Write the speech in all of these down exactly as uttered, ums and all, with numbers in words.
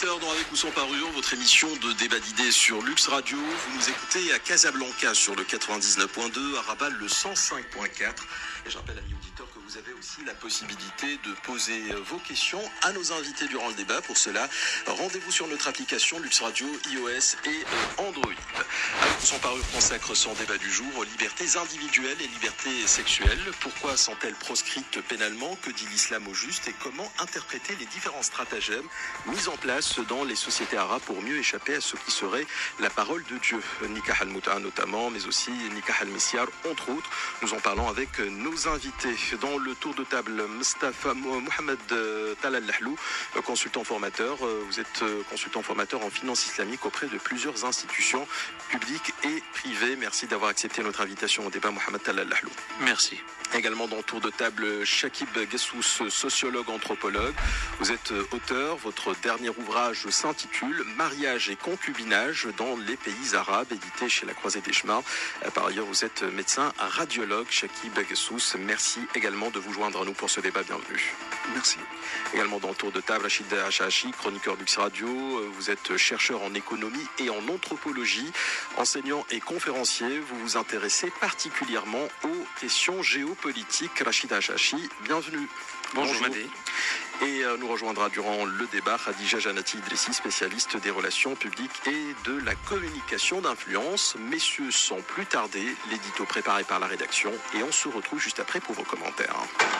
auditeurs, dans Avec ou sans parure, votre émission de débat d'idées sur Lux Radio. Vous nous écoutez à Casablanca sur le quatre-vingt-dix-neuf point deux, à Rabat le cent cinq point quatre. Et je rappelle, amis auditeurs, que vous avez aussi la possibilité de poser vos questions à nos invités durant le débat. Pour cela, rendez-vous sur notre application Lux Radio, iOS et Android. Avec ou sans parure consacre son débat du jour aux libertés individuelles et libertés sexuelles. Pourquoi sont-elles proscrites pénalement? Que dit l'islam au juste? Et comment interpréter les différents stratagèmes mis en place dans les sociétés arabes pour mieux échapper à ce qui serait la parole de Dieu? Nikah al-Muta notamment, mais aussi Nikah al-Misyar, entre autres. Nous en parlons avec nos invités. Dans le tour de table, Mustafa Mohamed Talal Lahlou, consultant formateur. Vous êtes consultant formateur en finance islamique auprès de plusieurs institutions publiques et privées. Merci d'avoir accepté notre invitation au débat, Mohamed Talal Lahlou. Merci. Également dans le tour de table, Chakib Gessous, sociologue, anthropologue. Vous êtes auteur, votre dernier ouvrage s'intitule « Mariage et concubinage dans les pays arabes », édité chez La Croisée des Chemins. Par ailleurs, vous êtes médecin radiologue. Chakib Gessous, merci également de vous joindre à nous pour ce débat. Bienvenue. Merci. Également dans le tour de table, Rachid Achachi, chroniqueur Lux Radio. Vous êtes chercheur en économie et en anthropologie, enseignant et conférencier. Vous vous intéressez particulièrement aux questions géopolitiques. Rachid Achachi, bienvenue. Bonjour, Bonjour. Madé. Et nous rejoindra durant le débat Khadija Janati Idrissi, spécialiste des relations publiques et de la communication d'influence. Messieurs, sans plus tarder, l'édito préparé par la rédaction et on se retrouve juste après pour vos commentaires.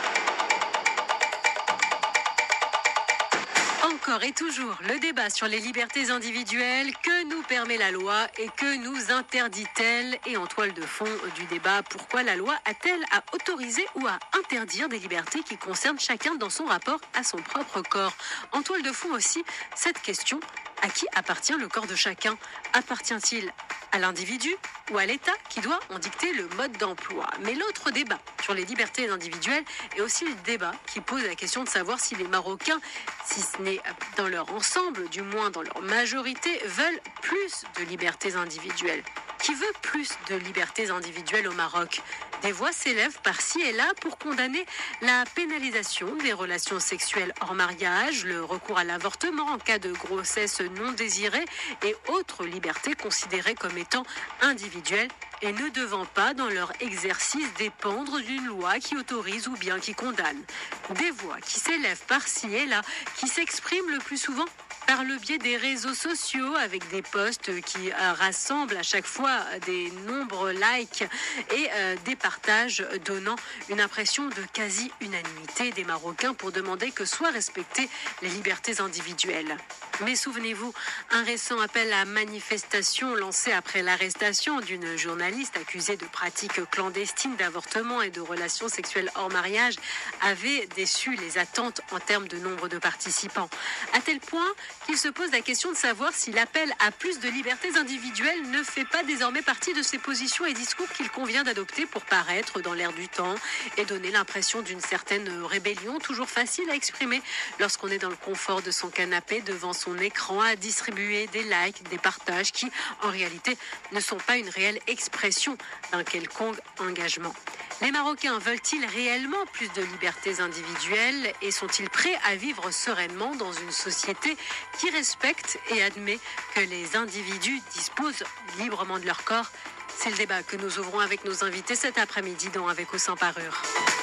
Encore et toujours, le débat sur les libertés individuelles, que nous permet la loi et que nous interdit-elle? Et en toile de fond du débat, pourquoi la loi a-t-elle à autoriser ou à interdire des libertés qui concernent chacun dans son rapport à son propre corps? En toile de fond aussi, cette question, à qui appartient le corps de chacun? Appartient-il à l'individu ou à l'État qui doit en dicter le mode d'emploi? Mais l'autre débat sur les libertés individuelles est aussi le débat qui pose la question de savoir si les Marocains, si ce n'est dans leur ensemble, du moins dans leur majorité, veulent plus de libertés individuelles. Qui veut plus de libertés individuelles au Maroc? Des voix s'élèvent par-ci et là pour condamner la pénalisation des relations sexuelles hors mariage, le recours à l'avortement en cas de grossesse non désirée et autres libertés considérées comme étant individuelles et ne devant pas, dans leur exercice, dépendre d'une loi qui autorise ou bien qui condamne. Des voix qui s'élèvent par-ci et là, qui s'expriment le plus souvent par le biais des réseaux sociaux avec des posts qui euh, rassemblent à chaque fois des nombres likes et euh, des partages donnant une impression de quasi-unanimité des Marocains pour demander que soient respectées les libertés individuelles. Mais souvenez-vous, un récent appel à manifestation lancé après l'arrestation d'une journaliste accusée de pratiques clandestines d'avortement et de relations sexuelles hors mariage avait déçu les attentes en termes de nombre de participants. À tel point qu'il se pose la question de savoir si l'appel à plus de libertés individuelles ne fait pas désormais partie de ces positions et discours qu'il convient d'adopter pour paraître dans l'air du temps et donner l'impression d'une certaine rébellion toujours facile à exprimer lorsqu'on est dans le confort de son canapé devant son écran à distribuer des likes, des partages qui, en réalité, ne sont pas une réelle expression d'un quelconque engagement. Les Marocains veulent-ils réellement plus de libertés individuelles et sont-ils prêts à vivre sereinement dans une société qui respecte et admet que les individus disposent librement de leur corps? C'est le débat que nous ouvrons avec nos invités cet après-midi dans Avec ou sans parure.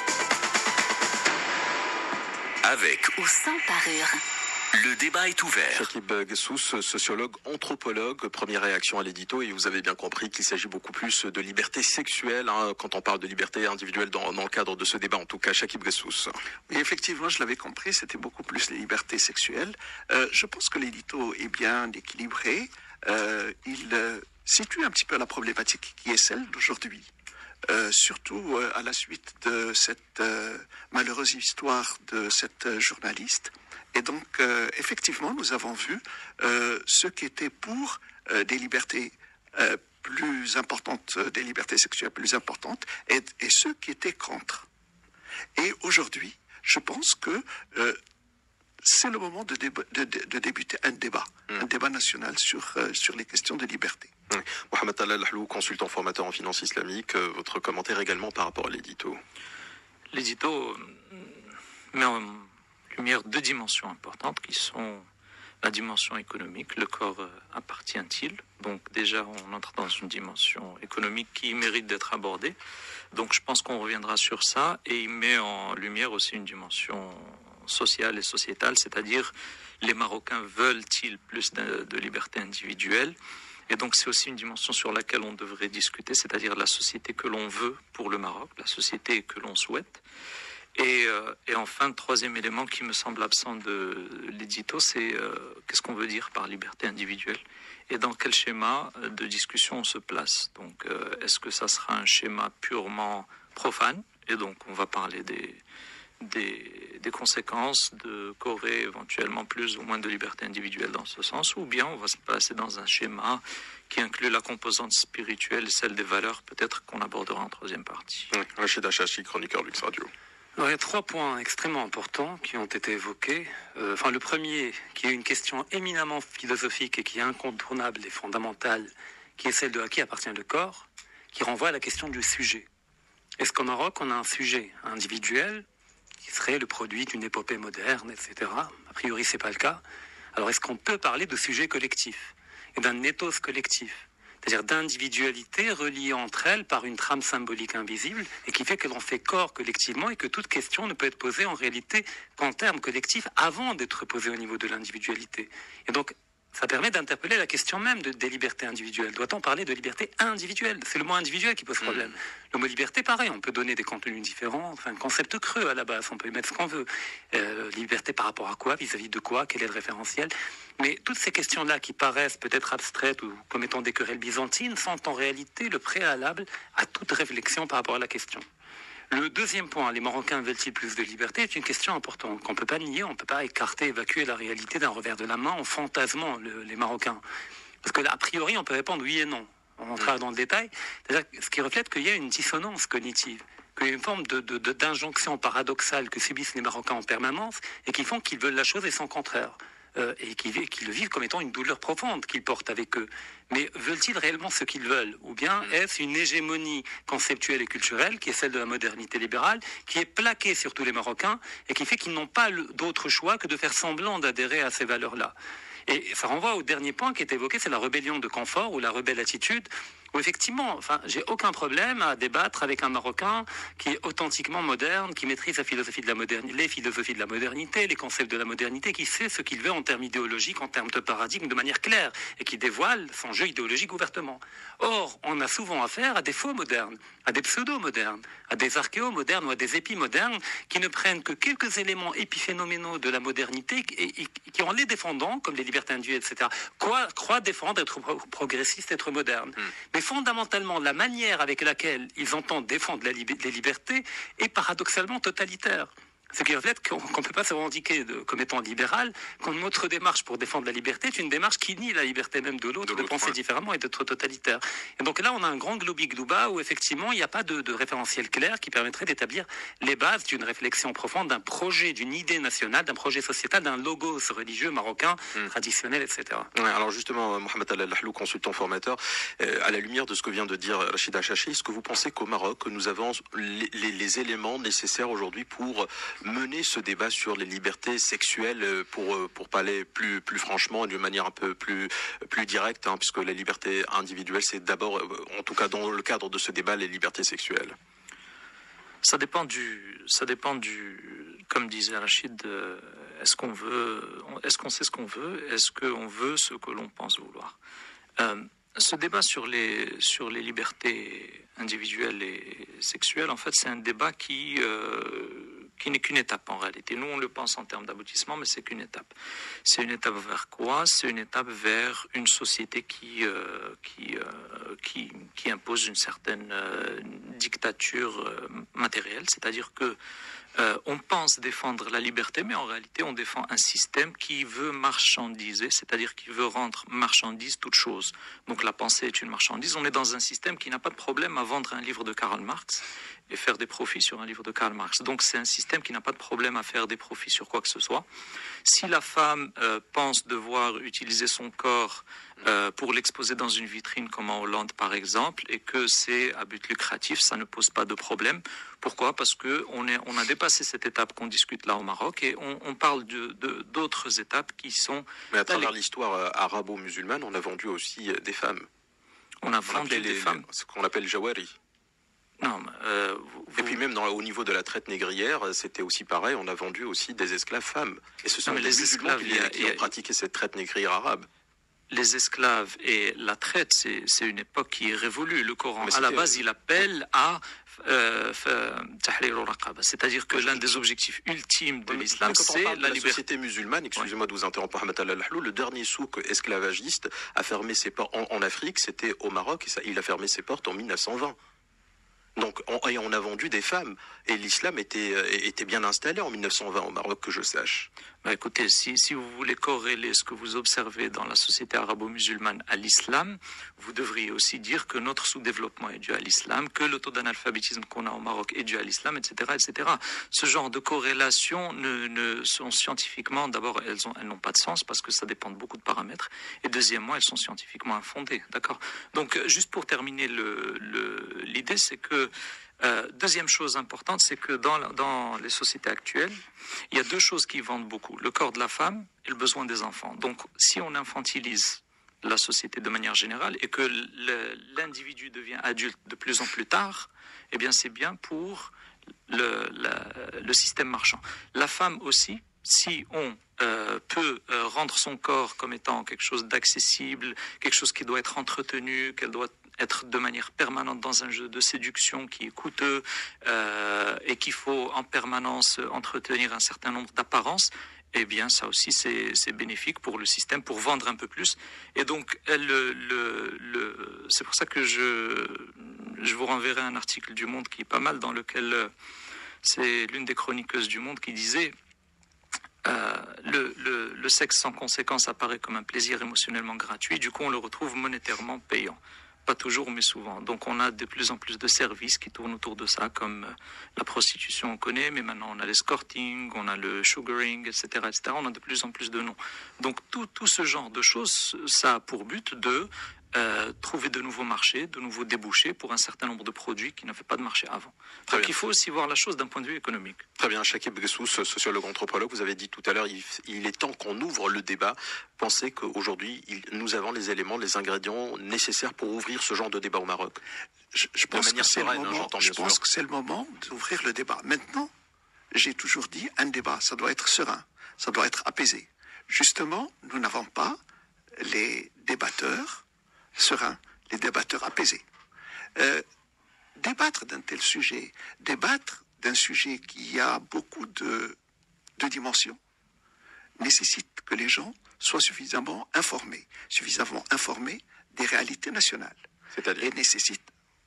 Avec ou sans parure. Le débat est ouvert. Chakib Gessous, sociologue, anthropologue, première réaction à l'édito, et vous avez bien compris qu'il s'agit beaucoup plus de liberté sexuelle hein, quand on parle de liberté individuelle dans, dans le cadre de ce débat, en tout cas. Chakib Gessous. Oui, effectivement, je l'avais compris, c'était beaucoup plus les libertés sexuelles. Euh, je pense que l'édito est bien équilibré. Euh, il euh, situe un petit peu la problématique qui est celle d'aujourd'hui. Euh, surtout euh, à la suite de cette euh, malheureuse histoire de cette euh, journaliste. Et donc, euh, effectivement, nous avons vu euh, ceux qui étaient pour euh, des libertés euh, plus importantes, des libertés sexuelles plus importantes, et, et ceux qui étaient contre. Et aujourd'hui, je pense que euh, c'est le moment de, déb- de, de, de débuter un débat, mmh. un débat national sur, euh, sur les questions de liberté. Mmh. Mohamed Talal Lahlou, consultant formateur en finance islamique, euh, votre commentaire également par rapport à l'édito? L'édito met en lumière deux dimensions importantes qui sont la dimension économique, le corps euh, appartient-il? Donc déjà, on entre dans une dimension économique qui mérite d'être abordée. Donc je pense qu'on reviendra sur ça, et il met en lumière aussi une dimension sociale et sociétale, c'est-à-dire les Marocains veulent-ils plus de, de liberté individuelle? Et donc c'est aussi une dimension sur laquelle on devrait discuter, c'est-à-dire la société que l'on veut pour le Maroc, la société que l'on souhaite. Et, euh, et enfin, le troisième élément qui me semble absent de l'édito, c'est euh, qu'est-ce qu'on veut dire par liberté individuelle et dans quel schéma de discussion on se place. Donc, euh, est-ce que ça sera un schéma purement profane? Et donc, on va parler des, des, des conséquences de Corée, éventuellement plus ou moins de liberté individuelle dans ce sens, ou bien on va se placer dans un schéma qui inclut la composante spirituelle et celle des valeurs, peut-être qu'on abordera en troisième partie. Oui, Rachid Achachi, chroniqueur Lux Radio. Alors, il y a trois points extrêmement importants qui ont été évoqués. Euh, enfin, le premier, qui est une question éminemment philosophique et qui est incontournable et fondamentale, qui est celle de à qui appartient le corps, qui renvoie à la question du sujet. Est-ce qu'au Maroc, on a un sujet individuel qui serait le produit d'une épopée moderne, et cetera. A priori, c'est pas le cas. Alors, est-ce qu'on peut parler de sujet collectif et d'un ethos collectif? C'est-à-dire d'individualités reliées entre elles par une trame symbolique invisible et qui fait que l'on fait corps collectivement et que toute question ne peut être posée en réalité qu'en termes collectifs avant d'être posée au niveau de l'individualité. Et donc, ça permet d'interpeller la question même de, des libertés individuelles. Doit-on parler de liberté individuelle? C'est le mot individuel qui pose problème. Mmh. Le mot liberté, pareil, on peut donner des contenus différents, enfin, un concept creux à la base, on peut y mettre ce qu'on veut. Euh, liberté par rapport à quoi? Vis-à-vis de quoi? Quel est le référentiel? Mais toutes ces questions-là qui paraissent peut-être abstraites ou comme étant des querelles byzantines sont en réalité le préalable à toute réflexion par rapport à la question. Le deuxième point, les Marocains veulent-ils plus de liberté, est une question importante qu'on ne peut pas nier, on ne peut pas écarter, évacuer la réalité d'un revers de la main en fantasmant le, les Marocains. Parce que là, a priori, on peut répondre oui et non. On entrera dans le détail. C'est-à-dire, ce qui reflète qu'il y a une dissonance cognitive, qu'il y a une forme de, de, de, d'injonction paradoxale que subissent les Marocains en permanence et qui font qu'ils veulent la chose et son contraire. Euh, et qui, qui le vivent comme étant une douleur profonde qu'ils portent avec eux. Mais veulent-ils réellement ce qu'ils veulent? Ou bien est-ce une hégémonie conceptuelle et culturelle, qui est celle de la modernité libérale, qui est plaquée sur tous les Marocains et qui fait qu'ils n'ont pas le, d'autre choix que de faire semblant d'adhérer à ces valeurs-là? Et ça renvoie au dernier point qui est évoqué, c'est la rébellion de confort ou la rebelle attitude, où effectivement, enfin, j'ai aucun problème à débattre avec un Marocain qui est authentiquement moderne, qui maîtrise la philosophie de la modernité, les philosophies de la modernité, les concepts de la modernité, qui sait ce qu'il veut en termes idéologiques, en termes de paradigme, de manière claire, et qui dévoile son jeu idéologique ouvertement. Or, on a souvent affaire à des faux modernes, à des pseudo-modernes, à des archéo-modernes ou à des épimodernes qui ne prennent que quelques éléments épiphénoménaux de la modernité et, et qui, en les défendant, comme les libertés individuelles, et cetera, croient, croient défendre, être progressistes, être modernes. Mm. Mais fondamentalement, la manière avec laquelle ils entendent défendre la lib- les libertés est paradoxalement totalitaire. Ce qui reflète qu'on ne peut pas se revendiquer de, comme étant libéral, quand notre démarche pour défendre la liberté est une démarche qui nie la liberté même de l'autre, de, l'autre, de penser ouais. différemment et d'être totalitaire. Et donc là, on a un grand globi-glouba où effectivement, il n'y a pas de, de référentiel clair qui permettrait d'établir les bases d'une réflexion profonde, d'un projet, d'une idée nationale, d'un projet sociétal, d'un logos religieux marocain, mmh. traditionnel, et cetera. Ouais, alors justement, Mohamed Al-Lahlou, consultant formateur, euh, à la lumière de ce que vient de dire Rachid Achachi, est-ce que vous pensez qu'au Maroc, nous avons les, les, les éléments nécessaires aujourd'hui pour mener ce débat sur les libertés sexuelles, pour pour parler plus plus franchement et d'une manière un peu plus plus directe, hein, puisque la liberté individuelle, c'est d'abord, en tout cas dans le cadre de ce débat, les libertés sexuelles. Ça dépend du ça dépend du comme disait Rachid, euh, est-ce qu'on veut est-ce qu'on sait ce qu'on veut, est-ce qu'on veut ce que l'on pense vouloir. Euh, ce débat sur les sur les libertés individuelles et sexuelles, en fait, c'est un débat qui euh, qui n'est qu'une étape en réalité. Nous, on le pense en termes d'aboutissement, mais c'est qu'une étape. C'est une étape vers quoi? C'est une étape vers une société qui, euh, qui, euh, qui, qui impose une certaine euh, dictature euh, matérielle, c'est-à-dire que Euh, on pense défendre la liberté, mais en réalité, on défend un système qui veut marchandiser, c'est-à-dire qui veut rendre marchandise toute chose. Donc la pensée est une marchandise. On est dans un système qui n'a pas de problème à vendre un livre de Karl Marx et faire des profits sur un livre de Karl Marx. Donc c'est un système qui n'a pas de problème à faire des profits sur quoi que ce soit. Si la femme euh, pense devoir utiliser son corps euh, pour l'exposer dans une vitrine comme en Hollande par exemple, et que c'est à but lucratif, ça ne pose pas de problème. Pourquoi ? Parce que on est, on a dépassé cette étape qu'on discute là au Maroc et on, on parle de, de, d'autres étapes qui sont. Mais à travers les... l'histoire euh, arabo-musulmane, on a vendu aussi euh, des femmes. On a On vendu appelait des les, femmes. ce qu'on appelle jawari. Non, mais, euh, vous, Et puis même dans, au niveau de la traite négrière, c'était aussi pareil, on a vendu aussi des esclaves femmes. Et ce sont Non, mais les les musulmans esclaves, qui, il y a- qui il y a- ont pratiqué cette traite négrière arabe. les esclaves et la traite, c'est, c'est une époque qui est révolue. Le Coran, Mais à la c'était- base, il appelle à euh, f- tahrir al-raqaba. C'est-à-dire que l'un des objectifs ultimes de Oui, mais l'islam, quand on c'est parle de la la liberté. société musulmane, excusez-moi de vous interrompre, Ahmed Al-Lahlou, le dernier souk esclavagiste a fermé ses portes en, en Afrique, c'était au Maroc, et ça, il a fermé ses portes en mille neuf cent vingt. Donc, on, et on a vendu des femmes. Et l'islam était, euh, était bien installé en mille neuf cent vingt au Maroc, que je sache. Bah, écoutez, si, si vous voulez corréler ce que vous observez dans la société arabo-musulmane à l'islam, vous devriez aussi dire que notre sous-développement est dû à l'islam, que le taux d'analphabétisme qu'on a au Maroc est dû à l'islam, et cetera, et cetera. Ce genre de corrélations ne, ne sont scientifiquement, d'abord, elles ont, elles n'ont pas de sens parce que ça dépend de beaucoup de paramètres, et deuxièmement, elles sont scientifiquement infondées, d'accord ? Donc, euh, juste pour terminer, le, le, l'idée, c'est que Euh, deuxième chose importante, c'est que dans, la- dans les sociétés actuelles, il y a deux choses qui vendent beaucoup, le corps de la femme et le besoin des enfants. Donc, si on infantilise la société de manière générale et que le- l'individu devient adulte de plus en plus tard, eh bien, c'est bien pour le, la- le système marchand. La femme aussi, si on euh, peut euh, rendre son corps comme étant quelque chose d'accessible, quelque chose qui doit être entretenu, qu'elle doit être de manière permanente dans un jeu de séduction qui est coûteux euh, et qu'il faut en permanence entretenir un certain nombre d'apparences, eh bien ça aussi c'est, c'est bénéfique pour le système, pour vendre un peu plus. Et donc elle, le, le, le, c'est pour ça que je, je vous renverrai un article du Monde qui est pas mal, dans lequel euh, c'est l'une des chroniqueuses du Monde qui disait euh, le, le, le sexe sans conséquence apparaît comme un plaisir émotionnellement gratuit, du coup on le retrouve monétairement payant. Pas toujours, mais souvent. Donc on a de plus en plus de services qui tournent autour de ça, comme euh, la prostitution, on connaît, mais maintenant on a l'escorting, on a le sugaring, et cetera, et cetera. On a de plus en plus de noms. Donc tout, tout ce genre de choses, ça a pour but de euh, trouver de nouveaux marchés, de nouveaux débouchés pour un certain nombre de produits qui n'avaient pas de marché avant. Très Donc bien. il faut aussi voir la chose d'un point de vue économique. Très bien, Chakib Gessous, sociologue anthropologue, vous avez dit tout à l'heure, il, il est temps qu'on ouvre le débat. Pensez qu'aujourd'hui, il- nous avons les éléments, les ingrédients nécessaires pour ouvrir ce genre de débat au Maroc. Je, je pense, manière que c'est, le sereine, hein, moment, j'entends je bien pense sûr. que c'est le moment d'ouvrir le débat. Maintenant, j'ai toujours dit, un débat, ça doit être serein, ça doit être apaisé. Justement, nous n'avons pas les débatteurs sereins, les débatteurs apaisés. Euh, débattre d'un tel sujet, débattre d'un sujet qui a beaucoup de, de dimensions, nécessite que les gens soient suffisamment informés, suffisamment informés des réalités nationales. C'est-à-dire Et nécessite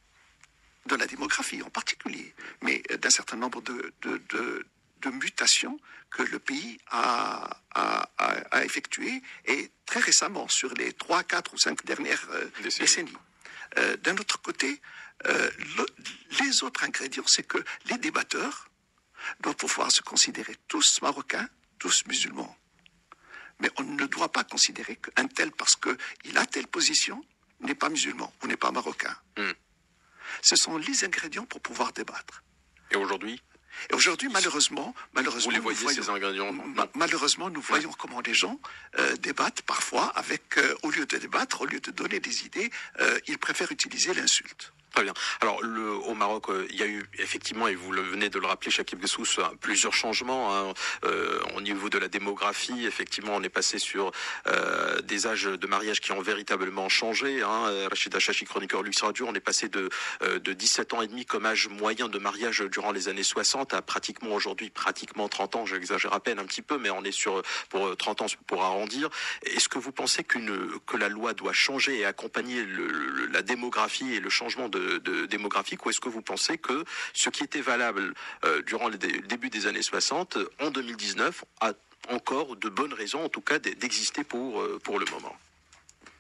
de la démographie en particulier, mais euh, d'un certain nombre de, de, de, de mutations que le pays a, a, a, a effectuées, et très récemment, sur les trois, quatre ou cinq dernières euh, Décennies. décennies. Euh, d'un autre côté, euh, le- les autres ingrédients, c'est que les débatteurs doivent pouvoir se considérer tous marocains, tous musulmans. Mais on ne doit pas considérer qu'un tel, parce qu'il a telle position, n'est pas musulman ou n'est pas marocain. Hmm. Ce sont les ingrédients pour pouvoir débattre. Et aujourd'hui, Et aujourd'hui, malheureusement, malheureusement, vous les nous voyez, voyons- ces ingrédients ma- malheureusement, nous voyons comment les gens euh, débattent parfois avec, euh, au lieu de débattre, au lieu de donner des idées, euh, ils préfèrent utiliser l'insulte. Très bien. Alors, le, au Maroc, euh, il y a eu effectivement, et vous le, venez de le rappeler, Chakib Gessous, euh, plusieurs changements hein, euh, au niveau de la démographie. Effectivement, on est passé sur euh, des âges de mariage qui ont véritablement changé. Hein. Euh, Rachida Chachi, chroniqueur Lux Radio, on est passé de, euh, de dix-sept ans et demi comme âge moyen de mariage durant les années soixante à pratiquement aujourd'hui, pratiquement trente ans. J'exagère à peine un petit peu, mais on est sur pour trente ans pour arrondir. Est-ce que vous pensez qu'une que la loi doit changer et accompagner le, le, la démographie et le changement de De, de démographique, ou est-ce que vous pensez que ce qui était valable euh, durant le, dé, le début des années soixante, en deux mille dix-neuf, a encore de bonnes raisons, en tout cas, d'exister pour, euh, pour le moment?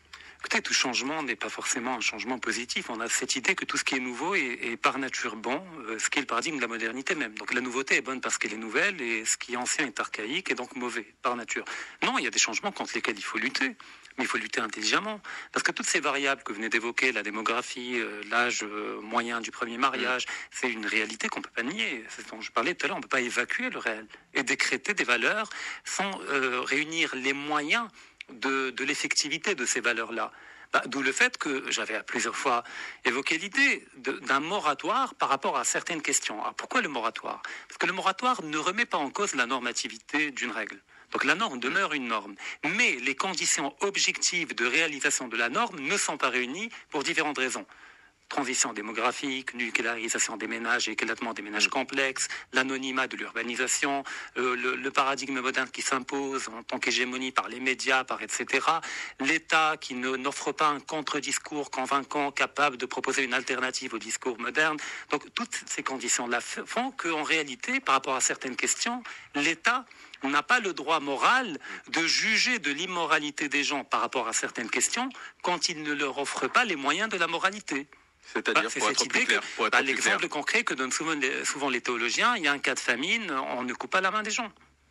Écoutez, tout changement n'est pas forcément un changement positif. On a cette idée que tout ce qui est nouveau est, est par nature bon, euh, ce qui est le paradigme de la modernité même. Donc la nouveauté est bonne parce qu'elle est nouvelle et ce qui est ancien est archaïque et donc mauvais par nature. Non, il y a des changements contre lesquels il faut lutter, mais il faut lutter intelligemment. Parce que toutes ces variables que vous venez d'évoquer, la démographie, euh, l'âge euh, moyen du premier mariage, mmh. c'est une réalité qu'on ne peut pas nier. C'est ce dont je parlais tout à l'heure, on ne peut pas évacuer le réel et décréter des valeurs sans euh, réunir les moyens De, de l'effectivité de ces valeurs-là. Bah, d'où le fait que j'avais à plusieurs fois évoqué l'idée de, d'un moratoire par rapport à certaines questions. Alors pourquoi le moratoire ? Parce que le moratoire ne remet pas en cause la normativité d'une règle. Donc la norme demeure une norme. Mais les conditions objectives de réalisation de la norme ne sont pas réunies pour différentes raisons. Transition démographique, nucléarisation des ménages, éclatement des ménages complexes, l'anonymat de l'urbanisation, euh, le, le paradigme moderne qui s'impose en tant qu'hégémonie par les médias, par et cetera. L'État qui ne, n'offre pas un contre-discours convaincant, capable de proposer une alternative au discours moderne. Donc toutes ces conditions-là font qu'en réalité, par rapport à certaines questions, l'État n'a pas le droit moral de juger de l'immoralité des gens par rapport à certaines questions quand il ne leur offre pas les moyens de la moralité. C'est-à-dire, bah, c'est pour cette être idée plus clair, que, pour être bah, plus l'exemple clair. concret que donnent souvent les, souvent les théologiens, il y a un cas de famine, on ne coupe pas la main des gens.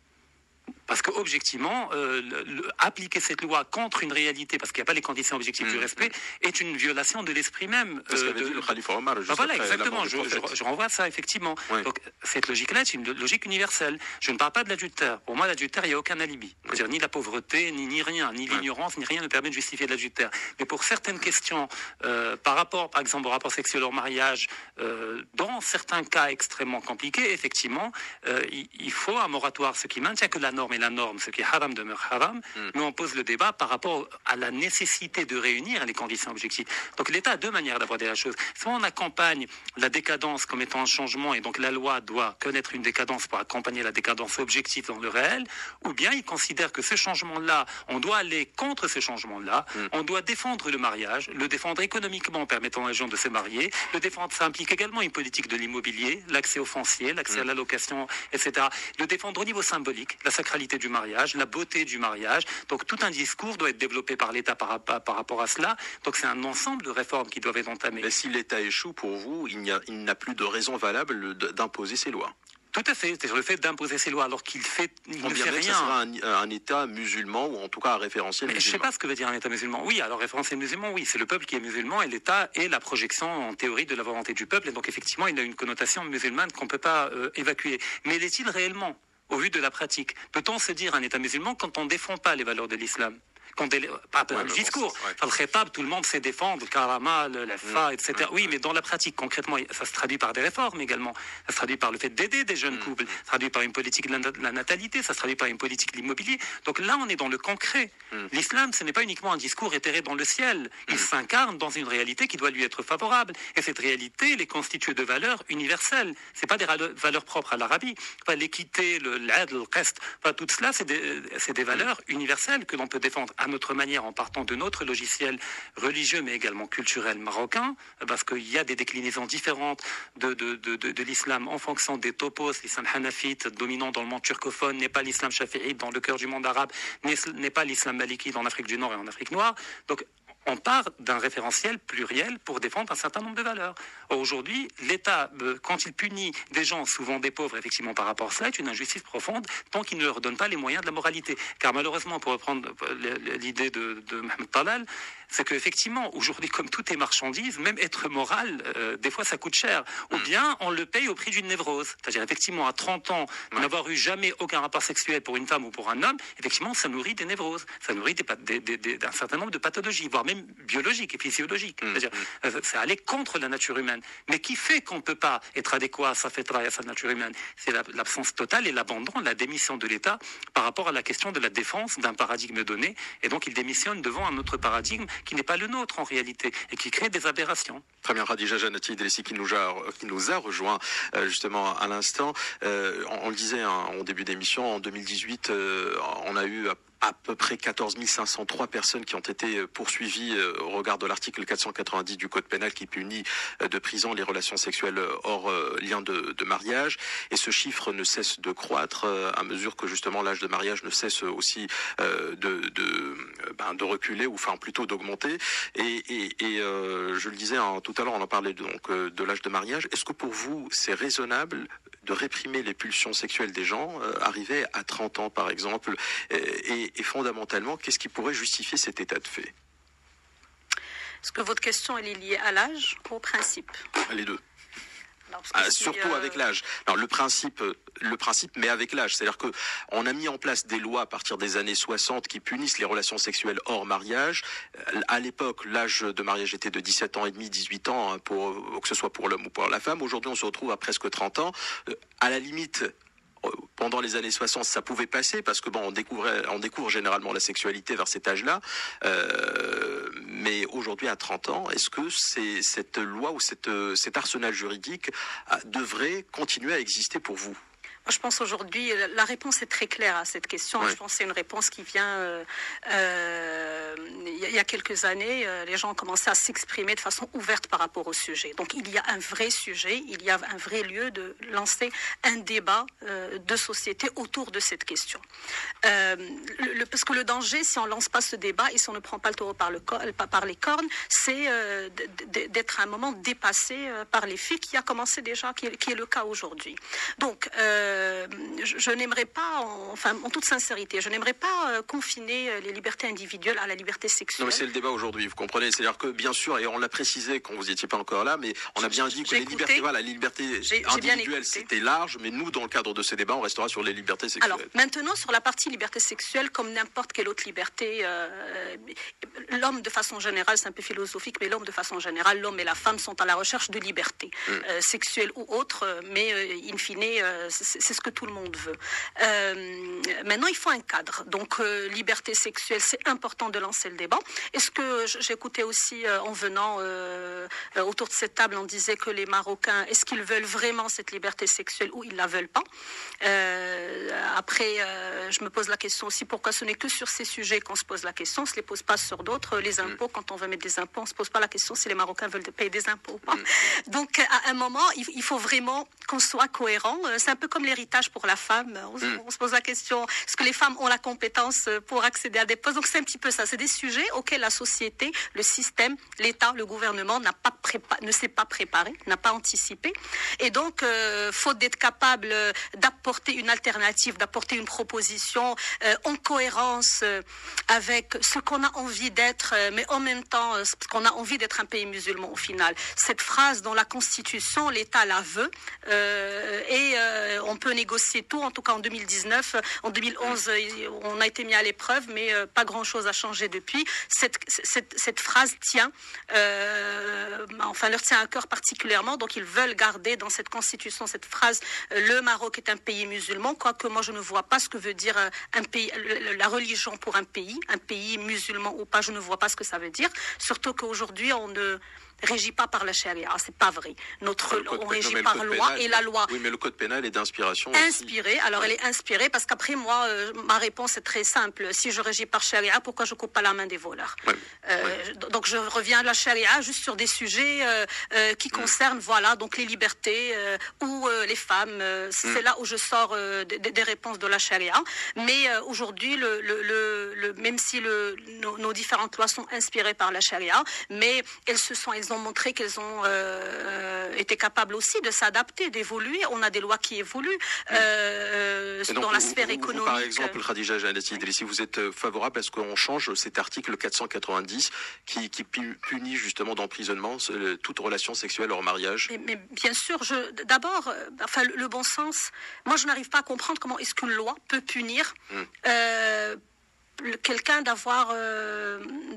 Parce qu'objectivement, euh, le, le, appliquer cette loi contre une réalité, parce qu'il n'y a pas les conditions objectives mmh. du respect, est une violation de l'esprit même. C'est ce qu'avait de, dit le Khalifa Omar juste bah voilà, après exactement, la mort du je, prophète. je, je renvoie à ça, effectivement. Oui. Donc, cette logique-là est une logique universelle. Je ne parle pas de l'adultère. Pour moi, l'adultère, il n'y a aucun alibi. C'est-à-dire, ni la pauvreté, ni, ni rien, ni l'ignorance, ni rien ne permet de justifier de l'adultère. Mais pour certaines questions, euh, par rapport, par exemple, au rapport sexuel hors mariage, euh, dans certains cas extrêmement compliqués, effectivement, euh, il, il faut un moratoire, ce qui maintient que la norme est la norme, ce qui est haram demeure haram, mm. mais on pose le débat par rapport à la nécessité de réunir les conditions objectives. Donc l'État a deux manières d'aborder la chose. Soit on accompagne la décadence comme étant un changement, et donc la loi doit connaître une décadence pour accompagner la décadence objective dans le réel, ou bien il considère que ce changement-là, on doit aller contre ce changement-là, mm. on doit défendre le mariage, le défendre économiquement en permettant aux gens de se marier, le défendre, ça implique également une politique de l'immobilier, l'accès au foncier, l'accès mm. à la location, et cetera. Le défendre au niveau symbolique, la sacralité du mariage, la beauté du mariage. Donc tout un discours doit être développé par l'État par, par, par rapport à cela. Donc c'est un ensemble de réformes qui doivent être entamées. Mais si l'État échoue, pour vous, il, n'y a, il n'a plus de raison valable d'imposer ses lois. Tout à fait, c'est-à-dire le fait d'imposer ses lois alors qu'il fait, il on ne fait rien. Ça sera un, un État musulman ou en tout cas un référentiel Mais musulman. Je ne sais pas ce que veut dire un État musulman. Oui, alors référentiel musulman, oui, c'est le peuple qui est musulman et l'État est la projection en théorie de la volonté du peuple et donc effectivement il a une connotation musulmane qu'on ne peut pas euh, évacuer. Mais l'est-il réellement au vu de la pratique? Peut-on se dire un État musulman quand on ne défend pas les valeurs de l'islam? Quand délai... pas ouais, le discours, ouais. Enfin, le khétab, tout le monde sait défendre, le karama, le fa, mmh, et cetera. Mmh, oui, mais dans la pratique, concrètement, ça se traduit par des réformes également. Ça se traduit par le fait d'aider des jeunes mmh. couples, ça se traduit par une politique de la, de la natalité, ça se traduit par une politique de l'immobilier. Donc là, on est dans le concret. Mmh. L'islam, ce n'est pas uniquement un discours éthéré dans le ciel. Il mmh. s'incarne dans une réalité qui doit lui être favorable. Et cette réalité, elle est constituée de valeurs universelles. C'est pas des valeurs propres à l'Arabie. Enfin, l'équité, le l'adl, le qist, enfin, tout cela, c'est des, c'est des valeurs universelles que l'on peut défendre à notre manière en partant de notre logiciel religieux mais également culturel marocain, parce qu'il y a des déclinaisons différentes de, de, de, de, de l'islam en fonction des topos. L'islam hanafite dominant dans le monde turcophone n'est pas l'islam shafi'ite dans le cœur du monde arabe, n'est, n'est pas l'islam malikite en Afrique du Nord et en Afrique noire. Donc on part d'un référentiel pluriel pour défendre un certain nombre de valeurs. Aujourd'hui, l'État, quand il punit des gens, souvent des pauvres, effectivement, par rapport à cela, est une injustice profonde tant qu'il ne leur donne pas les moyens de la moralité. Car malheureusement, pour reprendre l'idée de, de Mohamed Talal, c'est qu'effectivement, aujourd'hui, comme tout est marchandise, même être moral, euh, des fois, ça coûte cher. Ou bien, on le paye au prix d'une névrose. C'est-à-dire, effectivement, à trente ans, ouais. n'avoir eu jamais aucun rapport sexuel pour une femme ou pour un homme, effectivement, ça nourrit des névroses. Ça nourrit des, des, des, des, d'un certain nombre de pathologies, voire même biologiques et physiologiques. Mmh. C'est-à-dire, euh, c'est aller contre la nature humaine. Mais qui fait qu'on ne peut pas être adéquat à sa fitra et à sa nature humaine? C'est la, l'absence totale et l'abandon, la démission de l'État par rapport à la question de la défense d'un paradigme donné. Et donc, il démissionne devant un autre paradigme qui n'est pas le nôtre en réalité et qui crée des aberrations. Très bien, Khadija Jannati Idrissi qui nous a, qui nous a rejoint euh, justement à l'instant. Euh, on, on le disait hein, en début d'émission, en deux mille dix-huit, euh, on a eu à peu près quatorze mille cinq cent trois personnes qui ont été poursuivies au regard de l'article quatre cent quatre-vingt-dix du Code pénal qui punit de prison les relations sexuelles hors lien de, de mariage. Et ce chiffre ne cesse de croître à mesure que justement l'âge de mariage ne cesse aussi de, de, ben, de reculer, ou enfin plutôt d'augmenter. Et, et, et euh, je le disais hein, tout à l'heure, on en parlait donc de l'âge de mariage. Est-ce que pour vous, c'est raisonnable de réprimer les pulsions sexuelles des gens euh, arrivés à trente ans, par exemple, et, et, et fondamentalement, qu'est-ce qui pourrait justifier cet état de fait? Est-ce que votre question elle est liée à l'âge ou au principe? Les deux. Alors, Ah, surtout euh... avec l'âge. Alors le principe, le principe, mais avec l'âge, c'est-à-dire que on a mis en place des lois à partir des années soixante qui punissent les relations sexuelles hors mariage. À l'époque, l'âge de mariage était de dix-sept ans et demi, dix-huit ans, pour que ce soit pour l'homme ou pour la femme. Aujourd'hui, on se retrouve à presque trente ans. À la limite, pendant les années soixante, ça pouvait passer parce que bon, on découvrait, on découvre généralement la sexualité vers cet âge-là. Euh, mais aujourd'hui, à trente ans, est-ce que c'est, cette loi ou cette, cet arsenal juridique devrait continuer à exister pour vous? Moi, je pense aujourd'hui, la réponse est très claire à cette question. Ouais. Je pense que c'est une réponse qui vient... Euh, euh, il y a quelques années, euh, les gens ont commencé à s'exprimer de façon ouverte par rapport au sujet. Donc, il y a un vrai sujet, il y a un vrai lieu de lancer un débat euh, de société autour de cette question. Euh, le, parce que le danger, si on ne lance pas ce débat et si on ne prend pas le taureau par, le cor- par les cornes, c'est euh, d'être à un moment dépassé euh, par les faits, qui a commencé déjà, qui est, qui est le cas aujourd'hui. Donc, euh, Euh, je, je n'aimerais pas, en, enfin, en toute sincérité, je n'aimerais pas euh, confiner les libertés individuelles à la liberté sexuelle. Non, mais c'est le débat aujourd'hui, vous comprenez. C'est-à-dire que, bien sûr, et on l'a précisé quand vous n'étiez pas encore là, mais on a bien dit que les libertés, voilà, les libertés j'ai, individuelles, j'ai c'était large, mais nous, dans le cadre de ces débats, on restera sur les libertés sexuelles. Alors, maintenant, sur la partie liberté sexuelle, comme n'importe quelle autre liberté, euh, l'homme, de façon générale, c'est un peu philosophique, mais l'homme, de façon générale, l'homme et la femme sont à la recherche de liberté, mmh. euh, sexuelle ou autre, mais euh, in fine, euh, c'est, c'est ce que tout le monde veut. Euh, maintenant, il faut un cadre. Donc, euh, liberté sexuelle, c'est important de lancer le débat. Est-ce que j'écoutais aussi euh, en venant euh, autour de cette table, on disait que les Marocains, est-ce qu'ils veulent vraiment cette liberté sexuelle ou ils la veulent pas? euh, Après, euh, je me pose la question aussi pourquoi ce n'est que sur ces sujets qu'on se pose la question. On se les pose pas sur d'autres. Les impôts, quand on veut mettre des impôts, on se pose pas la question si les Marocains veulent payer des impôts ou pas. Donc, à un moment, il, il faut vraiment qu'on soit cohérent. C'est un peu comme l'héritage pour la femme. On, mm. on se pose la question, est-ce que les femmes ont la compétence pour accéder à des postes? Donc c'est un petit peu ça. C'est des sujets auxquels la société, le système, l'État, le gouvernement n'a pas prépa- ne s'est pas préparé, n'a pas anticipé. Et donc, euh, faute d'être capable d'apporter une alternative, d'apporter une proposition euh, en cohérence euh, avec ce qu'on a envie d'être, euh, mais en même temps, euh, ce qu'on a envie d'être un pays musulman au final. Cette phrase dans la Constitution, l'État la veut, euh, et euh, on peut négocier tout. En tout cas, en deux mille dix-neuf, en deux mille onze, on a été mis à l'épreuve, mais euh, pas grand-chose a changé depuis. Cette, cette, cette phrase tient, euh, enfin, leur tient à cœur particulièrement. Donc, ils veulent garder dans cette constitution cette phrase euh, « Le Maroc est un pays musulman », quoique moi, je ne vois pas ce que veut dire euh, un pays, la religion pour un pays, un pays musulman ou pas, je ne vois pas ce que ça veut dire. Surtout qu'aujourd'hui, on ne régit pas par la charia, c'est pas vrai. Notre, code, on régit non, par loi pénal, et la loi. Oui, mais le code pénal est d'inspiration. Inspiré. Alors, ouais. Elle est inspirée parce qu'après, moi, euh, ma réponse est très simple. Si je régis par charia, pourquoi je coupe pas la main des voleurs? ouais. Euh, ouais. Donc, je reviens à la charia juste sur des sujets euh, euh, qui concernent, mmh. voilà, donc les libertés euh, ou euh, les femmes. Euh, c'est mmh. là où je sors euh, des, des réponses de la charia. Mais euh, aujourd'hui, le, le, le, le, même si le, nos, nos différentes lois sont inspirées par la charia, mais elles se sont, elles ont montré qu'elles ont euh, été capables aussi de s'adapter, d'évoluer. On a des lois qui évoluent euh, donc, dans la vous, sphère vous, économique. Vous, par exemple, Khadija Jannati Idrissi, vous êtes favorable à ce qu'on change cet article quatre cent quatre-vingt-dix qui, qui punit justement d'emprisonnement toute relation sexuelle hors mariage? mais, mais bien sûr, je, d'abord, enfin, le, le bon sens, moi je n'arrive pas à comprendre comment est-ce qu'une loi peut punir hum. euh, quelqu'un d'avoir, euh,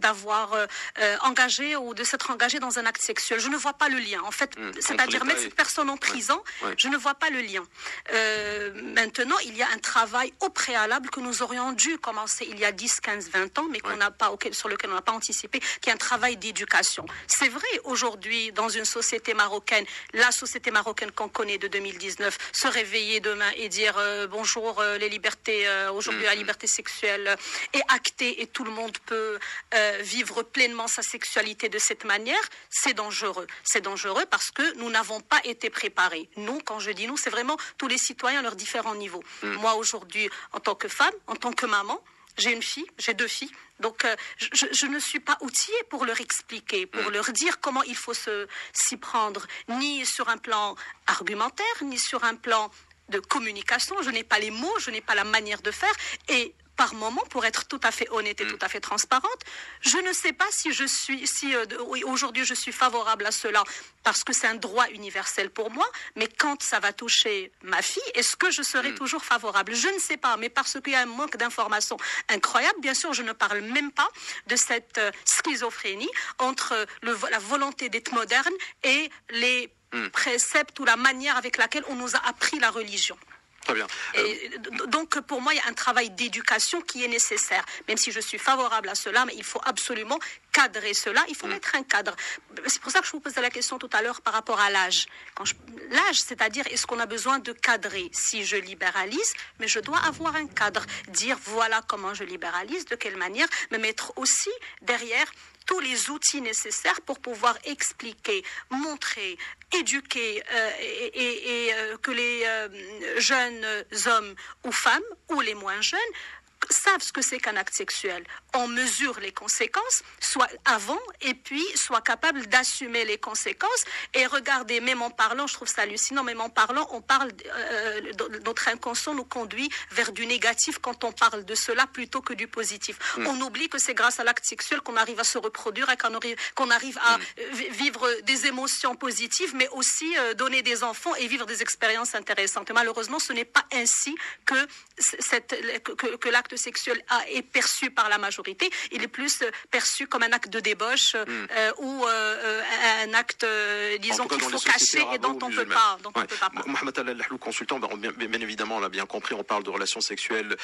d'avoir euh, euh, engagé ou de s'être engagé dans un acte sexuel. Je ne vois pas le lien. En fait, mmh, c'est-à-dire mettre cette personne en prison, ouais, ouais. je ne vois pas le lien. Euh, maintenant, il y a un travail au préalable que nous aurions dû commencer il y a dix, quinze, vingt ans, mais qu'on ouais. n'a pas, auquel, sur lequel on n'a pas anticipé, qui est un travail d'éducation. C'est vrai, aujourd'hui, dans une société marocaine, la société marocaine qu'on connaît de deux mille dix-neuf, se réveiller demain et dire euh, bonjour, euh, les libertés, euh, aujourd'hui mmh. la liberté sexuelle euh, est actée et tout le monde peut euh, vivre pleinement sa sexualité de cette manière, c'est dangereux. C'est dangereux parce que nous n'avons pas été préparés. Nous, quand je dis nous, c'est vraiment tous les citoyens à leurs différents niveaux. Mmh. Moi, aujourd'hui, en tant que femme, en tant que maman, j'ai une fille, j'ai deux filles, donc euh, je, je ne suis pas outillée pour leur expliquer, pour mmh. leur dire comment il faut se, s'y prendre, ni sur un plan argumentaire, ni sur un plan de communication. Je n'ai pas les mots, je n'ai pas la manière de faire, et par moment, pour être tout à fait honnête et mmh. tout à fait transparente, je ne sais pas si je suis, si euh, oui, aujourd'hui je suis favorable à cela parce que c'est un droit universel pour moi, mais quand ça va toucher ma fille, est-ce que je serai mmh. toujours favorable? Je ne sais pas, mais parce qu'il y a un manque d'informations incroyable. Bien sûr, je ne parle même pas de cette euh, schizophrénie entre le, la volonté d'être moderne et les mmh. préceptes ou la manière avec laquelle on nous a appris la religion. Très bien. Euh... Et donc, pour moi, il y a un travail d'éducation qui est nécessaire. Même si je suis favorable à cela, mais il faut absolument cadrer cela. Il faut mmh. mettre un cadre. C'est pour ça que je vous posais la question tout à l'heure par rapport à l'âge. Quand je... L'âge, c'est-à-dire, est-ce qu'on a besoin de cadrer? Si je libéralise, mais je dois avoir un cadre. Dire, voilà comment je libéralise, de quelle manière, me mettre aussi derrière tous les outils nécessaires pour pouvoir expliquer, montrer, éduquer euh, et, et, et euh, que les euh, jeunes hommes ou femmes, ou les moins jeunes, savent ce que c'est qu'un acte sexuel. On mesure les conséquences, soit avant, et puis soit capable d'assumer les conséquences. Et regardez, même en parlant, je trouve ça hallucinant, même en parlant, on parle, euh, notre inconscient nous conduit vers du négatif quand on parle de cela plutôt que du positif. Mmh. On oublie que c'est grâce à l'acte sexuel qu'on arrive à se reproduire et qu'on arrive, qu'on arrive à mmh. vivre des émotions positives, mais aussi euh, donner des enfants et vivre des expériences intéressantes. Et malheureusement, ce n'est pas ainsi que, cette, que, que l'acte sexuel a, est perçu par la majorité. Il est plus perçu comme un acte de débauche mmh. euh, ou euh, un acte, euh, disons, qu'il faut cacher et dont on ne peut pas, dont ouais. on peut pas parler. Mohamed Al-Lahlou, consultant, ben, bien, bien évidemment, on l'a bien compris, on parle de relations sexuelles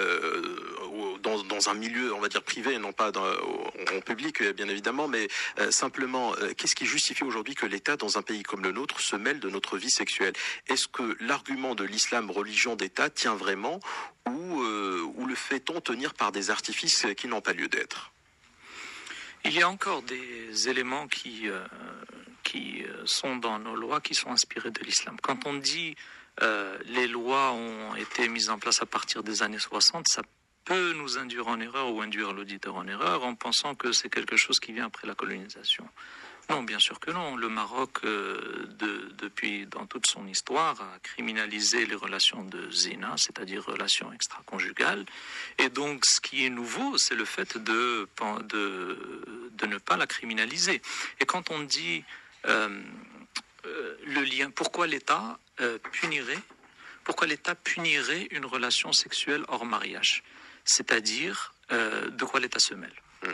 euh, dans, dans un milieu, on va dire, privé, non pas dans, en public, bien évidemment, mais euh, simplement, euh, qu'est-ce qui justifie aujourd'hui que l'État, dans un pays comme le nôtre, se mêle de notre vie sexuelle? Est-ce que l'argument de l'islam, religion d'État, tient vraiment ou, euh, ou le fait-on tenir par des artifices qui n'ont pas lieu d'être? Il y a encore des éléments qui, euh, qui sont dans nos lois qui sont inspirés de l'islam. Quand on dit euh, les lois ont été mises en place à partir des années soixante, ça peut nous induire en erreur ou induire l'auditeur en erreur en pensant que c'est quelque chose qui vient après la colonisation. Non, bien sûr que non. Le Maroc, euh, de, depuis dans toute son histoire, a criminalisé les relations de zina, c'est-à-dire relations extra-conjugales. Et donc, ce qui est nouveau, c'est le fait de, de, de ne pas la criminaliser. Et quand on dit euh, euh, le lien, pourquoi l'État euh, punirait, pourquoi l'État punirait une relation sexuelle hors mariage, c'est-à-dire euh, de quoi l'État se mêle.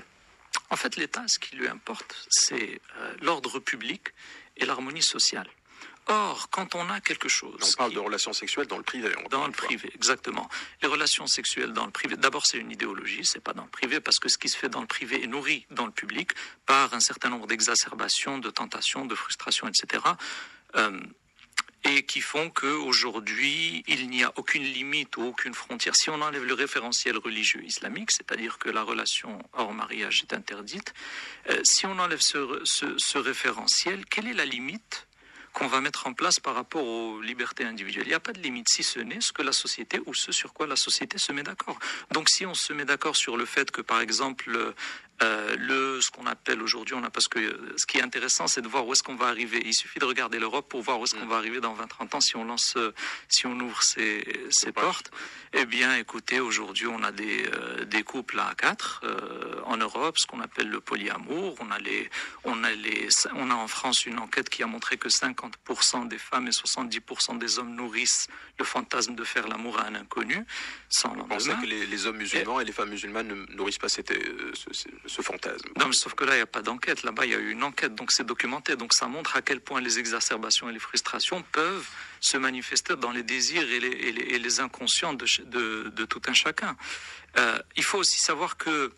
En fait, l'État, ce qui lui importe, c'est euh, l'ordre public et l'harmonie sociale. Or, quand on a quelque chose... On parle qui... de relations sexuelles dans le privé. Dans le privé, exactement. Les relations sexuelles dans le privé, d'abord, c'est une idéologie, c'est pas dans le privé, parce que ce qui se fait dans le privé est nourri dans le public par un certain nombre d'exacerbations, de tentations, de frustrations, et cetera. Euh, et qui font qu'aujourd'hui, il n'y a aucune limite ou aucune frontière. Si on enlève le référentiel religieux islamique, c'est-à-dire que la relation hors mariage est interdite, euh, si on enlève ce, ce, ce référentiel, quelle est la limite qu'on va mettre en place par rapport aux libertés individuelles? Il n'y a pas de limite, si ce n'est ce que la société ou ce sur quoi la société se met d'accord. Donc si on se met d'accord sur le fait que, par exemple, Euh, le, ce qu'on appelle aujourd'hui, on a, parce que euh, ce qui est intéressant, c'est de voir où est-ce qu'on va arriver. Il suffit de regarder l'Europe pour voir où est-ce qu'on va arriver dans vingt à trente ans si on lance, euh, si on ouvre ces, ces portes. Eh bien, écoutez, aujourd'hui, on a des, euh, des couples à quatre euh, en Europe, ce qu'on appelle le polyamour. On a les, on a les, on a en France une enquête qui a montré que cinquante pour cent des femmes et soixante-dix pour cent des hommes nourrissent le fantasme de faire l'amour à un inconnu, sans lendemain. Vous pensez que les, les hommes musulmans et, et les femmes musulmanes ne nourrissent pas cette, ce, ce, ce fantasme. Non, mais sauf que là, il n'y a pas d'enquête. Là-bas, il y a eu une enquête, donc c'est documenté. Donc ça montre à quel point les exacerbations et les frustrations peuvent se manifester dans les désirs et les, et les, et les inconscients de, de, de tout un chacun. Euh, il faut aussi savoir que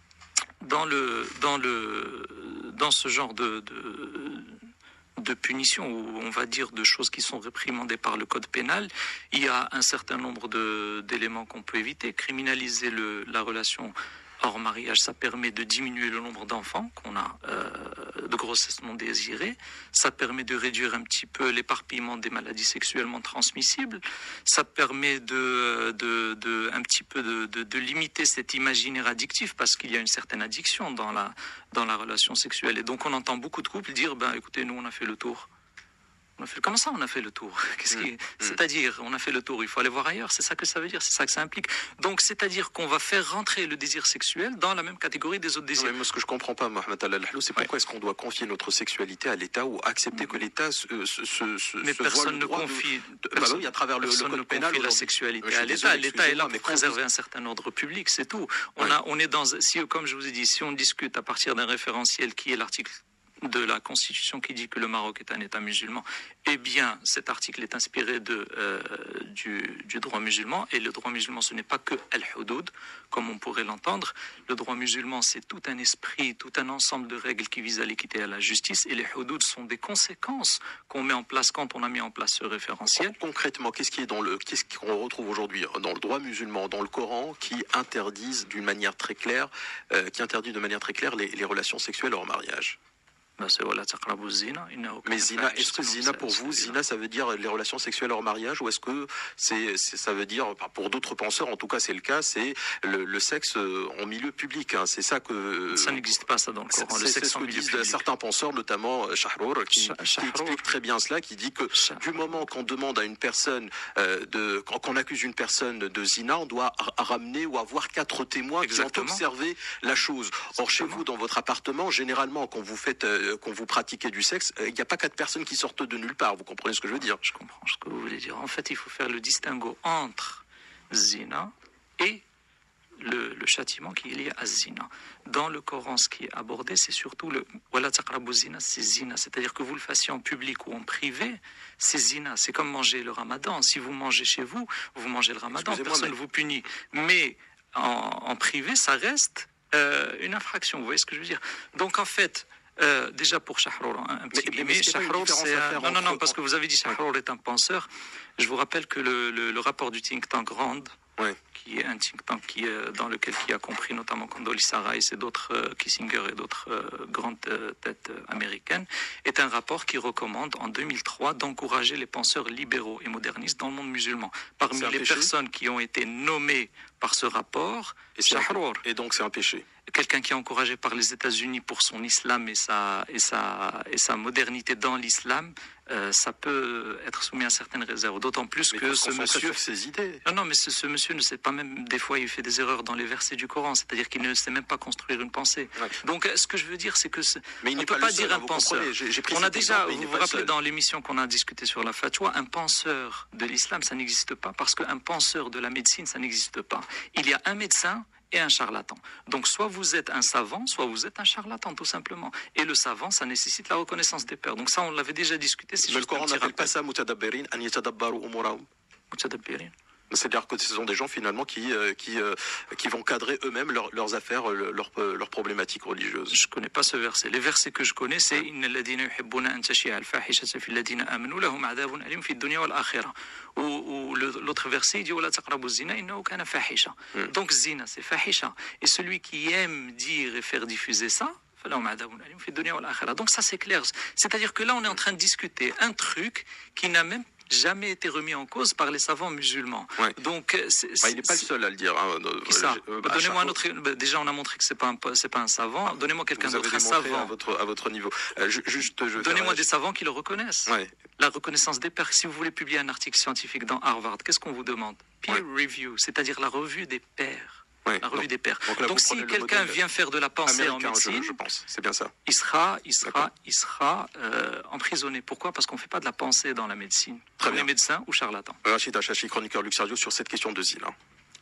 dans, le, dans, le, dans ce genre de... de de punition, ou on va dire de choses qui sont réprimandées par le code pénal, il y a un certain nombre de, d'éléments qu'on peut éviter. Criminaliser le, la relation hors mariage, ça permet de diminuer le nombre d'enfants qu'on a, euh, de grossesse non désirée. Ça permet de réduire un petit peu l'éparpillement des maladies sexuellement transmissibles. Ça permet de, de, de un petit peu de, de, de limiter cet imaginaire addictif, parce qu'il y a une certaine addiction dans la, dans la relation sexuelle. Et donc on entend beaucoup de couples dire, ben écoutez, nous on a fait le tour. On a fait... Comment ça, on a fait le tour? Qu'est-ce qui... mmh. C'est-à-dire, on a fait le tour, il faut aller voir ailleurs, c'est ça que ça veut dire, c'est ça que ça implique. Donc, c'est-à-dire qu'on va faire rentrer le désir sexuel dans la même catégorie des autres désirs. Non, mais moi, ce que je comprends pas, Mohamed Al-Lahlou, c'est pourquoi ouais. est-ce qu'on doit confier notre sexualité à l'État ou accepter que l'État se, se, se, se mais se personne ne confie, de... personne, bah oui, à travers le, le code pénal, la sexualité à l'État. L'État est là pour préserver un certain ordre public, c'est tout. On ouais. a, on est dans, si, comme je vous ai dit, si on discute à partir d'un référentiel qui est l'article de la Constitution qui dit que le Maroc est un État musulman, eh bien, cet article est inspiré de, euh, du, du droit musulman, et le droit musulman, ce n'est pas que al-hudud, comme on pourrait l'entendre. Le droit musulman, c'est tout un esprit, tout un ensemble de règles qui visent à l'équité et à la justice, et les hudud sont des conséquences qu'on met en place quand on a mis en place ce référentiel. Concrètement, qu'est-ce qui est dans le, qu'est-ce qu'on retrouve aujourd'hui dans le droit musulman, dans le Coran, qui interdisent d'une manière très claire, euh, qui interdit de manière très claire les, les relations sexuelles hors mariage? Ben zina, mais zina, est-ce que zina pour vous, zina ça veut dire les relations sexuelles hors mariage, ou est-ce que c'est, c'est ça veut dire, pour d'autres penseurs, en tout cas c'est le cas, c'est le, le sexe en milieu public, hein, c'est ça que... Ça n'existe pas ça dans le Coran, le c'est, sexe c'est ce en que milieu disent public. Certains penseurs, notamment Shahrour, qui, qui explique très bien cela, qui dit que Shahrour. Du moment qu'on demande à une personne, euh, de, quand on accuse une personne de zina, on doit ramener ou avoir quatre témoins Exactement. Qui ont observé la chose. Exactement. Or chez vous, dans votre appartement, généralement quand vous faites... Euh, quand vous pratiquez du sexe, il n'y a pas quatre personnes qui sortent de nulle part. Vous comprenez ce que je veux dire? Je comprends ce que vous voulez dire. En fait, il faut faire le distinguo entre zina et le, le châtiment qui est lié à zina. Dans le Coran, ce qui est abordé, c'est surtout le wala taqrabu zina, c'est zina. C'est-à-dire que vous le fassiez en public ou en privé, c'est zina. C'est comme manger le ramadan. Si vous mangez chez vous, vous mangez le ramadan, personne ne mais... vous punit. Mais en, en privé, ça reste euh, une infraction. Vous voyez ce que je veux dire? Donc en fait... Euh, déjà pour Shahrour, hein, un petit mais, mais, mais Shahrour, c'est un... non non non parce que vous avez dit Shahrour ouais. est un penseur. Je vous rappelle que le, le, le rapport du think tank Rand, ouais. qui est un think tank qui est, dans lequel qui a compris notamment Condoleezza Rice et d'autres euh, Kissinger et d'autres euh, grandes euh, têtes euh, américaines, est un rapport qui recommande en deux mille trois d'encourager les penseurs libéraux et modernistes dans le monde musulman. Parmi les péché. personnes qui ont été nommées par ce rapport, et Shahrour. Et donc c'est un péché. Quelqu'un qui est encouragé par les États-Unis pour son islam et sa, et sa, et sa modernité dans l'islam, euh, ça peut être soumis à certaines réserves. D'autant plus mais que ce monsieur... sur ses idées. Non, non, mais ce, ce monsieur ne sait pas même... Des fois, il fait des erreurs dans les versets du Coran, c'est-à-dire qu'il ne sait même pas construire une pensée. Ouais. Donc, ce que je veux dire, c'est que... Mais il on ne peut pas, pas seul, dire un penseur. J'ai, j'ai on a déjà, exemple, vous vous rappelez dans l'émission qu'on a discuté sur la fatwa, un penseur de l'islam, ça n'existe pas, parce qu'un penseur de la médecine, ça n'existe pas. Il y a un médecin et un charlatan. Donc soit vous êtes un savant, soit vous êtes un charlatan, tout simplement. Et le savant, ça nécessite la reconnaissance des peurs. Donc ça, on l'avait déjà discuté. Mais le Coran n'appelle pas ça mutadabbirin, an yatadabbaru umurahum. Mutadabbirin. C'est-à-dire que ce sont des gens finalement qui euh, qui euh, qui vont cadrer eux-mêmes leur, leurs affaires, leurs leurs problématiques religieuses. Je connais pas ce verset. Les versets que je connais, c'est innal ladina yuhibbuna an tashi'a al-fahishata fil ladina amanu lahum 'adabun alim fid dunya wal akhirah. Ou l'autre verset dit wala taqrabu zina innahu kana fahisha. Donc zina, c'est fahisha. Et celui qui aime dire et faire diffuser ça, donc ça c'est clair. C'est-à-dire que là on est en train de discuter un truc qui n'a même jamais été remis en cause par les savants musulmans. Ouais. Donc, c'est, bah, il n'est pas le seul à le dire. Hein. Qui ça euh, bah, Donnez-moi un autre. Bah, déjà, on a montré que c'est pas un, c'est pas un savant. Donnez-moi quelqu'un d'autre, un savant. À votre, à votre niveau. Euh, juste, je Donnez-moi des savants qui le reconnaissent. Ouais. La reconnaissance des pairs. Si vous voulez publier un article scientifique dans Harvard, qu'est-ce qu'on vous demande? Peer ouais. review, c'est-à-dire la revue des pairs. Ouais, la revue donc, des pairs. Donc, là, donc si quelqu'un vient faire de la pensée en médecine, je, je pense, c'est bien ça. Il sera, il sera, il sera euh, emprisonné. Pourquoi? Parce qu'on ne fait pas de la pensée dans la médecine. Très bien. Les médecins ou charlatans. Rachid Achachi, chroniqueur Lux Radio, sur cette question de zina.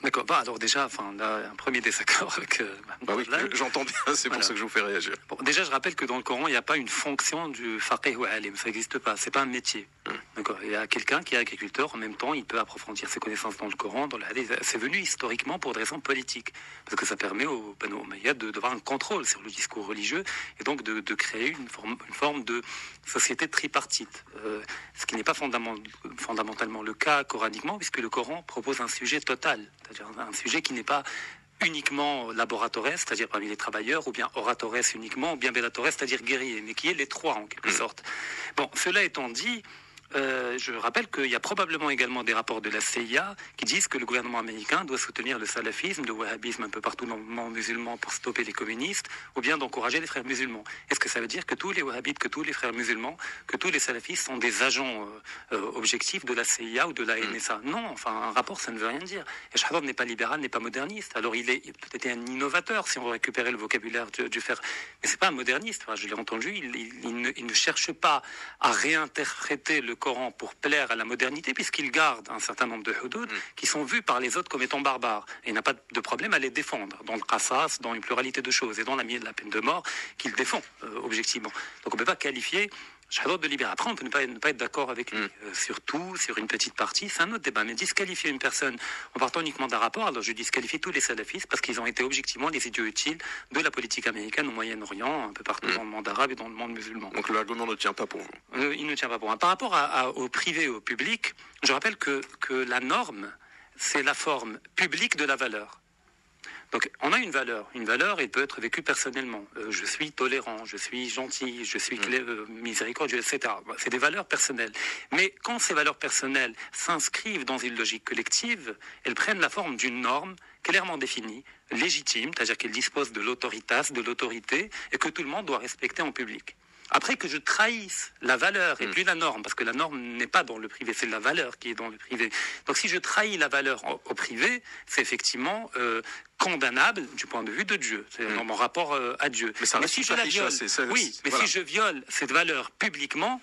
D'accord. Bah, alors déjà, enfin, on a un premier désaccord avec. Euh, bah oui, j'entends bien, c'est voilà. pour ça que je vous fais réagir. Bon, déjà, je rappelle que dans le Coran, il n'y a pas une fonction du faqih ou alim, ça n'existe pas, c'est pas un métier. Mmh. D'accord. Il y a quelqu'un qui est agriculteur, en même temps, il peut approfondir ses connaissances dans le Coran, dans le hadith. C'est venu historiquement pour des raisons politiques, parce que ça permet aux Banu Umayyad de d'avoir un contrôle sur le discours religieux et donc de, de créer une forme, une forme de société tripartite, euh, ce qui n'est pas fondament, fondamentalement le cas coraniquement, puisque le Coran propose un sujet total, c'est-à-dire un sujet qui n'est pas uniquement laboratores, c'est-à-dire parmi les travailleurs, ou bien oratores uniquement, ou bien bellatores, c'est-à-dire guerriers, mais qui est les trois en quelque sorte. Bon, cela étant dit, Euh, je rappelle qu'il y a probablement également des rapports de la C I A qui disent que le gouvernement américain doit soutenir le salafisme, le wahhabisme un peu partout dans le monde musulman pour stopper les communistes, ou bien d'encourager les frères musulmans. Est-ce que ça veut dire que tous les wahhabites, que tous les frères musulmans, que tous les salafistes sont des agents euh, euh, objectifs de la C I A ou de la N S A? Non, enfin, un rapport, ça ne veut rien dire. Et Shahbab n'est pas libéral, n'est pas moderniste. Alors il est peut-être un innovateur, si on veut récupérer le vocabulaire du, du fer. Mais c'est pas un moderniste. Enfin, je l'ai entendu, il, il, il, ne, il ne cherche pas à réinterpréter le Coran pour plaire à la modernité, puisqu'il garde un certain nombre de hudud qui sont vus par les autres comme étant barbares. Et il n'a pas de problème à les défendre, dans le qasas, dans une pluralité de choses, et dans la, la peine de mort qu'il défend, euh, objectivement. Donc on ne peut pas qualifier Shahbab de libéral. Après, on peut ne pas, ne pas être d'accord avec lui, mm. euh, sur tout, sur une petite partie, c'est un autre débat. Mais disqualifier une personne en partant uniquement d'un rapport, alors je disqualifie tous les salafistes parce qu'ils ont été objectivement les idiots utiles de la politique américaine au Moyen-Orient, un peu partout mm. dans le monde arabe et dans le monde musulman. Donc l'argument ne tient pas pour vous. Euh, il ne tient pas pour moi. Par rapport à, à, au privé et au public, je rappelle que, que la norme, c'est la forme publique de la valeur. Donc, on a une valeur. Une valeur, elle peut être vécue personnellement. Euh, je suis tolérant, je suis gentil, je suis clé, euh, miséricordieux, et cetera. C'est des valeurs personnelles. Mais quand ces valeurs personnelles s'inscrivent dans une logique collective, elles prennent la forme d'une norme clairement définie, légitime, c'est-à-dire qu'elle dispose de l'autoritas, de l'autorité, et que tout le monde doit respecter en public. Après que je trahisse la valeur et plus la norme, parce que la norme n'est pas dans le privé, c'est la valeur qui est dans le privé. Donc si je trahis la valeur au, au privé, c'est effectivement euh, condamnable du point de vue de Dieu, c'est dans mon rapport euh, à Dieu. Mais, ça mais si je la viole, c'est, c'est, oui, mais voilà. si je viole cette valeur publiquement,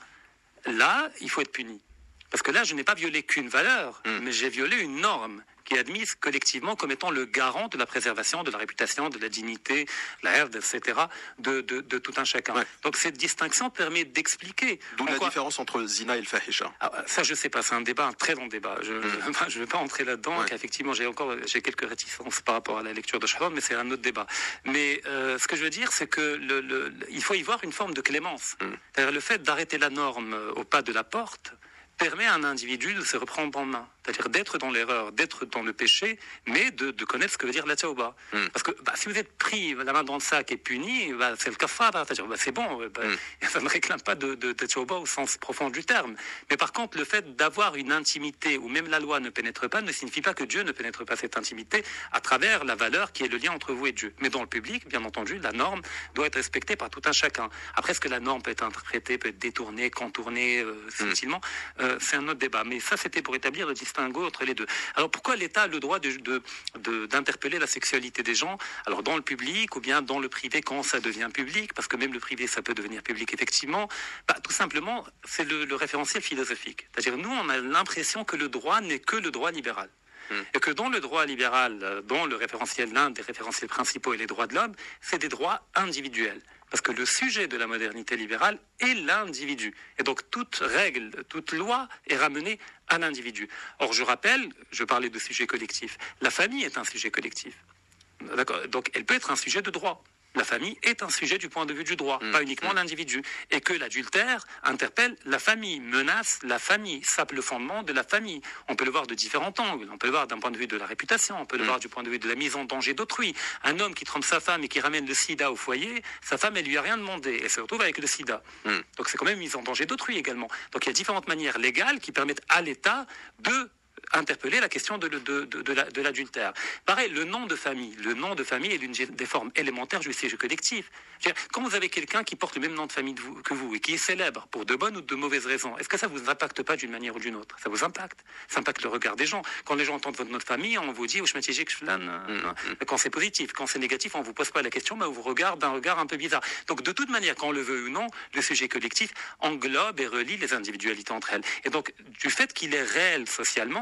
là, il faut être puni. Parce que là, je n'ai pas violé qu'une valeur, mm. mais j'ai violé une norme qui est admise collectivement comme étant le garant de la préservation de la réputation, de la dignité, la herde, et cetera, de, de, de tout un chacun. Ouais. Donc cette distinction permet d'expliquer... D'où la quoi... différence entre zina et le fahisha. Ah, ça, je ne sais pas, c'est un débat, un très long débat. Je ne mm. vais pas entrer là-dedans, ouais. qu'effectivement, j'ai encore j'ai quelques réticences par rapport à la lecture de Shahbab, mais c'est un autre débat. Mais euh, ce que je veux dire, c'est que le, le, le, il faut y voir une forme de clémence. Mm. C'est-à-dire le fait d'arrêter la norme au pas de la porte permet à un individu de se reprendre en main, c'est-à-dire d'être dans l'erreur, d'être dans le péché, mais de, de connaître ce que veut dire la tauba. Mm. Parce que bah, si vous êtes pris la main dans le sac et puni, bah, c'est le kafara, c'est-à-dire bah, c'est bon, bah, mm. ça ne réclame pas de, de, de tauba au sens profond du terme. Mais par contre, le fait d'avoir une intimité où même la loi ne pénètre pas ne signifie pas que Dieu ne pénètre pas cette intimité à travers la valeur qui est le lien entre vous et Dieu. Mais dans le public, bien entendu, la norme doit être respectée par tout un chacun. Après, est-ce que la norme peut être interprétée, peut être détournée, contournée euh, subtilement mm. euh, c'est un autre débat, mais ça c'était pour établir le distinguo entre les deux. Alors pourquoi l'État a le droit de, de, de, d'interpeller la sexualité des gens, alors dans le public ou bien dans le privé quand ça devient public, parce que même le privé ça peut devenir public effectivement, bah, tout simplement c'est le, le référentiel philosophique. C'est-à-dire nous on a l'impression que le droit n'est que le droit libéral. Et que dans le droit libéral, dans le référentiel, l'un des référentiels principaux est les droits de l'homme, c'est des droits individuels. Parce que le sujet de la modernité libérale est l'individu. Et donc toute règle, toute loi est ramenée à l'individu. Or je rappelle, je parlais de sujet collectif, la famille est un sujet collectif. D'accord ? Donc elle peut être un sujet de droit. La famille est un sujet du point de vue du droit, mmh. pas uniquement mmh. l'individu. Et que l'adultère interpelle la famille, menace la famille, sape le fondement de la famille. On peut le voir de différents angles. On peut le voir d'un point de vue de la réputation, on peut le mmh. voir du point de vue de la mise en danger d'autrui. Un homme qui trompe sa femme et qui ramène le sida au foyer, sa femme, elle lui a rien demandé. Elle se retrouve avec le sida. Mmh. Donc c'est quand même mise en danger d'autrui également. Donc il y a différentes manières légales qui permettent à l'État de interpeller la question de, de, de, de, la, de l'adultère. Pareil, le nom de famille. Le nom de famille est l'une des formes élémentaires du siège collectif. Quand vous avez quelqu'un qui porte le même nom de famille de vous, que vous et qui est célèbre pour de bonnes ou de mauvaises raisons, est-ce que ça vous impacte pas d'une manière ou d'une autre ? Ça vous impacte. Ça impacte le regard des gens. Quand les gens entendent votre nom de famille, on vous dit mmh. quand c'est positif. Quand c'est négatif, on vous pose pas la question, mais on vous regarde d'un regard un peu bizarre. Donc de toute manière, qu'on le veut ou non, le sujet collectif englobe et relie les individualités entre elles. Et donc, du fait qu'il est réel socialement,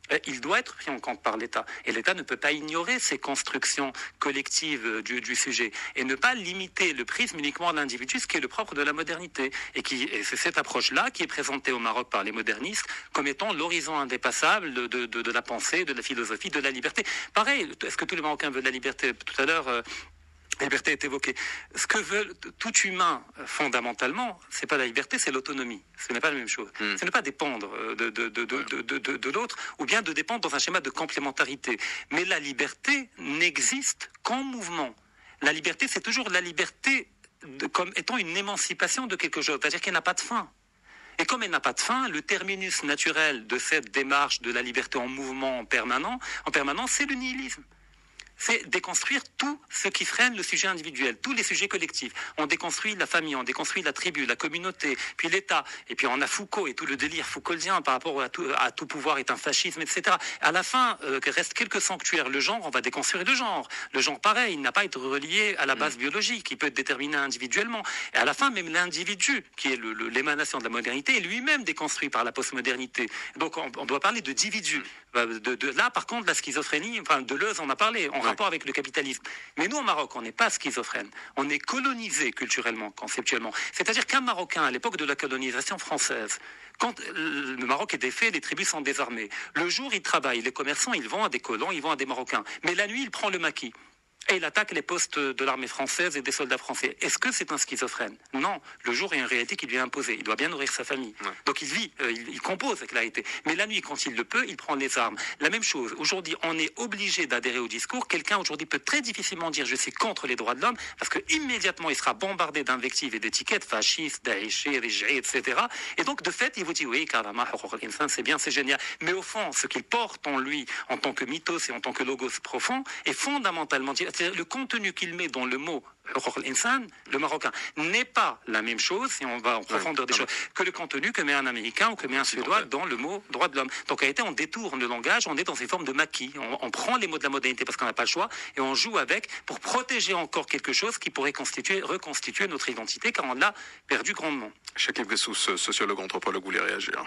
il doit être pris en compte par l'État. Et l'État ne peut pas ignorer ces constructions collectives du, du sujet et ne pas limiter le prisme uniquement à l'individu, ce qui est le propre de la modernité. Et, qui, et c'est cette approche-là qui est présentée au Maroc par les modernistes comme étant l'horizon indépassable de, de, de, de la pensée, de la philosophie, de la liberté. Pareil, est-ce que tous les Marocains veulent la liberté? Tout à l'heure, euh, la liberté est évoquée. Ce que veut tout humain, fondamentalement, c'est pas la liberté, c'est l'autonomie. Ce n'est pas la même chose. Mm. Ce n'est pas dépendre de, de, de, de, de, de, de, de l'autre, ou bien de dépendre dans un schéma de complémentarité. Mais la liberté n'existe qu'en mouvement. La liberté, c'est toujours la liberté de, comme étant une émancipation de quelque chose. C'est-à-dire qu'elle n'a pas de fin. Et comme elle n'a pas de fin, le terminus naturel de cette démarche de la liberté en mouvement en permanent, en permanence, c'est le nihilisme. C'est déconstruire tout ce qui freine le sujet individuel, tous les sujets collectifs. On déconstruit la famille, on déconstruit la tribu, la communauté, puis l'État. Et puis on a Foucault et tout le délire foucaultien par rapport à tout, à tout pouvoir est un fascisme, et cetera. À la fin, euh, reste quelques sanctuaires. Le genre, on va déconstruire le genre. Le genre, pareil, il n'a pas à être relié à la base mmh. biologique. Il peut être déterminé individuellement. Et à la fin, même l'individu, qui est le, le, l'émanation de la modernité, est lui-même déconstruit par la postmodernité. Donc on, on doit parler de dividu. De, de, de, là, par contre, la schizophrénie, enfin, Deleuze en a parlé, en ouais. rapport avec le capitalisme. Mais nous, au Maroc, on n'est pas schizophrène. On est colonisé culturellement, conceptuellement. C'est-à-dire qu'un Marocain, à l'époque de la colonisation française, quand le Maroc est défait, les tribus sont désarmées. Le jour, ils travaillent. Les commerçants, ils vont à des colons, ils vont à des Marocains. Mais la nuit, il prend le maquis. Et il attaque les postes de l'armée française et des soldats français. Est-ce que c'est un schizophrène? Non. Le jour, il y a une réalité qui lui est imposée. Il doit bien nourrir sa famille. Ouais. Donc il vit, euh, il, il compose avec la réalité. Mais la nuit, quand il le peut, il prend les armes. La même chose. Aujourd'hui, on est obligé d'adhérer au discours. Quelqu'un aujourd'hui peut très difficilement dire « je suis contre les droits de l'homme » parce que immédiatement il sera bombardé d'invectives et d'étiquettes fascistes, daïché, régé, et cetera. Et donc, de fait, il vous dit « oui, carrément, c'est bien, c'est génial ». Mais au fond, ce qu'il porte en lui, en tant que mythos et en tant que logos profond, est fondamentalement... C'est-à-dire le contenu qu'il met dans le mot Insan, le marocain, n'est pas la même chose, si on va en profondeur des choses, que le contenu que met un Américain ou que met un Suédois dans le mot droit de l'homme. Donc, en réalité, on détourne le langage, on est dans ces formes de maquis. On, on prend les mots de la modernité parce qu'on n'a pas le choix et on joue avec pour protéger encore quelque chose qui pourrait constituer, reconstituer notre identité car on l'a perdu grandement. Chakib Gessous, sociologue, anthropologue, voulait réagir.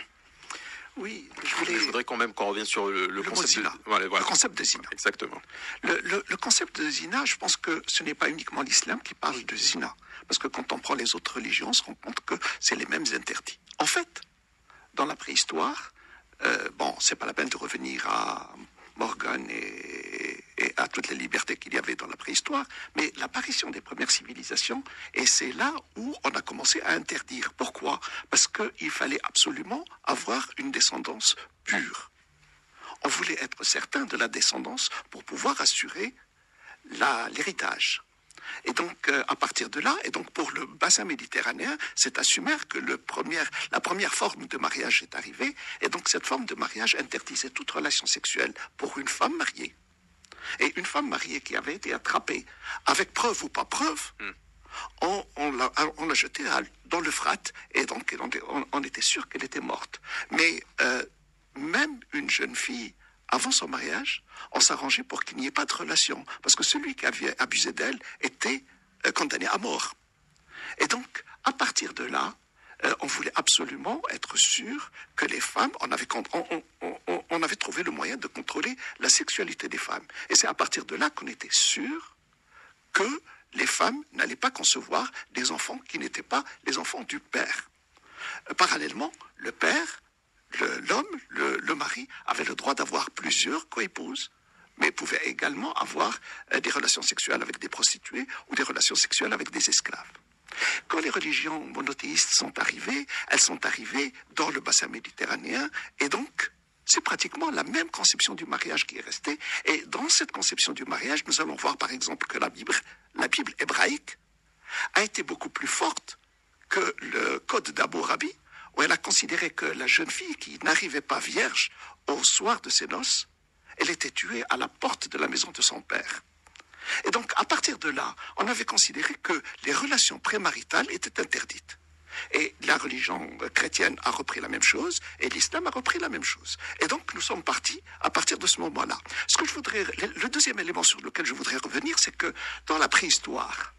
Oui, je, voulais... je voudrais quand même qu'on revienne sur le, le, le concept, de... Voilà, voilà. le concept de zina. Exactement. Le, le, le concept de zina, je pense que ce n'est pas uniquement l'islam qui parle de zina. Parce que quand on prend les autres religions, on se rend compte que c'est les mêmes interdits. En fait, dans la préhistoire, euh, bon, c'est pas la peine de revenir à Morgane et, et à toutes les libertés qu'il y avait dans la préhistoire, mais l'apparition des premières civilisations, et c'est là où on a commencé à interdire. Pourquoi? Parce qu'il fallait absolument avoir une descendance pure. On voulait être certain de la descendance pour pouvoir assurer la, l'héritage. Et donc, euh, à partir de là, et donc pour le bassin méditerranéen, c'est à Sumer que le premier, la première forme de mariage est arrivée. Et donc, cette forme de mariage interdisait toute relation sexuelle pour une femme mariée. Et une femme mariée qui avait été attrapée, avec preuve ou pas preuve, mm. on, on, l'a, on l'a jetée à, dans l'Euphrate. Et donc, on, on était sûr qu'elle était morte. Mais euh, même une jeune fille, avant son mariage, on s'arrangeait pour qu'il n'y ait pas de relation. Parce que celui qui avait abusé d'elle était euh, condamné à mort. Et donc, à partir de là, euh, on voulait absolument être sûr que les femmes, on avait, on, on, on, on avait trouvé le moyen de contrôler la sexualité des femmes. Et c'est à partir de là qu'on était sûr que les femmes n'allaient pas concevoir des enfants qui n'étaient pas les enfants du père. Euh, parallèlement, le père, Le, l'homme, le, le mari, avait le droit d'avoir plusieurs coépouses, mais pouvait également avoir euh, des relations sexuelles avec des prostituées ou des relations sexuelles avec des esclaves. Quand les religions monothéistes sont arrivées, elles sont arrivées dans le bassin méditerranéen, et donc c'est pratiquement la même conception du mariage qui est restée. Et dans cette conception du mariage, nous allons voir par exemple que la Bible, la Bible hébraïque a été beaucoup plus forte que le code d'Hammurabi, où elle a considéré que la jeune fille qui n'arrivait pas vierge au soir de ses noces, elle était tuée à la porte de la maison de son père. Et donc, à partir de là, on avait considéré que les relations prémaritales étaient interdites. Et la religion chrétienne a repris la même chose, et l'islam a repris la même chose. Et donc, nous sommes partis à partir de ce moment-là. Ce que je voudrais, le deuxième élément sur lequel je voudrais revenir, c'est que dans la préhistoire,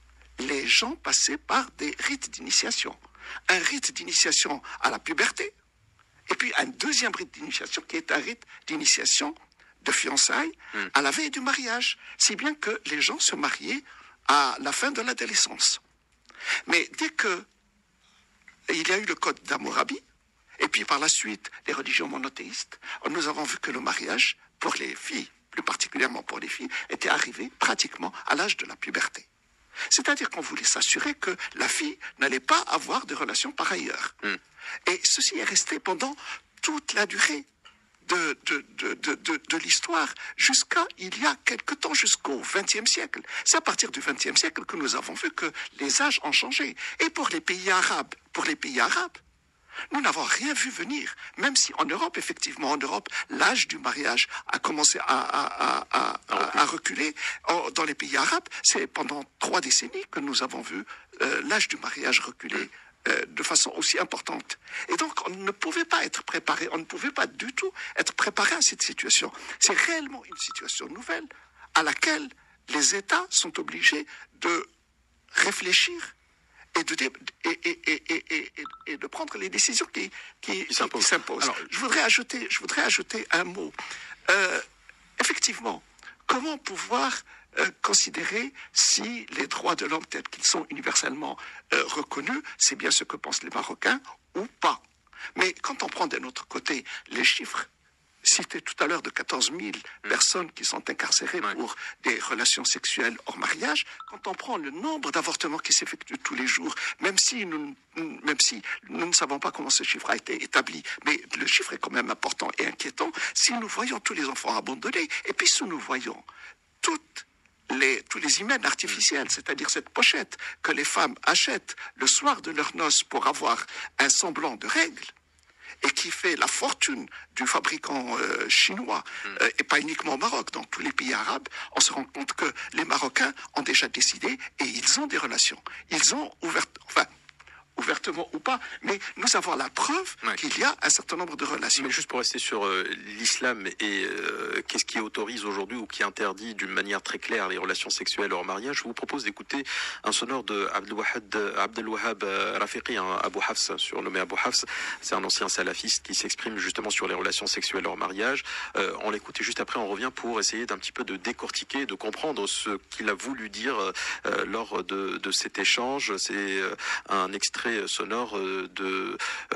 les gens passaient par des rites d'initiation. Un rite d'initiation à la puberté Et puis un deuxième rite d'initiation qui est un rite d'initiation de fiançailles mm. à la veille du mariage, si bien que les gens se mariaient à la fin de l'adolescence. Mais dès que il y a eu le code d'Hammurabi, et puis par la suite les religions monothéistes, nous avons vu que le mariage, pour les filles, plus particulièrement pour les filles, était arrivé pratiquement à l'âge de la puberté. C'est-à-dire qu'on voulait s'assurer que la fille n'allait pas avoir de relations par ailleurs. Mm. Et ceci est resté pendant toute la durée de, de, de, de, de, de l'histoire, jusqu'à il y a quelque temps, jusqu'au vingtième siècle. C'est à partir du vingtième siècle que nous avons vu que les âges ont changé. Et pour les pays arabes, pour les pays arabes, nous n'avons rien vu venir, même si en Europe, effectivement, en Europe, l'âge du mariage a commencé à, à, à, à, à, à reculer. Dans les pays arabes, c'est pendant trois décennies que nous avons vu euh, l'âge du mariage reculer euh, de façon aussi importante. Et donc, on ne pouvait pas être préparé, on ne pouvait pas du tout être préparé à cette situation. C'est réellement une situation nouvelle à laquelle les États sont obligés de réfléchir et de, et, et, et, et, et, et de prendre les décisions qui, qui, qui s'imposent. s'imposent. Alors, je voudrais ajouter, je voudrais ajouter un mot. Euh, effectivement, comment pouvoir euh, considérer si les droits de l'homme tels qu'ils sont universellement euh, reconnus, c'est bien ce que pensent les Marocains ou pas. Mais quand on prend d'un autre côté les chiffres cités tout à l'heure de quatorze mille mmh. personnes qui sont incarcérées ouais. pour des relations sexuelles hors mariage, quand on prend le nombre d'avortements qui s'effectuent tous les jours, même si nous, même si nous ne savons pas comment ce chiffre a été établi, mais le chiffre est quand même important et inquiétant, si nous voyons tous les enfants abandonnés, et puis si nous voyons toutes les, tous les hymens artificiels, c'est-à-dire cette pochette que les femmes achètent le soir de leurs noces pour avoir un semblant de règle, et qui fait la fortune du fabricant euh, chinois, euh, et pas uniquement au Maroc, dans tous les pays arabes, on se rend compte que les Marocains ont déjà décidé et ils ont des relations. Ils ont ouvert, enfin, ouvertement ou pas, mais nous avons la preuve ouais. qu'il y a un certain nombre de relations. Mais juste pour rester sur euh, l'islam et euh, qu'est-ce qui autorise aujourd'hui ou qui interdit d'une manière très claire les relations sexuelles hors mariage, je vous propose d'écouter un sonore de Abdel Wahab Rafiqi, un Abu Hafs, surnommé Abu Hafs. C'est un ancien salafiste qui s'exprime justement sur les relations sexuelles hors mariage. Euh, on l'écoute et juste après on revient pour essayer d'un petit peu de décortiquer, de comprendre ce qu'il a voulu dire euh, lors de, de cet échange. C'est euh, un extrait sonore de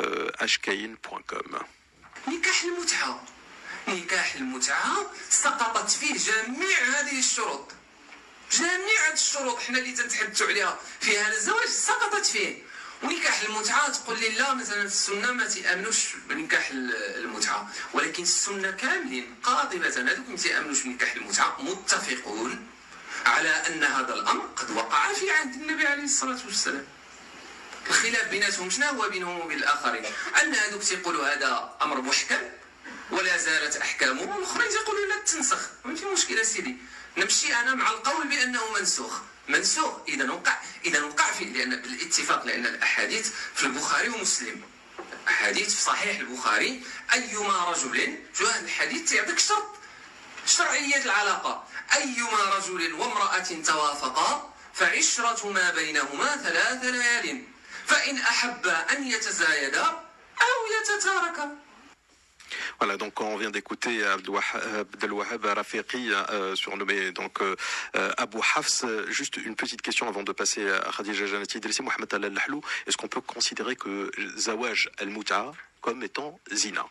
ashkain point com. نكاح المتعة نكاح المتعة سقطت فيه جميع هذه الشروط جميع هذه الشروط حنا اللي تنتحدثوا عليها في هذا الزواج سقطت فيه ونكاح المتعة تقول لي لا مثلا في السنة ما تيأمنوش بنكاح المتعة ولكن السنة كاملين قاطبة هذوك ما تيأمنوش بنكاح المتعة متفقون على أن هذا الأمر قد وقع في عهد النبي عليه الصلاة والسلام. الخلاف بيناتهم شنو هو بينهم وبين الاخرين ان هذوك تيقولوا هذا امر محكم ولا زالت احكامه والاخرين تيقولوا لا تنسخ ما في مشكله سيدي نمشي انا مع القول بانه منسوخ منسوخ اذا وقع اذا وقع فيه لان بالاتفاق لان الاحاديث في البخاري ومسلم احاديث في صحيح البخاري ايما رجل شو هذا الحديث يعطيك شرط شرعيه العلاقه ايما رجل وامراه توافقا فعشرة ما بينهما ثلاث ليال فإن أحبا أن يتزايدا أو يتتاركا. Voilà, donc on vient d'écouter Abdel Wahab Rafiqi, euh, surnommé donc euh, Abu Hafs. Juste une petite question avant de passer à Khadija Janati Idrissi, Mohamed Al-Lahlou. Est-ce qu'on peut considérer que Zawaj al-Muta comme étant zina?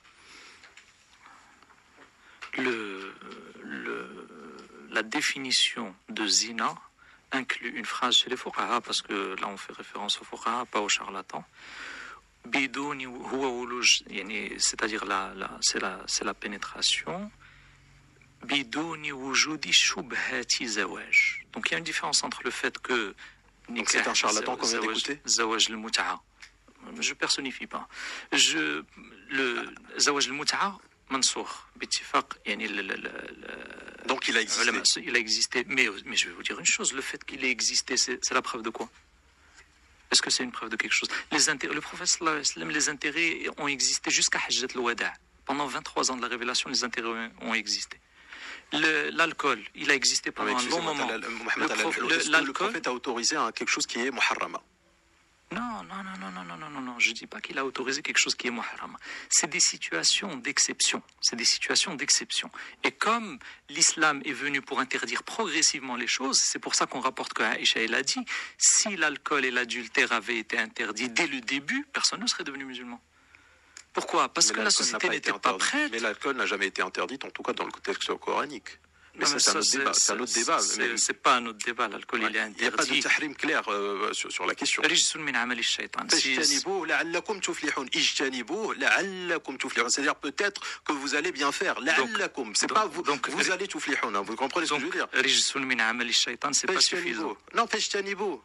le, le, La définition de zina inclut une phrase chez les fuqaha, parce que là on fait référence aux fuqaha, pas aux charlatans. Bidouni huwa wuluj, c'est-à-dire la, la, c'est, la, c'est la pénétration. Bidouni wujudi shubhati zawaj. Donc il y a une différence entre le fait que... Donc c'est un charlatan qu'on vient d'écouter? Zawaj al-muta'a. Je personnifie pas. Je, le zawaj al-muta'a, mansour, bitifaq, yani le... le, le Donc il a existé. Il a existé, mais, mais je vais vous dire une chose, le fait qu'il ait existé, c'est, c'est la preuve de quoi? Est-ce que c'est une preuve de quelque chose? Les intérêts, le prophète sallallahu alayhi wa sallam, les intérêts ont existé jusqu'à Hajjat al-Wada'. Pendant vingt-trois ans de la révélation, les intérêts ont existé. Le, l'alcool, il a existé pendant un long moment. Le, prof, le, le, le prophète a autorisé un, quelque chose qui est muharrama. Non, non, non, non, non, non, non, non, non. Je ne dis pas qu'il a autorisé quelque chose qui est muharram. C'est des situations d'exception. C'est des situations d'exception. Et comme l'islam est venu pour interdire progressivement les choses, c'est pour ça qu'on rapporte que Aïcha, elle a dit, si l'alcool et l'adultère avaient été interdits dès le début, personne ne serait devenu musulman. Pourquoi? Parce Mais que la l'alcool n'a société pas été n'était pas interdit. prête. Mais l'alcool n'a jamais été interdit, en tout cas dans le contexte coranique. Mais Non, ça, mais c'est un ça, autre c'est- débat. C'est un autre débat. c'est- mais- C'est pas un autre débat. L'alcool, il est Il n'y a pas de interdit. tahrim clair euh, sur, sur la question. رجس من عمل الشيطان. Si- فاجتنبوه لعلكم تفلحون. اجتنبوه لعلكم تفلحون. C'est-à-dire peut-être que vous allez bien faire. لعلكم. C'est donc- pas vous, donc- vous allez تفلحون. Vous comprenez ce que je veux dire? رجس من عمل الشيطان, c'est pas suffisant. فاجتنبوه. Non, فاجتنبوه.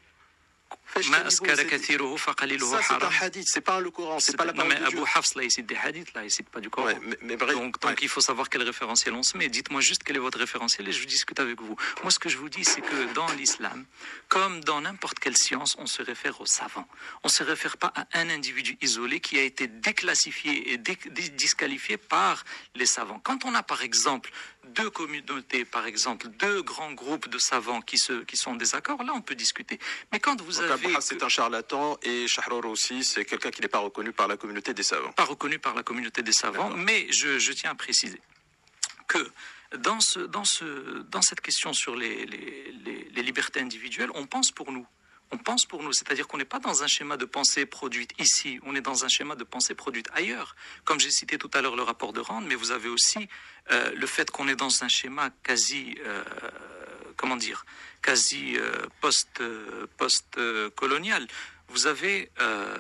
ما أسكر فاجتنبوه. كثيره فقليله Ça, c'est un حرام. hadith. C'est pas le Coran. C'est pas la Non, parole mais de Abu Dieu. Hafs, là, il cite des hadiths, là, il cite pas du Coran. Ouais, mais, mais bref, Donc, donc ouais. il faut savoir quel référentiel on se met. Dites-moi juste quel est votre référentiel et je discute avec vous. Moi, ce que je vous dis, c'est que dans l'islam, comme dans n'importe quelle science, on se réfère aux savants. On ne se réfère pas à un individu isolé qui a été déclassifié et dé- dé- disqualifié par les savants. Quand on a, par exemple, deux communautés, par exemple, deux grands groupes de savants qui, se, qui sont en désaccord, là, on peut discuter. Mais quand vous Donc, avez... Abu Hafs, c'est un charlatan et Shahror aussi, c'est quelqu'un qui n'est pas reconnu par la communauté des savants. Pas reconnu par la communauté des savants, D'accord. mais je, je tiens à préciser que dans, ce, dans, ce, dans cette question sur les, les, les, les libertés individuelles, on pense pour nous. On pense pour nous, c'est-à-dire qu'on n'est pas dans un schéma de pensée produite ici, on est dans un schéma de pensée produite ailleurs. Comme j'ai cité tout à l'heure le rapport de Rand, mais vous avez aussi euh, le fait qu'on est dans un schéma quasi, euh, comment dire, quasi euh, post, euh, post-colonial. Vous avez euh,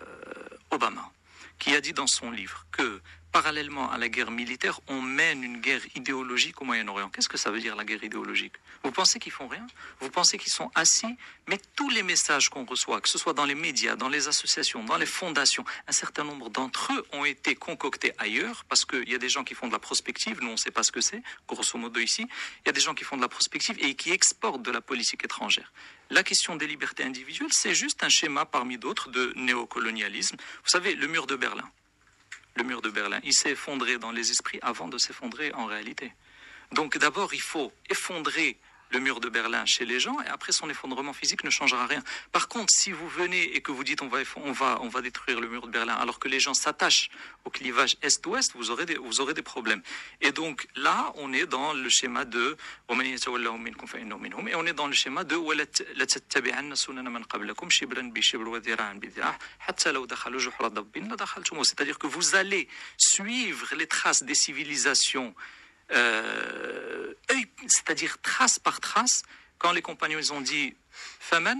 Obama qui a dit dans son livre que parallèlement à la guerre militaire, on mène une guerre idéologique au Moyen-Orient. Qu'est-ce que ça veut dire la guerre idéologique? Vous pensez qu'ils font rien? Vous pensez qu'ils sont assis? Mais tous les messages qu'on reçoit, que ce soit dans les médias, dans les associations, dans les fondations, un certain nombre d'entre eux ont été concoctés ailleurs, parce qu'il y a des gens qui font de la prospective, nous on ne sait pas ce que c'est, grosso modo ici, il y a des gens qui font de la prospective et qui exportent de la politique étrangère. La question des libertés individuelles, c'est juste un schéma parmi d'autres de néocolonialisme. Vous savez, le mur de Berlin, le mur de Berlin, il s'est effondré dans les esprits avant de s'effondrer en réalité. Donc d'abord, il faut effondrer le mur de Berlin chez les gens et après son effondrement physique ne changera rien. Par contre, si vous venez et que vous dites on va, on va, on va détruire le mur de Berlin alors que les gens s'attachent au clivage est-ouest, vous aurez des, vous aurez des problèmes. Et donc là, on est dans le schéma de et on est dans le schéma de c'est-à-dire que vous allez suivre les traces des civilisations. Euh, c'est-à-dire trace par trace, quand les compagnons ils ont dit Faman,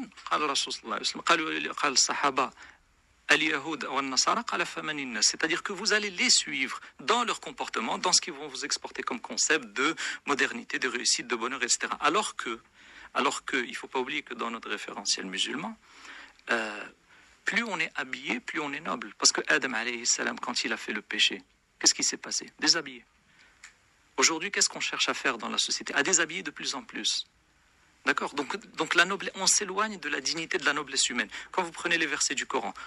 c'est-à-dire que vous allez les suivre dans leur comportement, dans ce qu'ils vont vous exporter comme concept de modernité, de réussite, de bonheur, et cetera. Alors que, alors que, il ne faut pas oublier que dans notre référentiel musulman, euh, plus on est habillé, plus on est noble. Parce que Adam alayhi salam, quand il a fait le péché, qu'est-ce qui s'est passé? Déshabillé. Aujourd'hui, qu'est-ce qu'on cherche à faire dans la société? À déshabiller de plus en plus. D'accord? Donc, donc la noblesse, on s'éloigne de la dignité de la noblesse humaine. Quand vous prenez les versets du Coran,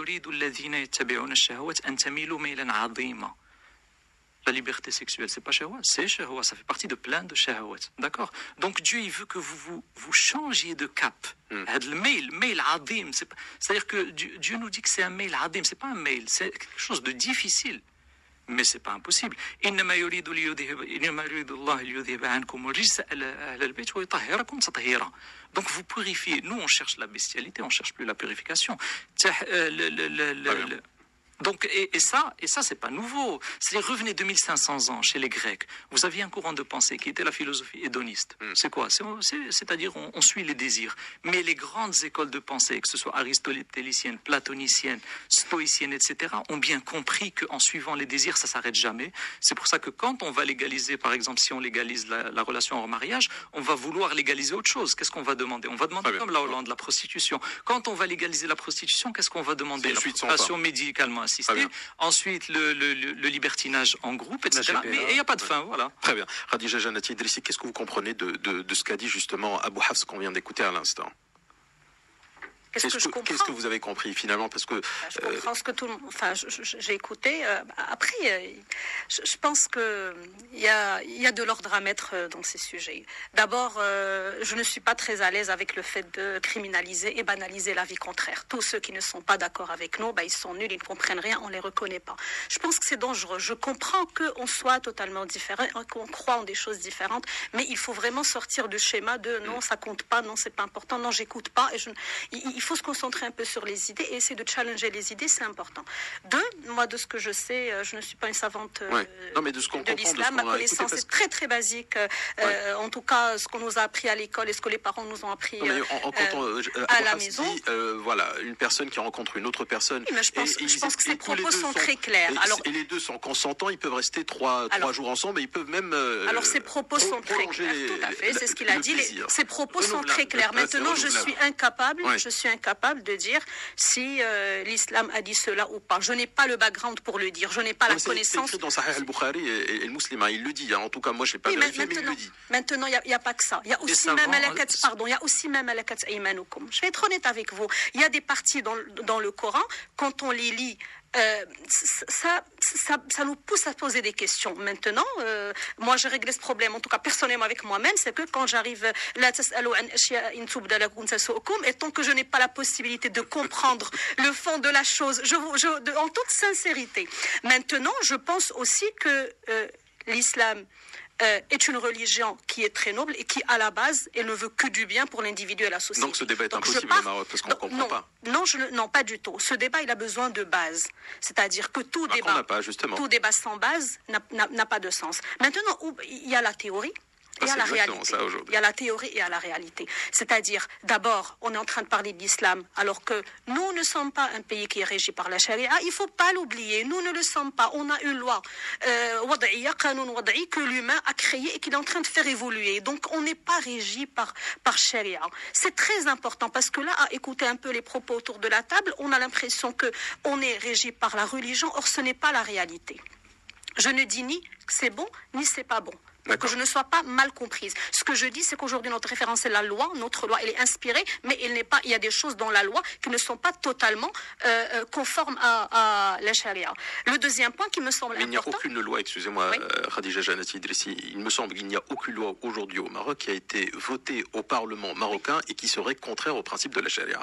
la liberté sexuelle, c'est pas shahwa, c'est shahwa, ça fait partie de plein de shahwat. D'accord? Donc Dieu, il veut que vous vous, vous changiez de cap. Mm. C'est-à-dire que Dieu, Dieu nous dit que c'est un mail adim, c'est pas un mail, c'est quelque chose de difficile. Mais c'est pas impossible. Donc vous purifiez. Nous, on cherche la bestialité, on cherche plus la purification. Le, le, le, le, Donc, et, et ça, et ça, c'est pas nouveau. C'est revenez deux mille cinq cents ans chez les Grecs. Vous aviez un courant de pensée qui était la philosophie hédoniste. Mm. C'est quoi? C'est, c'est, c'est-à-dire, on, on suit les désirs. Mais les grandes écoles de pensée, que ce soit aristotélicienne, platonicienne, stoïcienne, et cetera, ont bien compris qu'en suivant les désirs, ça s'arrête jamais. C'est pour ça que quand on va légaliser, par exemple, si on légalise la, la relation hors mariage, on va vouloir légaliser autre chose. Qu'est-ce qu'on va demander? On va demander, ah, comme la Hollande, la prostitution. Quand on va légaliser la prostitution, qu'est-ce qu'on va demander? La prostitution médicalement assistée. Ensuite, le, le, le libertinage en groupe, et cetera. Mais il n'y a pas de fin, voilà. Très bien. Khadija Jannati Idrissi, qu'est-ce que vous comprenez de, de, de ce qu'a dit justement Abu Hafs qu'on vient d'écouter à l'instant? Qu'est-ce, qu'est-ce que, je que, comprends qu'est-ce que vous avez compris finalement? Parce que ben, je comprends euh... ce que tout le monde. Enfin, je, je, j'ai écouté. Euh, après, euh, je, je pense que il y a, il y a de l'ordre à mettre dans ces sujets. D'abord, euh, je ne suis pas très à l'aise avec le fait de criminaliser et banaliser l'avis contraire. Tous ceux qui ne sont pas d'accord avec nous, ben, ils sont nuls, ils ne comprennent rien, on les reconnaît pas. Je pense que c'est dangereux. Je comprends qu'on soit totalement différent, qu'on croit en des choses différentes, mais il faut vraiment sortir du schéma de non, ça compte pas, non, c'est pas important, non, j'écoute pas. Et je, il, il faut se concentrer un peu sur les idées et essayer de challenger les idées, c'est important. Deux, moi, de ce que je sais, je ne suis pas une savante euh, ouais. non, mais de, ce qu'on de l'islam. Ma connaissance parce... est très, très basique. Euh, ouais. En tout cas, ce qu'on nous a appris à l'école et ce que les parents nous ont appris non, en, en, euh, euh, à la maison. Dit, euh, voilà, une personne qui rencontre une autre personne. Oui, mais je pense, et, je et, pense que ces propos sont, sont très clairs. Et, alors, et les deux sont consentants, ils peuvent rester trois, alors, trois jours ensemble et ils peuvent même. Euh, alors, ces propos sont très clairs. Les, tout à fait, la, c'est ce qu'il a dit. Les, ces propos sont très clairs. Maintenant, je suis incapable, ouais. je suis incapable de dire si euh, l'islam a dit cela ou pas. Je n'ai pas le background pour le dire. Je n'ai pas non, la c'est, connaissance. C'est écrit dans Sahih al-Bukhari et, et le musulman, il le dit. Hein. En tout cas, moi, je ne l'ai pas oui, vérifié, mais il le dit. Maintenant, il n'y a, a pas que ça. Il y a aussi même malakat, pardon, il y a aussi même malakat aymanukum. Je vais être honnête avec vous. Il y a des parties dans, dans le Coran, quand on les lit, Euh, ça, ça, ça nous pousse à poser des questions. Maintenant, euh, moi, j'ai réglé ce problème, en tout cas personnellement avec moi-même, c'est que quand j'arrive, et tant que je n'ai pas la possibilité de comprendre le fond de la chose, je, je, de, en toute sincérité. Maintenant, je pense aussi que euh, l'islam Euh, est une religion qui est très noble et qui, à la base, elle ne veut que du bien pour l'individu et la société. Donc ce débat est Donc, impossible pars... au Maroc parce qu'on ne comprend non, pas. Non, je ne... non, pas du tout. Ce débat, il a besoin de base. C'est-à-dire que tout, Alors débat, pas, justement. tout débat sans base n'a, n'a, n'a pas de sens. Maintenant, il y a la théorie. Et ah, à la réalité. Ça, il y a la théorie et à la réalité. C'est-à-dire, d'abord, on est en train de parler de l'islam, alors que nous ne sommes pas un pays qui est régi par la charia. Il ne faut pas l'oublier. Nous ne le sommes pas. On a une loi euh, que l'humain a créée et qu'il est en train de faire évoluer. Donc, on n'est pas régi par, par charia. C'est très important parce que là, à écouter un peu les propos autour de la table, on a l'impression qu'on est régi par la religion. Or, ce n'est pas la réalité. Je ne dis ni que c'est bon, ni c'est pas bon. Pour que je ne sois pas mal comprise. Ce que je dis, c'est qu'aujourd'hui, notre référence, c'est la loi. Notre loi, elle est inspirée, mais elle n'est pas, il y a des choses dans la loi qui ne sont pas totalement euh, conformes à, à la charia. Le deuxième point qui me semble mais important... il n'y a aucune loi, excusez-moi, oui. euh, Khadija Janati Idrissi, il me semble qu'il n'y a aucune loi aujourd'hui au Maroc qui a été votée au Parlement marocain et qui serait contraire au principe de la charia.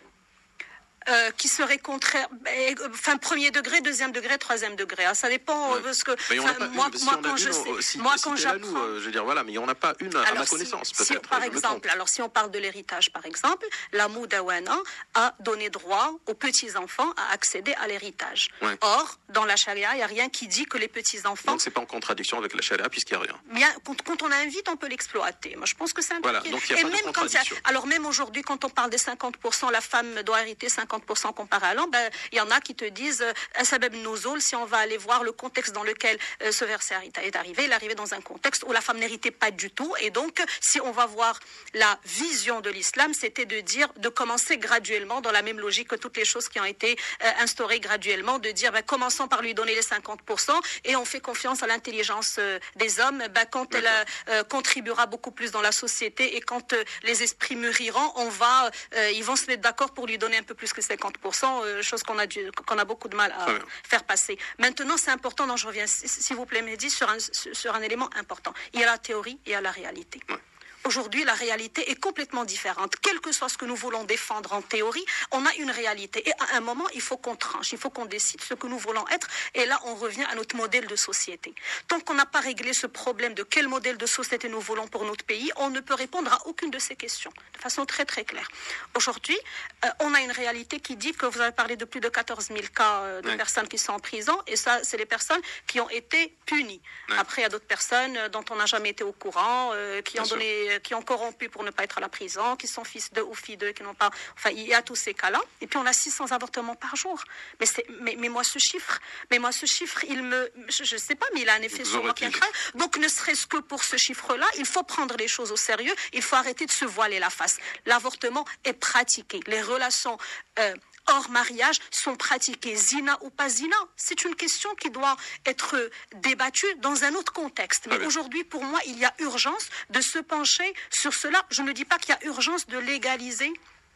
Euh, qui serait contraire, enfin premier degré, deuxième degré, troisième degré. Ah, ça dépend ouais. parce que mais on enfin, pas moi, une, si moi on quand une, je sais, si, moi si quand j'apprends, nous, euh, je veux dire voilà, mais il n'y en a pas une à, alors, à ma connaissance si, peut-être. Si, par exemple, alors si on parle de l'héritage, par exemple, la Moudawana a donné droit aux petits enfants à accéder à l'héritage. Ouais. Or, dans la charia, il n'y a rien qui dit que les petits enfants. Donc c'est pas en contradiction avec la charia puisqu'il n'y a rien. Bien, quand, quand on invite, on peut l'exploiter. Moi, je pense que c'est un voilà, truc. Donc il y a et pas même de quand il y a, alors même aujourd'hui, quand on parle des cinquante pour cent, la femme doit hériter cinquante pour cent comparé à l'homme. Ben, il y en a qui te disent un sabab nuzul, si on va aller voir le contexte dans lequel euh, ce verset est arrivé, il est arrivé dans un contexte où la femme n'héritait pas du tout. Et donc, si on va voir la vision de l'islam, c'était de dire, de commencer graduellement dans la même logique que toutes les choses qui ont été euh, instaurées graduellement, de dire, ben, commençons par lui donner les cinquante pour cent et on fait confiance à l'intelligence euh, des hommes. Ben, quand elle euh, contribuera beaucoup plus dans la société et quand euh, les esprits mûriront, on va, euh, ils vont se mettre d'accord pour lui donner un peu plus que cinquante pour cent, euh, chose qu'on a, dû, qu'on a beaucoup de mal à faire passer. Maintenant, c'est important, non, je reviens, s'il vous plaît, Mehdi, sur un, sur un élément important. Il y a la théorie et il y a la réalité. Ouais. Aujourd'hui, la réalité est complètement différente. Quel que soit ce que nous voulons défendre en théorie, on a une réalité. Et à un moment, il faut qu'on tranche, il faut qu'on décide ce que nous voulons être. Et là, on revient à notre modèle de société. Tant qu'on n'a pas réglé ce problème de quel modèle de société nous voulons pour notre pays, on ne peut répondre à aucune de ces questions de façon très très claire. Aujourd'hui, euh, on a une réalité qui dit que vous avez parlé de plus de quatorze mille cas euh, de ouais. personnes qui sont en prison. Et ça, c'est les personnes qui ont été punies. Ouais. Après, il y a d'autres personnes dont on n'a jamais été au courant, euh, qui Bien ont sûr. donné... qui ont corrompu pour ne pas être à la prison, qui sont fils d'eux ou filles d'eux, qui n'ont pas... Enfin, il y a tous ces cas-là. Et puis, on a six cents avortements par jour. Mais, c'est... mais, mais moi, ce chiffre, mais moi, ce chiffre, il me... Je ne sais pas, mais il a un effet sur moi qui est incroyable. Donc, ne serait-ce que pour ce chiffre-là, il faut prendre les choses au sérieux. Il faut arrêter de se voiler la face. L'avortement est pratiqué. Les relations... Euh, hors mariage sont pratiqués, zina ou pas zina. C'est une question qui doit être débattue dans un autre contexte. Mais aujourd'hui, pour moi, il y a urgence de se pencher sur cela. Je ne dis pas qu'il y a urgence de légaliser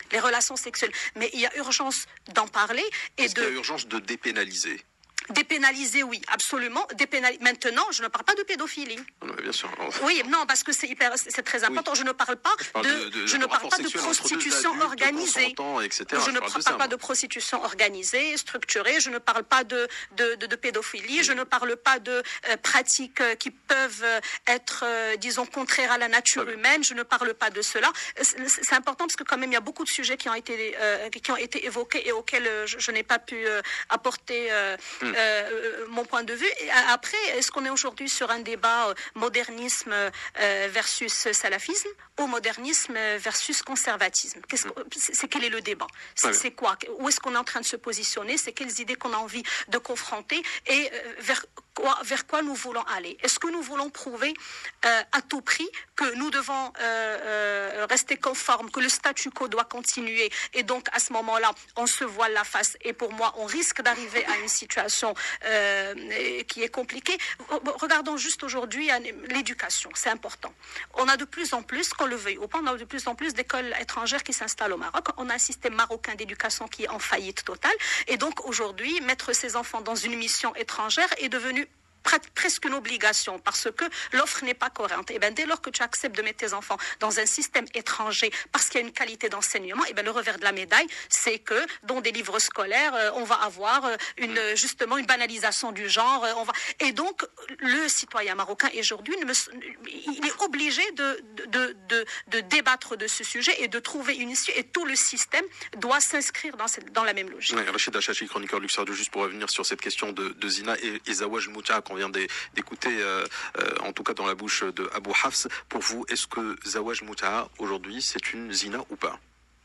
les relations sexuelles. Mais il y a urgence d'en parler et Est-ce de... qu'il y a urgence de dépénaliser? Dépénaliser, oui, absolument. Dépénali... Maintenant, je ne parle pas de pédophilie. Non, mais bien sûr. Oui, non, parce que c'est hyper, c'est très important. Oui. Je ne parle pas je parle de, de, de, je de ne parle pas de sexuel prostitution adultes, organisée. et cetera. Je, Je ne parle parle de pas, ça, pas moi. de prostitution organisée, structurée. Je ne parle pas de, de, de, de pédophilie. Je ne parle pas de euh, pratiques euh, qui peuvent euh, être, euh, disons, contraires à la nature Ouais. humaine. Je ne parle pas de cela. C'est, c'est important parce que quand même, il y a beaucoup de sujets qui ont été, euh, qui ont été évoqués et auxquels euh, je, je n'ai pas pu euh, apporter euh, Mm. euh, mon point de vue. Et après, est-ce qu'on est aujourd'hui sur un débat euh, modernisme euh, versus salafisme ou modernisme versus conservatisme? Qu'est-ce que, c'est, c'est quel est le débat? C'est, Ouais. c'est quoi? Où est-ce qu'on est en train de se positionner? C'est quelles idées qu'on a envie de confronter et euh, vers quoi, vers quoi nous voulons aller? Est-ce que nous voulons prouver euh, à tout prix que nous devons euh, euh, rester conformes, que le statu quo doit continuer et donc à ce moment-là, on se voile la face et pour moi, on risque d'arriver à une situation euh, qui est compliquée. Regardons juste aujourd'hui l'éducation, c'est important. On a de plus en plus, qu'on le veuille ou pas, on a de plus en plus d'écoles étrangères qui s'installent au Maroc. On a un système marocain d'éducation qui est en faillite totale et donc aujourd'hui, mettre ses enfants dans une mission étrangère est devenu presque une obligation parce que l'offre n'est pas cohérente. Et bien, dès lors que tu acceptes de mettre tes enfants dans un système étranger parce qu'il y a une qualité d'enseignement, et bien, le revers de la médaille, c'est que dans des livres scolaires, euh, on va avoir euh, une, justement une banalisation du genre. Euh, on va... Et donc, le citoyen marocain aujourd'hui, ne me... il est obligé de, de, de, de débattre de ce sujet et de trouver une issue. Et tout le système doit s'inscrire dans, cette... dans la même logique. Ouais, Rachid Achachi, chroniqueur Lux Radio, juste pour revenir sur cette question de, de Zina et, et Zawaj Mouta qu'on vient d'écouter, euh, euh, en tout cas dans la bouche de Abou Hafs. Pour vous, est-ce que Zawaj Mouta aujourd'hui c'est une Zina ou pas?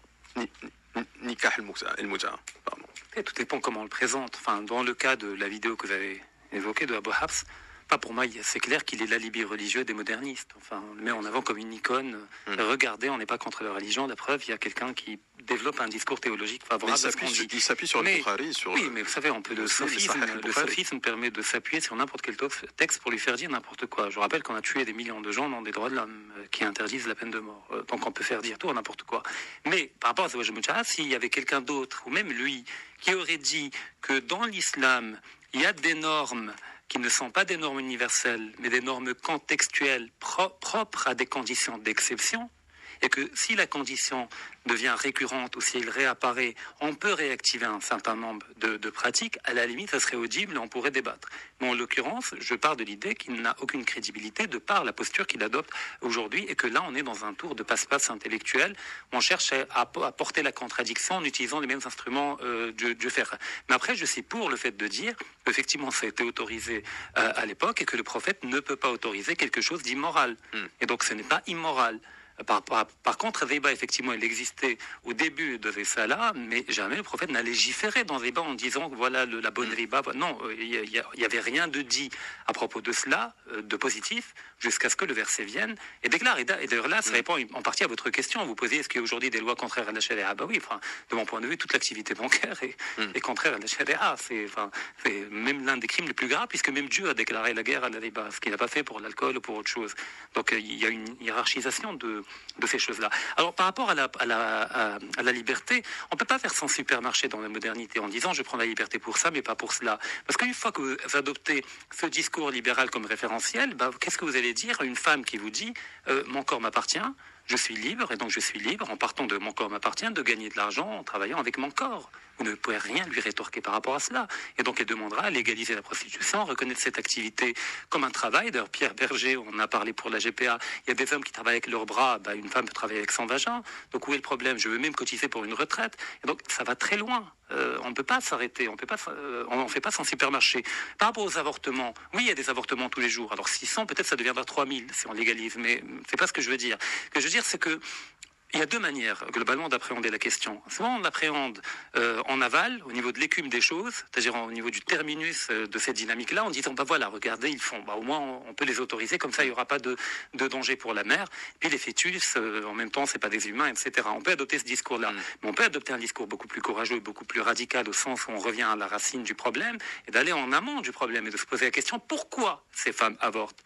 Nikah el-Mouta, pardon. Et tout dépend comment on le présente. Enfin, dans le cas de la vidéo que vous avez évoquée de Abou Hafs, pas pour moi, c'est clair qu'il est l'alibi religieux des modernistes. Enfin, on le met en avant comme une icône. Mmh. Regardez, on n'est pas contre la religion. La preuve, il y a quelqu'un qui développe un discours théologique favorable à ce qu'on dit. Il s'appuie sur mais, le Bukhari. Sur oui, le... mais vous savez, on peut le sophisme. Le sophisme permet de s'appuyer sur n'importe quel texte pour lui faire dire n'importe quoi. Je rappelle qu'on a tué des millions de gens dans des droits de l'homme qui interdisent la peine de mort. Donc on peut faire dire tout à n'importe quoi. Mais par rapport à Zawaj Mouta, s'il y avait quelqu'un d'autre, ou même lui, qui aurait dit que dans l'islam, il y a des normes qui ne sont pas des normes universelles, mais des normes contextuelles pro- propres à des conditions d'exception, et que si la condition devient récurrente ou si elle réapparaît, on peut réactiver un certain nombre de, de pratiques, à la limite, ça serait audible et on pourrait débattre. Mais en l'occurrence, je pars de l'idée qu'il n'a aucune crédibilité de par la posture qu'il adopte aujourd'hui et que là, on est dans un tour de passe-passe intellectuel où on cherche à, à porter la contradiction en utilisant les mêmes instruments euh, de, de faire. Mais après, je suis pour le fait de dire qu'effectivement, ça a été autorisé euh, à l'époque et que le prophète ne peut pas autoriser quelque chose d'immoral. Mm. Et donc, ce n'est pas immoral. Par, par, par contre, Riba, effectivement, il existait au début de ces là mais jamais le prophète n'a légiféré dans Riba en disant voilà le, la bonne Riba. Non, il n'y avait rien de dit à propos de cela, de positif, jusqu'à ce que le verset vienne et déclare. Et d'ailleurs là, ça répond en partie à votre question. Vous posez est-ce qu'il y a aujourd'hui des lois contraires à la charia? Ah bah oui, enfin, de mon point de vue, toute l'activité bancaire est, mm. est contraire à la charia. C'est, enfin, c'est même l'un des crimes les plus graves, puisque même Dieu a déclaré la guerre à la Riba, ce qu'il n'a pas fait pour l'alcool ou pour autre chose. Donc il y a une hiérarchisation de de ces choses-là. Alors, par rapport à la, à la, à, à la liberté, on ne peut pas faire son supermarché dans la modernité en disant je prends la liberté pour ça, mais pas pour cela. Parce qu'une fois que vous adoptez ce discours libéral comme référentiel, bah, qu'est-ce que vous allez dire à une femme qui vous dit euh, mon corps m'appartient, je suis libre, et donc je suis libre, en partant de mon corps m'appartient, de gagner de l'argent en travaillant avec mon corps. Vous ne pouvez rien lui rétorquer par rapport à cela. Et donc elle demandera à légaliser la prostitution, reconnaître cette activité comme un travail. D'ailleurs, Pierre Berger, on a parlé pour la G P A, il y a des hommes qui travaillent avec leurs bras, bah, une femme peut travailler avec son vagin. Donc où est le problème? Je veux même cotiser pour une retraite. Et donc ça va très loin. Euh, on ne peut pas s'arrêter, on euh, ne fait pas son supermarché. Par rapport aux avortements, oui, il y a des avortements tous les jours. Alors six cents, peut-être ça deviendra trois mille si on légalise, mais c'est pas ce que je veux dire. Ce que je veux dire, c'est que il y a deux manières, globalement, d'appréhender la question. Soit on l'appréhende euh, en aval, au niveau de l'écume des choses, c'est-à-dire au niveau du terminus euh, de cette dynamique-là, en disant, bah voilà, regardez, ils font, bah au moins on, on peut les autoriser, comme ça il n'y aura pas de, de danger pour la mère. Puis les fœtus, euh, en même temps, c'est pas des humains, et cetera. On peut adopter ce discours-là, mmh. mais on peut adopter un discours beaucoup plus courageux, beaucoup plus radical, au sens où on revient à la racine du problème, et d'aller en amont du problème, et de se poser la question, pourquoi ces femmes avortent?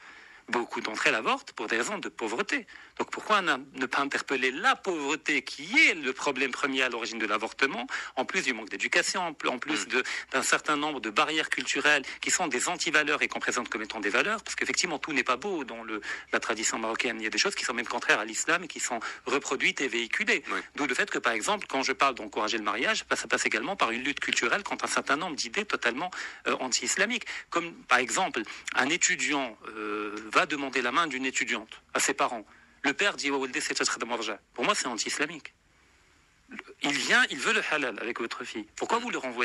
Beaucoup d'entre elles avortent pour des raisons de pauvreté. Donc pourquoi ne pas interpeller la pauvreté qui est le problème premier à l'origine de l'avortement, en plus du manque d'éducation, en plus de, d'un certain nombre de barrières culturelles qui sont des antivaleurs et qu'on présente comme étant des valeurs, parce qu'effectivement tout n'est pas beau dans le, la tradition marocaine. Il y a des choses qui sont même contraires à l'islam et qui sont reproduites et véhiculées. Oui. D'où le fait que par exemple, quand je parle d'encourager le mariage, ça passe également par une lutte culturelle contre un certain nombre d'idées totalement euh, anti-islamiques. Comme par exemple, un étudiant euh, va demander la main d'une étudiante à ses parents. Le père dit « Pour moi, c'est anti-islamique. Il vient, il veut le halal avec votre fille. Pourquoi vous le renvoyez ?»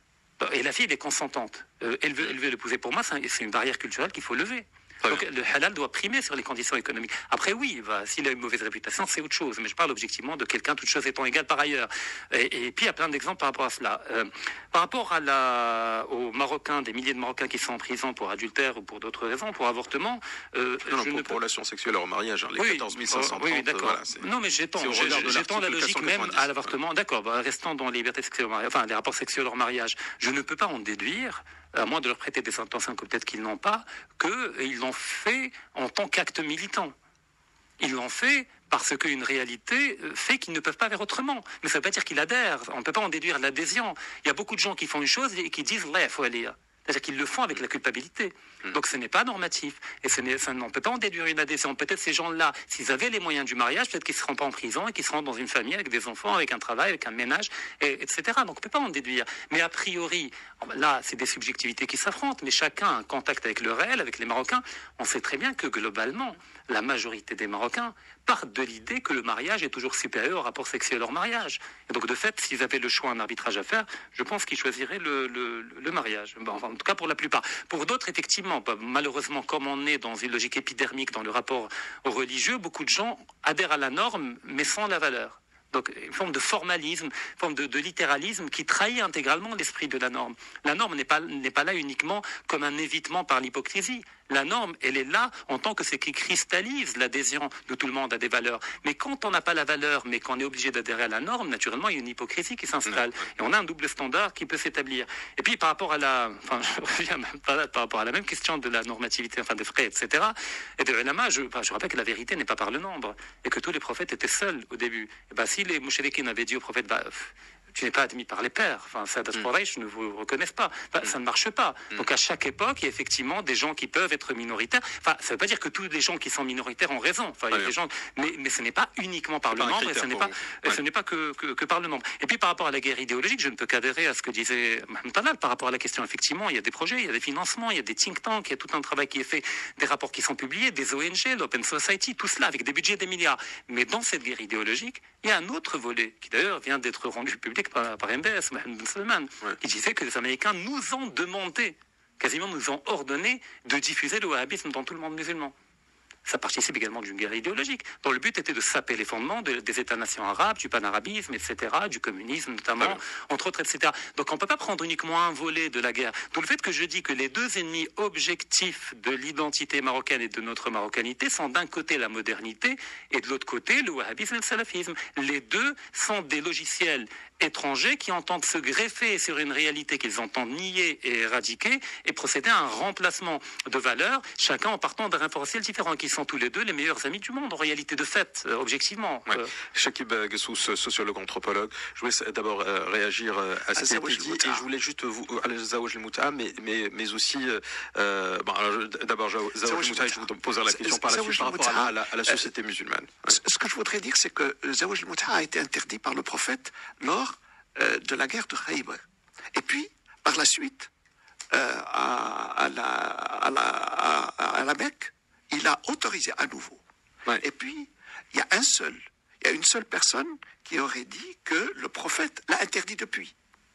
Et la fille, elle est consentante. Euh, elle veut, elle veut l'épouser. Pour moi, c'est une barrière culturelle qu'il faut lever. Donc le halal doit primer sur les conditions économiques. Après oui, bah, s'il a une mauvaise réputation, c'est autre chose. Mais je parle objectivement de quelqu'un, toutes choses étant égales par ailleurs. Et, et puis il y a plein d'exemples par rapport à cela. Euh, par rapport à la, aux Marocains, des milliers de Marocains qui sont en prison pour adultère ou pour d'autres raisons, pour avortement. Euh, non, non, je pour, ne pour relation sexuelle hors mariage, hein, les oui, quatorze mille cinq cent trente. Oui, d'accord. Voilà, non, mais j'étends, j'étends la logique même à l'avortement. Ouais. D'accord, bah, restant dans les libertés sexuelles hors mariage, enfin les rapports sexuels hors mariage, je ne peux pas en déduire, à moins de leur prêter des intentions que peut-être qu'ils n'ont pas, qu'ils l'ont fait en tant qu'acte militant. Ils l'ont fait parce qu'une réalité fait qu'ils ne peuvent pas faire autrement. Mais ça ne veut pas dire qu'ils adhèrent. On ne peut pas en déduire l'adhésion. Il y a beaucoup de gens qui font une chose et qui disent « là, il faut aller ». C'est-à-dire qu'ils le font avec la culpabilité. Donc ce n'est pas normatif. Et ce n'est, ça, on ne peut pas en déduire une adhésion. Peut-être ces gens-là, s'ils avaient les moyens du mariage, peut-être qu'ils ne seront pas en prison et qu'ils seront dans une famille avec des enfants, avec un travail, avec un ménage, et, etc. Donc on ne peut pas en déduire. Mais a priori, là, c'est des subjectivités qui s'affrontent, mais chacun a un contact avec le réel, avec les Marocains. On sait très bien que globalement, la majorité des Marocains partent de l'idée que le mariage est toujours supérieur au rapport sexuel hors mariage. Et donc de fait, s'ils avaient le choix, un arbitrage à faire, je pense qu'ils choisiraient le, le, le mariage. Bon, enfin, en tout cas pour la plupart. Pour d'autres, effectivement, malheureusement, comme on est dans une logique épidermique dans le rapport au religieux, beaucoup de gens adhèrent à la norme, mais sans la valeur. Donc une forme de formalisme, une forme de, de littéralisme qui trahit intégralement l'esprit de la norme. La norme n'est pas, n'est pas là uniquement comme un évitement par l'hypocrisie. La norme, elle est là en tant que ce qui cristallise l'adhésion de tout le monde à des valeurs. Mais quand on n'a pas la valeur, mais qu'on est obligé d'adhérer à la norme, naturellement, il y a une hypocrisie qui s'installe. Et on a un double standard qui peut s'établir. Et puis, par rapport à la, enfin, je reviens même pas par rapport à la même question de la normativité, enfin, des frais, et cetera. Et de l'ulama, je, enfin, je rappelle que la vérité n'est pas par le nombre. Et que tous les prophètes étaient seuls au début. Et ben, si les mouchriquins avaient dit au prophète, bah, tu n'es pas admis par les pères, enfin, ça je ne vous reconnaisse pas, enfin, ça ne marche pas. Donc à chaque époque, il y a effectivement des gens qui peuvent être minoritaires. Enfin, ça ne veut pas dire que tous les gens qui sont minoritaires ont raison. Enfin, il y a des gens, mais, mais ce n'est pas uniquement par le nombre, et ce n'est pas, et ce n'est pas que, que, que par le nombre. Et puis par rapport à la guerre idéologique, je ne peux qu'adhérer à ce que disait Mohamed Talal par rapport à la question. Effectivement, il y a des projets, il y a des financements, il y a des think tanks, il y a tout un travail qui est fait, des rapports qui sont publiés, des O N G, l'Open Society, tout cela avec des budgets des milliards. Mais dans cette guerre idéologique, il y a un autre volet qui d'ailleurs vient d'être rendu public par, par M B S, Mohamed Ben Salman, ouais. qui disait que les Américains nous ont demandé, quasiment nous ont ordonné de diffuser le wahhabisme dans tout le monde musulman. Ça participe également d'une guerre idéologique, dont le but était de saper les fondements de, des États-nations arabes, du panarabisme, et cetera, du communisme notamment, ouais. entre autres, et cetera. Donc on ne peut pas prendre uniquement un volet de la guerre. D'où le fait que je dis que les deux ennemis objectifs de l'identité marocaine et de notre marocanité sont d'un côté la modernité et de l'autre côté le wahhabisme et le salafisme. Les deux sont des logiciels étrangers qui entendent se greffer sur une réalité qu'ils entendent nier et éradiquer et procéder à un remplacement de valeurs, chacun en partant d'un référentiel différent, qui sont tous les deux les meilleurs amis du monde, en réalité de fait, euh, objectivement. Ouais. Euh... Shakib Gessous, sociologue, anthropologue, je voulais d'abord euh, réagir euh, à ce qui a été dit, et je voulais juste vous, Zawaj el-Mouta, mais, mais, mais aussi, euh, bon, alors, d'abord, Zawaj el-Mouta, je vous poserai la question par la suite par rapport à, à, la, à la société musulmane. Ouais. Ce que je voudrais dire, c'est que Zawaj el-Mouta a été interdit par le prophète lors Euh, de la guerre de Khaybar. Et puis, par la suite, euh, à, à, la, à, la, à, à la Mecque, il a autorisé à nouveau. Ouais. Et puis, il y a un seul, il y a une seule personne qui aurait dit que le prophète l'a interdit depuis.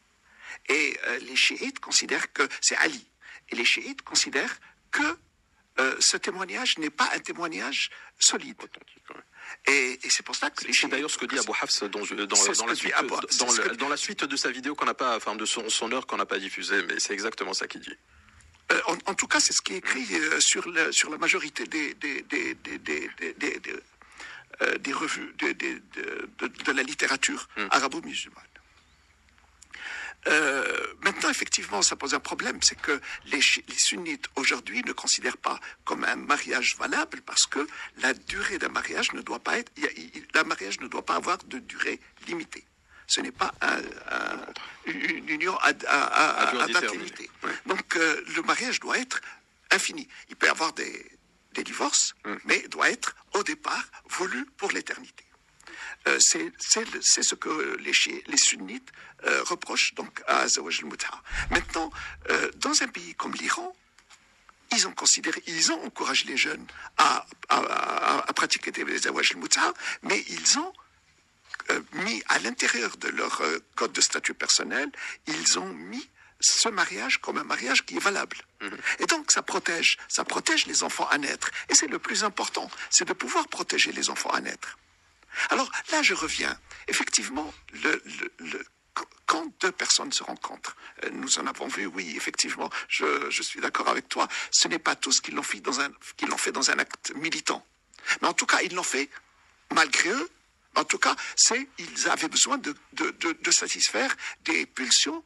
Et euh, les chiites considèrent que c'est Ali. Et les chiites considèrent que euh, ce témoignage n'est pas un témoignage solide. Authentique, ouais. Et, et c'est pour ça que... C'est d'ailleurs ce que dit Abou Hafs dans, dans, dans, la, suite, Abou, dans, le, que... dans la suite de sa vidéo qu'on n'a pas, enfin de son, son heure qu'on n'a pas diffusée, mais c'est exactement ça qu'il dit. Euh, en, en tout cas, c'est ce qui est écrit euh, sur, le, sur la majorité des, des, des, des, des, des, des, des, euh, des revues, des, des, de, de, de la littérature mm. arabo-musulmane. Euh, maintenant, effectivement, ça pose un problème, c'est que les, les sunnites aujourd'hui ne considèrent pas comme un mariage valable parce que la durée d'un mariage ne doit pas être, il y a, il, la mariage ne doit pas avoir de durée limitée. Ce n'est pas un, un, une union à, à, à, à, à d'intimité. Ouais. Donc, euh, le mariage doit être infini. Il peut y avoir des, des divorces, mmh. mais il doit être au départ voulu pour l'éternité. Euh, c'est, c'est, c'est ce que les, les sunnites euh, reprochent donc à Zawaj al-Mut'a. Maintenant, euh, dans un pays comme l'Iran, ils ont considéré, ils ont encouragé les jeunes à, à, à, à pratiquer des Zawaj al-Mut'a, mais ils ont euh, mis à l'intérieur de leur euh, code de statut personnel, ils ont mis ce mariage comme un mariage qui est valable. Mmh. Et donc, ça protège, ça protège les enfants à naître. Et c'est le plus important, c'est de pouvoir protéger les enfants à naître. Alors là, je reviens. Effectivement, le, le, le, quand deux personnes se rencontrent, nous en avons vu, oui, effectivement, je, je suis d'accord avec toi, ce n'est pas tous qui l'ont fait dans un, qui l'ont fait dans un acte militant. Mais en tout cas, ils l'ont fait malgré eux. En tout cas, c'est, ils avaient besoin de, de, de, de satisfaire des pulsions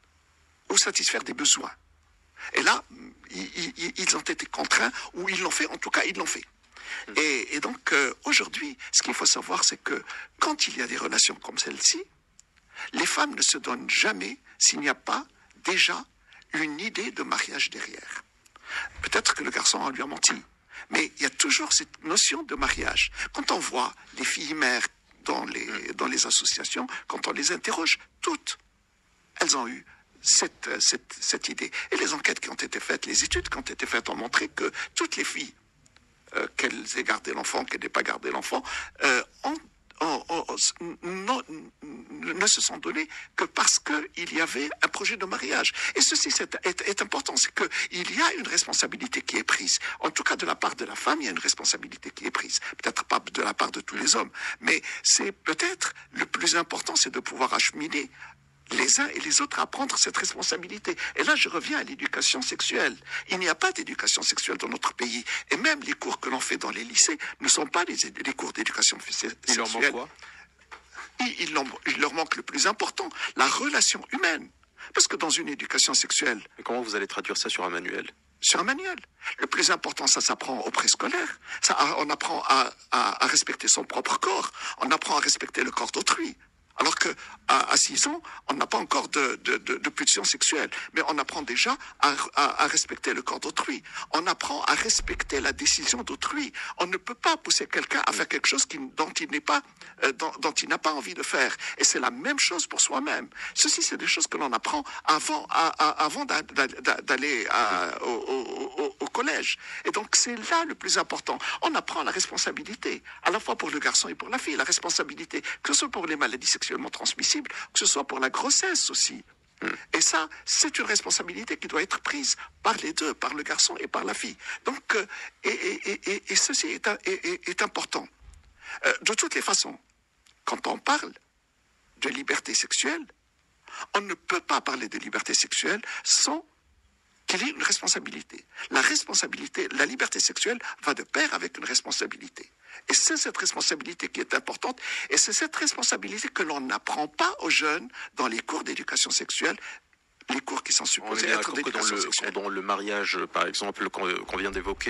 ou satisfaire des besoins. Et là, ils, ils, ils ont été contraints, ou ils l'ont fait, en tout cas, ils l'ont fait. Et, et donc, euh, aujourd'hui, ce qu'il faut savoir, c'est que quand il y a des relations comme celle-ci, les femmes ne se donnent jamais s'il n'y a pas déjà une idée de mariage derrière. Peut-être que le garçon lui a menti, mais il y a toujours cette notion de mariage. Quand on voit les filles mères dans les, dans les associations, quand on les interroge, toutes, elles ont eu cette, cette, cette idée. Et les enquêtes qui ont été faites, les études qui ont été faites ont montré que toutes les filles, Euh, qu'elles aient gardé l'enfant, qu'elles n'aient pas gardé l'enfant, euh, ont, ont, ont, non, ne se sont donnés que parce qu'il y avait un projet de mariage. Et ceci c'est, est, est important, c'est qu'il y a une responsabilité qui est prise. En tout cas, de la part de la femme, il y a une responsabilité qui est prise. Peut-être pas de la part de tous les hommes, mais c'est peut-être le plus important, c'est de pouvoir acheminer les uns et les autres à prendre cette responsabilité. Et là, je reviens à l'éducation sexuelle. Il n'y a pas d'éducation sexuelle dans notre pays. Et même les cours que l'on fait dans les lycées ne sont pas les, les cours d'éducation sexuelle. Il leur manque quoi ? il, il, leur, il leur manque le plus important, la relation humaine. Parce que dans une éducation sexuelle... Et comment vous allez traduire ça sur un manuel ? Sur un manuel. Le plus important, ça s'apprend au préscolaire. Ça, on apprend à, à, à respecter son propre corps. On apprend à respecter le corps d'autrui. Alors qu'à à six ans, on n'a pas encore de, de, de, de pulsion sexuelle. Mais on apprend déjà à, à, à respecter le corps d'autrui. On apprend à respecter la décision d'autrui. On ne peut pas pousser quelqu'un à faire quelque chose qui, dont il n'est pas, euh, dont, dont il n'a pas envie de faire. Et c'est la même chose pour soi-même. Ceci, c'est des choses que l'on apprend avant, à, à, avant d'aller à, au, au, au collège. Et donc, c'est là le plus important. On apprend la responsabilité, à la fois pour le garçon et pour la fille. La responsabilité, que ce soit pour les maladies sexuelles, transmissible, que ce soit pour la grossesse aussi. Et ça, c'est une responsabilité qui doit être prise par les deux, par le garçon et par la fille. Donc, euh, et, et, et, et ceci est, est, est important. Euh, de toutes les façons, quand on parle de liberté sexuelle, on ne peut pas parler de liberté sexuelle sans qu'il y ait une responsabilité. La responsabilité, la liberté sexuelle va de pair avec une responsabilité. Et c'est cette responsabilité qui est importante, et c'est cette responsabilité que l'on n'apprend pas aux jeunes dans les cours d'éducation sexuelle, les cours qui sont supposés être d'éducation dans sexuelle. Dans le mariage, par exemple, qu'on, qu'on vient d'évoquer,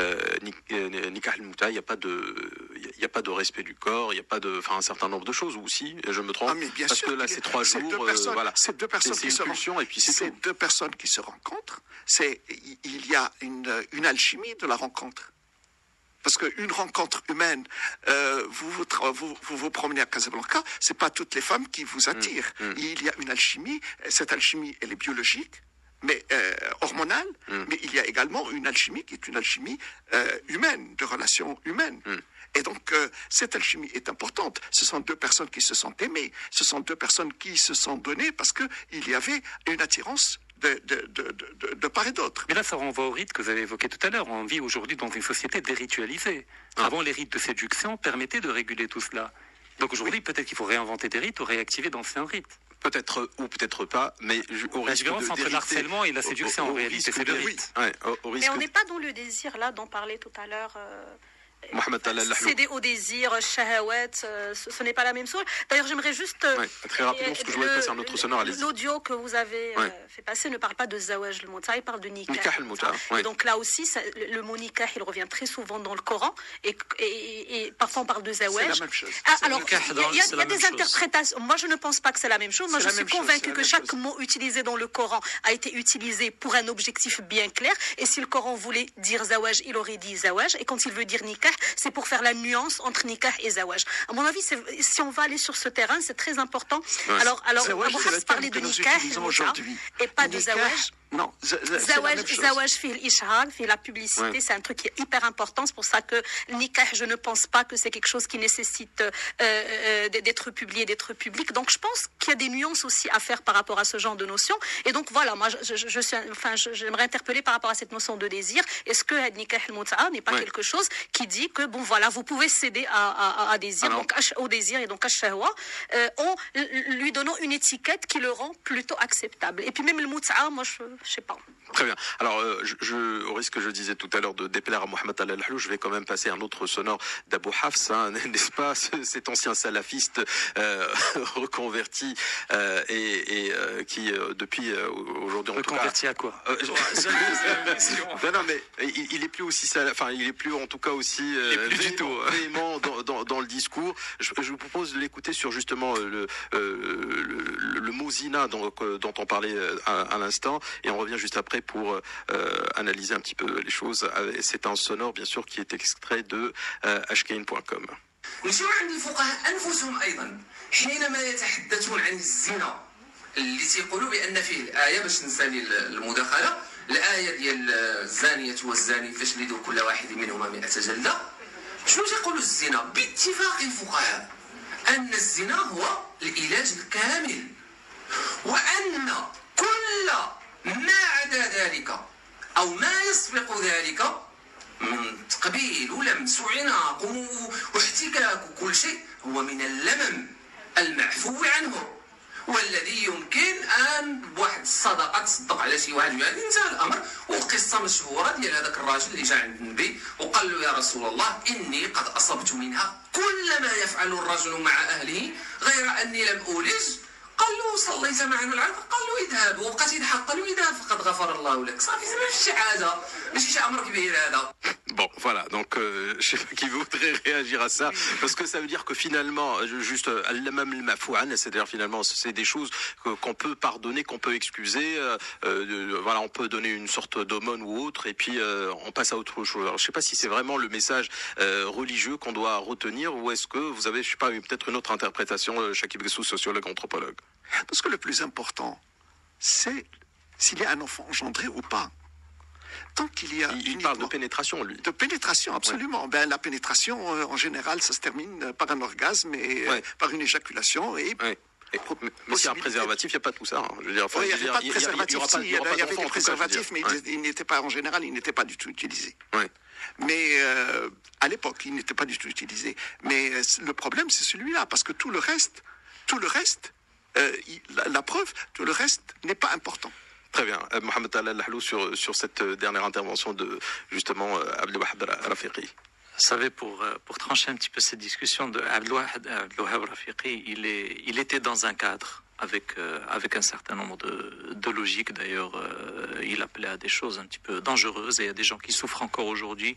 euh, Nikah al-Mut'a, il n'y a pas de, il n'y a pas de respect du corps, il n'y a pas de, enfin, un certain nombre de choses, ou si, je me trompe. Ah, mais bien parce sûr que là, c'est trois c'est jours, deux personnes, euh, voilà. C'est deux personnes c'est, qui c'est se rencontrent. Et puis c'est, c'est deux personnes qui se rencontrent. C'est, il y a une, une alchimie de la rencontre. Parce qu'une rencontre humaine, euh, vous, vous, vous, vous vous promenez à Casablanca, c'est pas toutes les femmes qui vous attirent. Mmh, mmh. Il y a une alchimie, cette alchimie, elle est biologique, mais euh, hormonale, mmh. mais il y a également une alchimie qui est une alchimie euh, humaine, de relations humaines. Mmh. Et donc, euh, cette alchimie est importante. Ce sont deux personnes qui se sont aimées, ce sont deux personnes qui se sont données parce qu'il y avait une attirance De, de, de, de, de part et d'autre. Mais là, ça renvoie au rite que vous avez évoqué tout à l'heure. On vit aujourd'hui dans une société déritualisée. Ah. Avant, les rites de séduction permettaient de réguler tout cela. Donc aujourd'hui, oui. peut-être qu'il faut réinventer des rites ou réactiver d'anciens rites. Peut-être ou peut-être pas, mais au la différence entre l'harcèlement et la séduction, au, au, en réalité, c'est le rite. Ouais, au, au mais on n'est pas dans le désir, là, d'en parler tout à l'heure. Euh... Mohamed Talal Lahlou. Céder au désir, shahawat, euh, ce, ce n'est pas la même chose. D'ailleurs, j'aimerais juste... euh, Ouais, très rapidement, parce que je voulais passer un autre sonore, allez-y. L'audio que vous avez euh, Ouais. fait passer ne parle pas de zawaj al-muta, il parle de nikah. Nikah al-muta, ouais. Donc là aussi, ça, le, le mot nikah, il revient très souvent dans le Coran, et, et, et, et parfois on parle de zawaj. C'est la même chose. Ah, C'est alors, le il y a, nikah il y a- dans- il y a c'est la des même chose. interprétations. Moi, je ne pense pas que c'est la même chose. Moi, C'est je la suis même chose, convaincue c'est la que même chaque chose. mot utilisé dans le Coran a été utilisé pour un objectif bien clair. Et si le Coran voulait dire zawaj, il aurait dit zawaj. Et quand il veut dire nikah, c'est pour faire la nuance entre nikah et zawaj. À mon avis, c'est- si on va aller sur ce terrain, c'est très important. Ouais. Alors, alors, Zawaj, Abou c'est le Hafs parlait terme de que nous nikah utilisons al-muta, aujourd'hui. et pas de Nikah, zawaj. Non, za- za- c'est la Zawaj, même chose. zawaj fi l'ishar, fi la publicité, Ouais. c'est un truc qui est hyper important. C'est pour ça que nikah, je ne pense pas que c'est quelque chose qui nécessite euh, euh, d'être publié, d'être public. Donc, je pense qu'il y a des nuances aussi à faire par rapport à ce genre de notion. Et donc, voilà, moi, je, je, je suis, enfin, je- j'aimerais interpeller par rapport à cette notion de désir. Est-ce que nikah al-muta n'est pas Ouais. quelque chose qui dit que, bon, voilà, vous pouvez céder à, à, à désir, Alors- donc à- au désir et donc à shahwa, euh, en l- lui donnant une étiquette qui le rend plutôt acceptable. Et puis même le muta, moi, je, je sais pas. Très bien. Alors, euh, je, je, au risque que je disais tout à l'heure de déplaire à Mohamed Talal Lahlou, je vais quand même passer un autre sonore d'Abou Hafs, hein, n'est-ce pas, ce- cet ancien salafiste euh, reconverti euh, et, et euh, qui, euh, depuis euh, aujourd'hui, en tout cas... Reconverti à quoi Euh, je- non, non, mais il, il est plus aussi, sal- enfin, il est plus en tout cas aussi euh, Il est plus du véhément, tout, hein. véhément dans, dans, dans le discours. Je, je vous propose de l'écouter sur justement euh, le, euh, le, le mot zina dont, que- dont on parlait euh, à, à l'instant, et on revient juste après pour euh, analyser un petit peu les choses. C'est un sonore, bien sûr, qui est extrait de euh, ashkane point com. نجيو عند الفقهاء أنفسهم أيضا حينما يتحدثون عن الزنا اللي تيقولوا بأن فيه الآية باش نسالي المداخلة الآية ديال الزانية والزاني فاجلدوا كل واحد منهما مئة جلدة. شنو تيقولوا الزنا باتفاق الفقهاء أن الزنا هو العلاج الكامل وأن كل ما عدا ذلك أو ما يسبق ذلك من تقبيل ولمس وعناق واحتكاك وكل شيء هو من اللمم المعفو عنه والذي يمكن ان بواحد الصدقه تصدق على شي واحد يعني انتهى الامر. وقصه مشهوره ديال هذاك الراجل اللي جاء عند النبي وقال له يا رسول الله اني قد اصبت منها كل ما يفعل الرجل مع اهله غير اني لم اولج. قال له صليت معنا العصر قال له اذهب وبقى يضحك قال له اذهب فقد غفر الله لك صافي ماشي شي حاجه ماشي شي امر كبير هذا. Bon, voilà, donc euh, je sais pas qui voudrait réagir à ça, parce que ça veut dire que finalement, euh, juste, al-lamam al-mafou'an, c'est-à-dire finalement, c'est des choses que- qu'on peut pardonner, qu'on peut excuser, euh, euh, voilà, on peut donner une sorte d'aumône ou autre, et puis euh, on passe à autre chose. Alors je sais pas si c'est vraiment le message euh, religieux qu'on doit retenir, ou est-ce que vous avez, je sais pas, peut-être une autre interprétation, euh, Shakib Gessou, sociologue, anthropologue. Parce que le plus important, c'est s'il y a un enfant engendré ou pas. Tant qu'il y a Il, il uniquement- parle de pénétration, lui. de pénétration, absolument. Ben, la pénétration, euh, en général, ça se termine euh, par un orgasme et euh, Ouais. par une éjaculation. Et Ouais. Et- Pro- mais mais s'il y a un possibilité. préservatif, il n'y a pas tout ça. hein. Je veux dire, enfin, Oui, il je n'y veux avait dire, pas de il y a- il y préservatif. aura pas- Si, il y aura pas il y avait d'enfant, des en tout cas, je veux dire. préservatifs, mais Ouais. ils- ils n'étaient pas, en général, ils n'étaient pas du tout utilisés. Ouais. Mais euh, à l'époque, ils n'étaient pas du tout utilisés. Mais euh, le problème, c'est celui-là, parce que tout le reste, tout le reste, euh, il- la, la preuve, tout le reste n'est pas important. Très bien. Euh, Mohamed Talal Lahlou sur, sur cette euh, dernière intervention de justement euh, Abdelwahab Rafiqi. Vous savez, pour, euh, pour trancher un petit peu cette discussion de Abdelwahab Abdelwahab Rafiqi, il, est, il était dans un cadre avec, euh, avec un certain nombre de, de logiques. D'ailleurs, euh, il appelait à des choses un petit peu dangereuses et il y a des gens qui souffrent encore aujourd'hui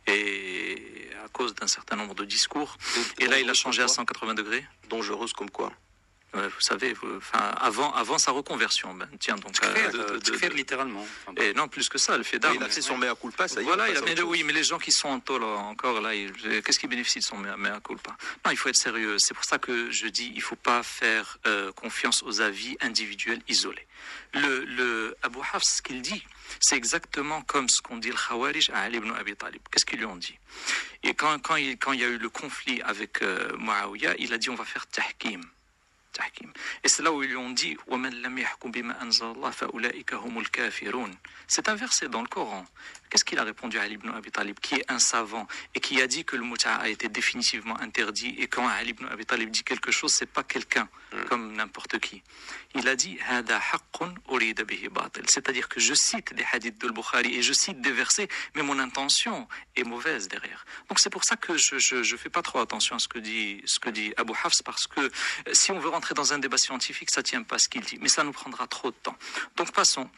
et à cause d'un certain nombre de discours. Et là, il a changé à cent quatre-vingts degrés. Dangereuse comme quoi? Euh, vous savez, vous- enfin, avant, avant sa reconversion, ben, tiens, donc, euh, de- de- de- Tchkfir littéralement. Enfin, bon. et non, plus que ça, le fait Mais d'armes. il a fait son mea culpa, ça y est. Voilà, on il a, passe à mais, autre oui, chose. mais les gens qui sont en tôle encore là, ils- qu'est-ce qui bénéficie de son mea mea culpa? Non, il faut être sérieux. C'est pour ça que je dis, il faut pas faire euh, confiance aux avis individuels isolés. Le, le Abu Hafs, ce qu'il dit, c'est exactement comme ce qu'on dit le Khawarij à Ali ibn Abi Talib. Qu'est-ce qu'ils lui ont dit? Et quand, quand, il, quand il y a eu le conflit avec euh, Muawiyah, il a dit on va faire tahkim. Et c'est là où ils lui ont dit c'est un verset dans le Coran. Qu'est-ce qu'il a répondu à Ali ibn Abi Talib, qui est un savant et qui a dit que le muta'a a été définitivement interdit, et quand Ali ibn Abi Talib dit quelque chose, c'est pas quelqu'un mm. comme n'importe qui. Il a dit c'est-à-dire que je cite des hadiths de Bukhari et je cite des versets, mais mon intention est mauvaise derrière. Donc c'est pour ça que je je, je fais pas trop attention à ce que dit ce que dit Abu Hafs, parce que si on veut rentrer dans un débat scientifique, ça tient pas ce qu'il dit, mais ça nous prendra trop de temps. Donc passons.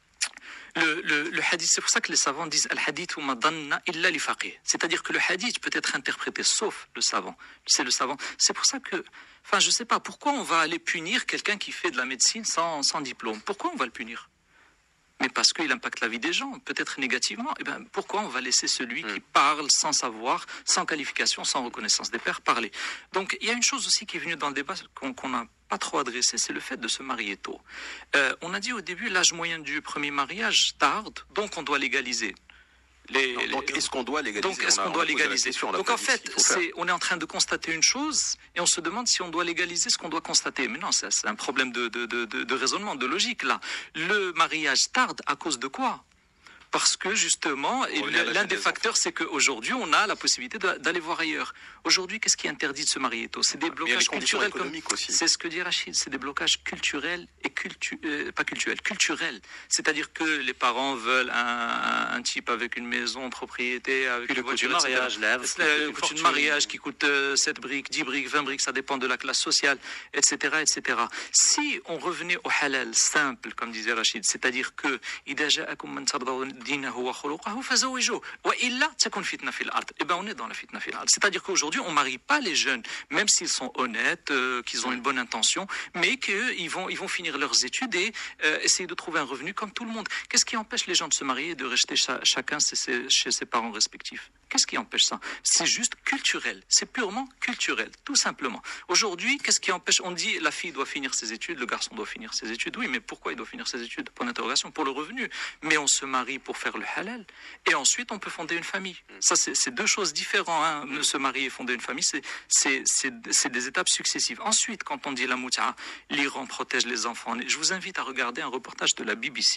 Le, le, le hadith, c'est pour ça que les savants disent al-hadith ma danna illa li faqih. C'est-à-dire que le hadith peut être interprété sauf le savant. C'est le savant. C'est pour ça que, enfin, je sais pas pourquoi on va aller punir quelqu'un qui fait de la médecine sans, sans diplôme. Pourquoi on va le punir? Mais parce qu'il impacte la vie des gens, peut-être négativement. Eh ben, pourquoi on va laisser celui qui parle sans savoir, sans qualification, sans reconnaissance des pairs parler? Donc, il y a une chose aussi qui est venue dans le débat qu'on qu'on a pas trop adressé, c'est le fait de se marier tôt. Euh, on a dit au début, l'âge moyen du premier mariage tarde, donc on doit légaliser. Les, non, donc, les... est-ce qu'on doit légaliser? Donc, est-ce qu'on doit légaliser? Donc, en fait, c'est, on est en train de constater une chose et on se demande si on doit légaliser ce qu'on doit constater. Mais non, c'est, c'est un problème de, de, de, de, de raisonnement, de logique, là. Le mariage tarde à cause de quoi? Parce que justement, l'un des facteurs, c'est qu'aujourd'hui, on a la possibilité de, d'aller voir ailleurs. Aujourd'hui, qu'est-ce qui interdit de se marier tôt? C'est des blocages culturels. Comme, c'est ce que dit Rachid, c'est des blocages culturels et cultu, euh, pas culturels, culturels. C'est-à-dire que les parents veulent un, un, un type avec une maison, propriété, avec une voiture, le coût du mariage, le coût du mariage qui coûte euh, sept briques, dix briques, vingt briques, ça dépend de la classe sociale, et cetera, et cetera. Si on revenait au halal simple, comme disait Rachid, c'est-à-dire que إذا جاءكم من ترضون دينه وخلقه فزوجوه وإلا تكون فتنة في الأرض. Eh ben on est dans la fitna fil ard. C'est-à-dire qu'aujourd'hui on marie pas les jeunes, même s'ils sont honnêtes, euh, qu'ils ont une bonne intention, mais qu'ils vont ils vont finir leurs études et euh, essayer de trouver un revenu comme tout le monde. Qu'est-ce qui empêche les gens de se marier et de rester cha- chacun chez ses, chez ses parents respectifs? Qu'est-ce qui empêche ça? C'est juste culturel, c'est purement culturel, tout simplement. Aujourd'hui, qu'est-ce qui empêche? On dit la fille doit finir ses études, le garçon doit finir ses études. Oui, mais pourquoi il doit finir ses études? Point d'interrogation, pour le revenu. Mais on se marie pour faire le halal et ensuite on peut fonder une famille. Ça, c'est, c'est deux choses différentes. Hein. Se marier et fonder une famille, c'est, c'est, c'est, c'est des étapes successives. Ensuite, quand on dit la muta'a, l'Iran protège les enfants. Je vous invite à regarder un reportage de la B B C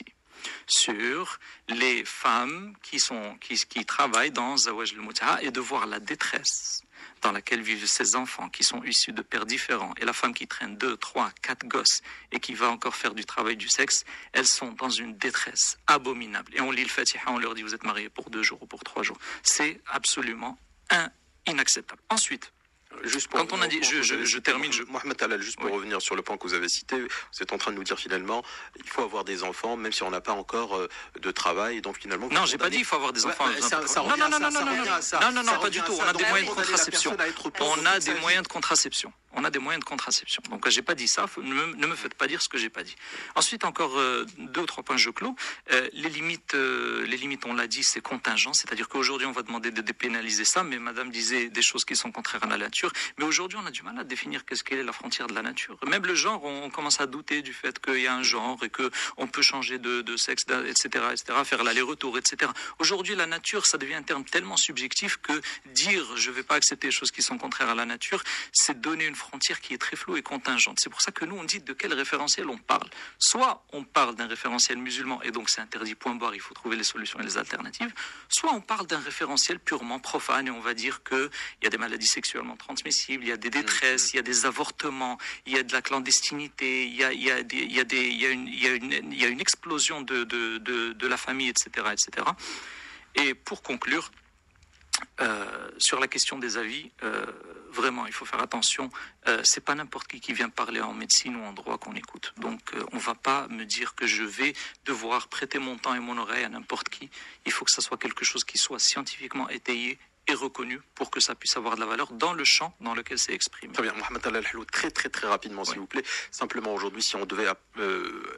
sur les femmes qui, sont, qui, qui travaillent dans Zawaj al-Muta'a et de voir la détresse dans laquelle vivent ces enfants qui sont issus de pères différents, et la femme qui traîne deux, trois, quatre gosses et qui va encore faire du travail du sexe, elles sont dans une détresse abominable. Et on lit le Fatiha, on leur dit vous êtes mariés pour deux jours ou pour trois jours. C'est absolument un, inacceptable. Ensuite, Juste pour, quand on a dit, je, je, je termine, je... Mohamed Talal, juste pour oui. revenir sur le point que vous avez cité, vous êtes en train de nous dire finalement, il faut avoir des enfants, même si on n'a pas encore euh, de travail, donc finalement. Non, j'ai pas dit il faut avoir des enfants. Ouais, ça, ça non, non, non, ça, non, non, non, non, non, non, pas du tout. On a des moyens de contraception. On a des moyens de contraception. On a des moyens de contraception. Donc, j'ai pas dit ça. Ne me, ne me faites pas dire ce que j'ai pas dit. Ensuite, encore euh, deux ou trois points, je clos. Euh, les limites, euh, les limites, on l'a dit, c'est contingent. C'est-à-dire qu'aujourd'hui, on va demander de dépénaliser ça, mais Madame disait des choses qui sont contraires à la nature. Mais aujourd'hui, on a du mal à définir qu'est-ce qu'est la frontière de la nature. Même le genre, on commence à douter du fait qu'il y a un genre et que on peut changer de, de sexe, et cetera, et cetera, faire l'aller-retour, et cetera. Aujourd'hui, la nature, ça devient un terme tellement subjectif que dire je vais pas accepter les choses qui sont contraires à la nature, c'est donner une frontière qui est très floue et contingente. C'est pour ça que nous, on dit de quel référentiel on parle. Soit on parle d'un référentiel musulman et donc c'est interdit, point barre, il faut trouver les solutions et les alternatives. Soit on parle d'un référentiel purement profane et on va dire qu'il y a des maladies sexuellement transmissibles, il y a des détresses, il y a des avortements, il y a de la clandestinité, il y a, il y a, des, il y a, des, il y a, une, il y a, une, il y a une explosion de, de, de, de la famille, et cetera, et cetera. Et pour conclure, euh, sur la question des avis, euh, vraiment, il faut faire attention. Euh, c'est pas n'importe qui qui vient parler en médecine ou en droit qu'on écoute. Donc, euh, on va pas me dire que je vais devoir prêter mon temps et mon oreille à n'importe qui. Il faut que ça soit quelque chose qui soit scientifiquement étayé et reconnu pour que ça puisse avoir de la valeur dans le champ dans lequel c'est exprimé. Très bien, Mohamed Talal Helou, très très très rapidement, oui. s'il vous plaît. Simplement aujourd'hui, si on devait euh,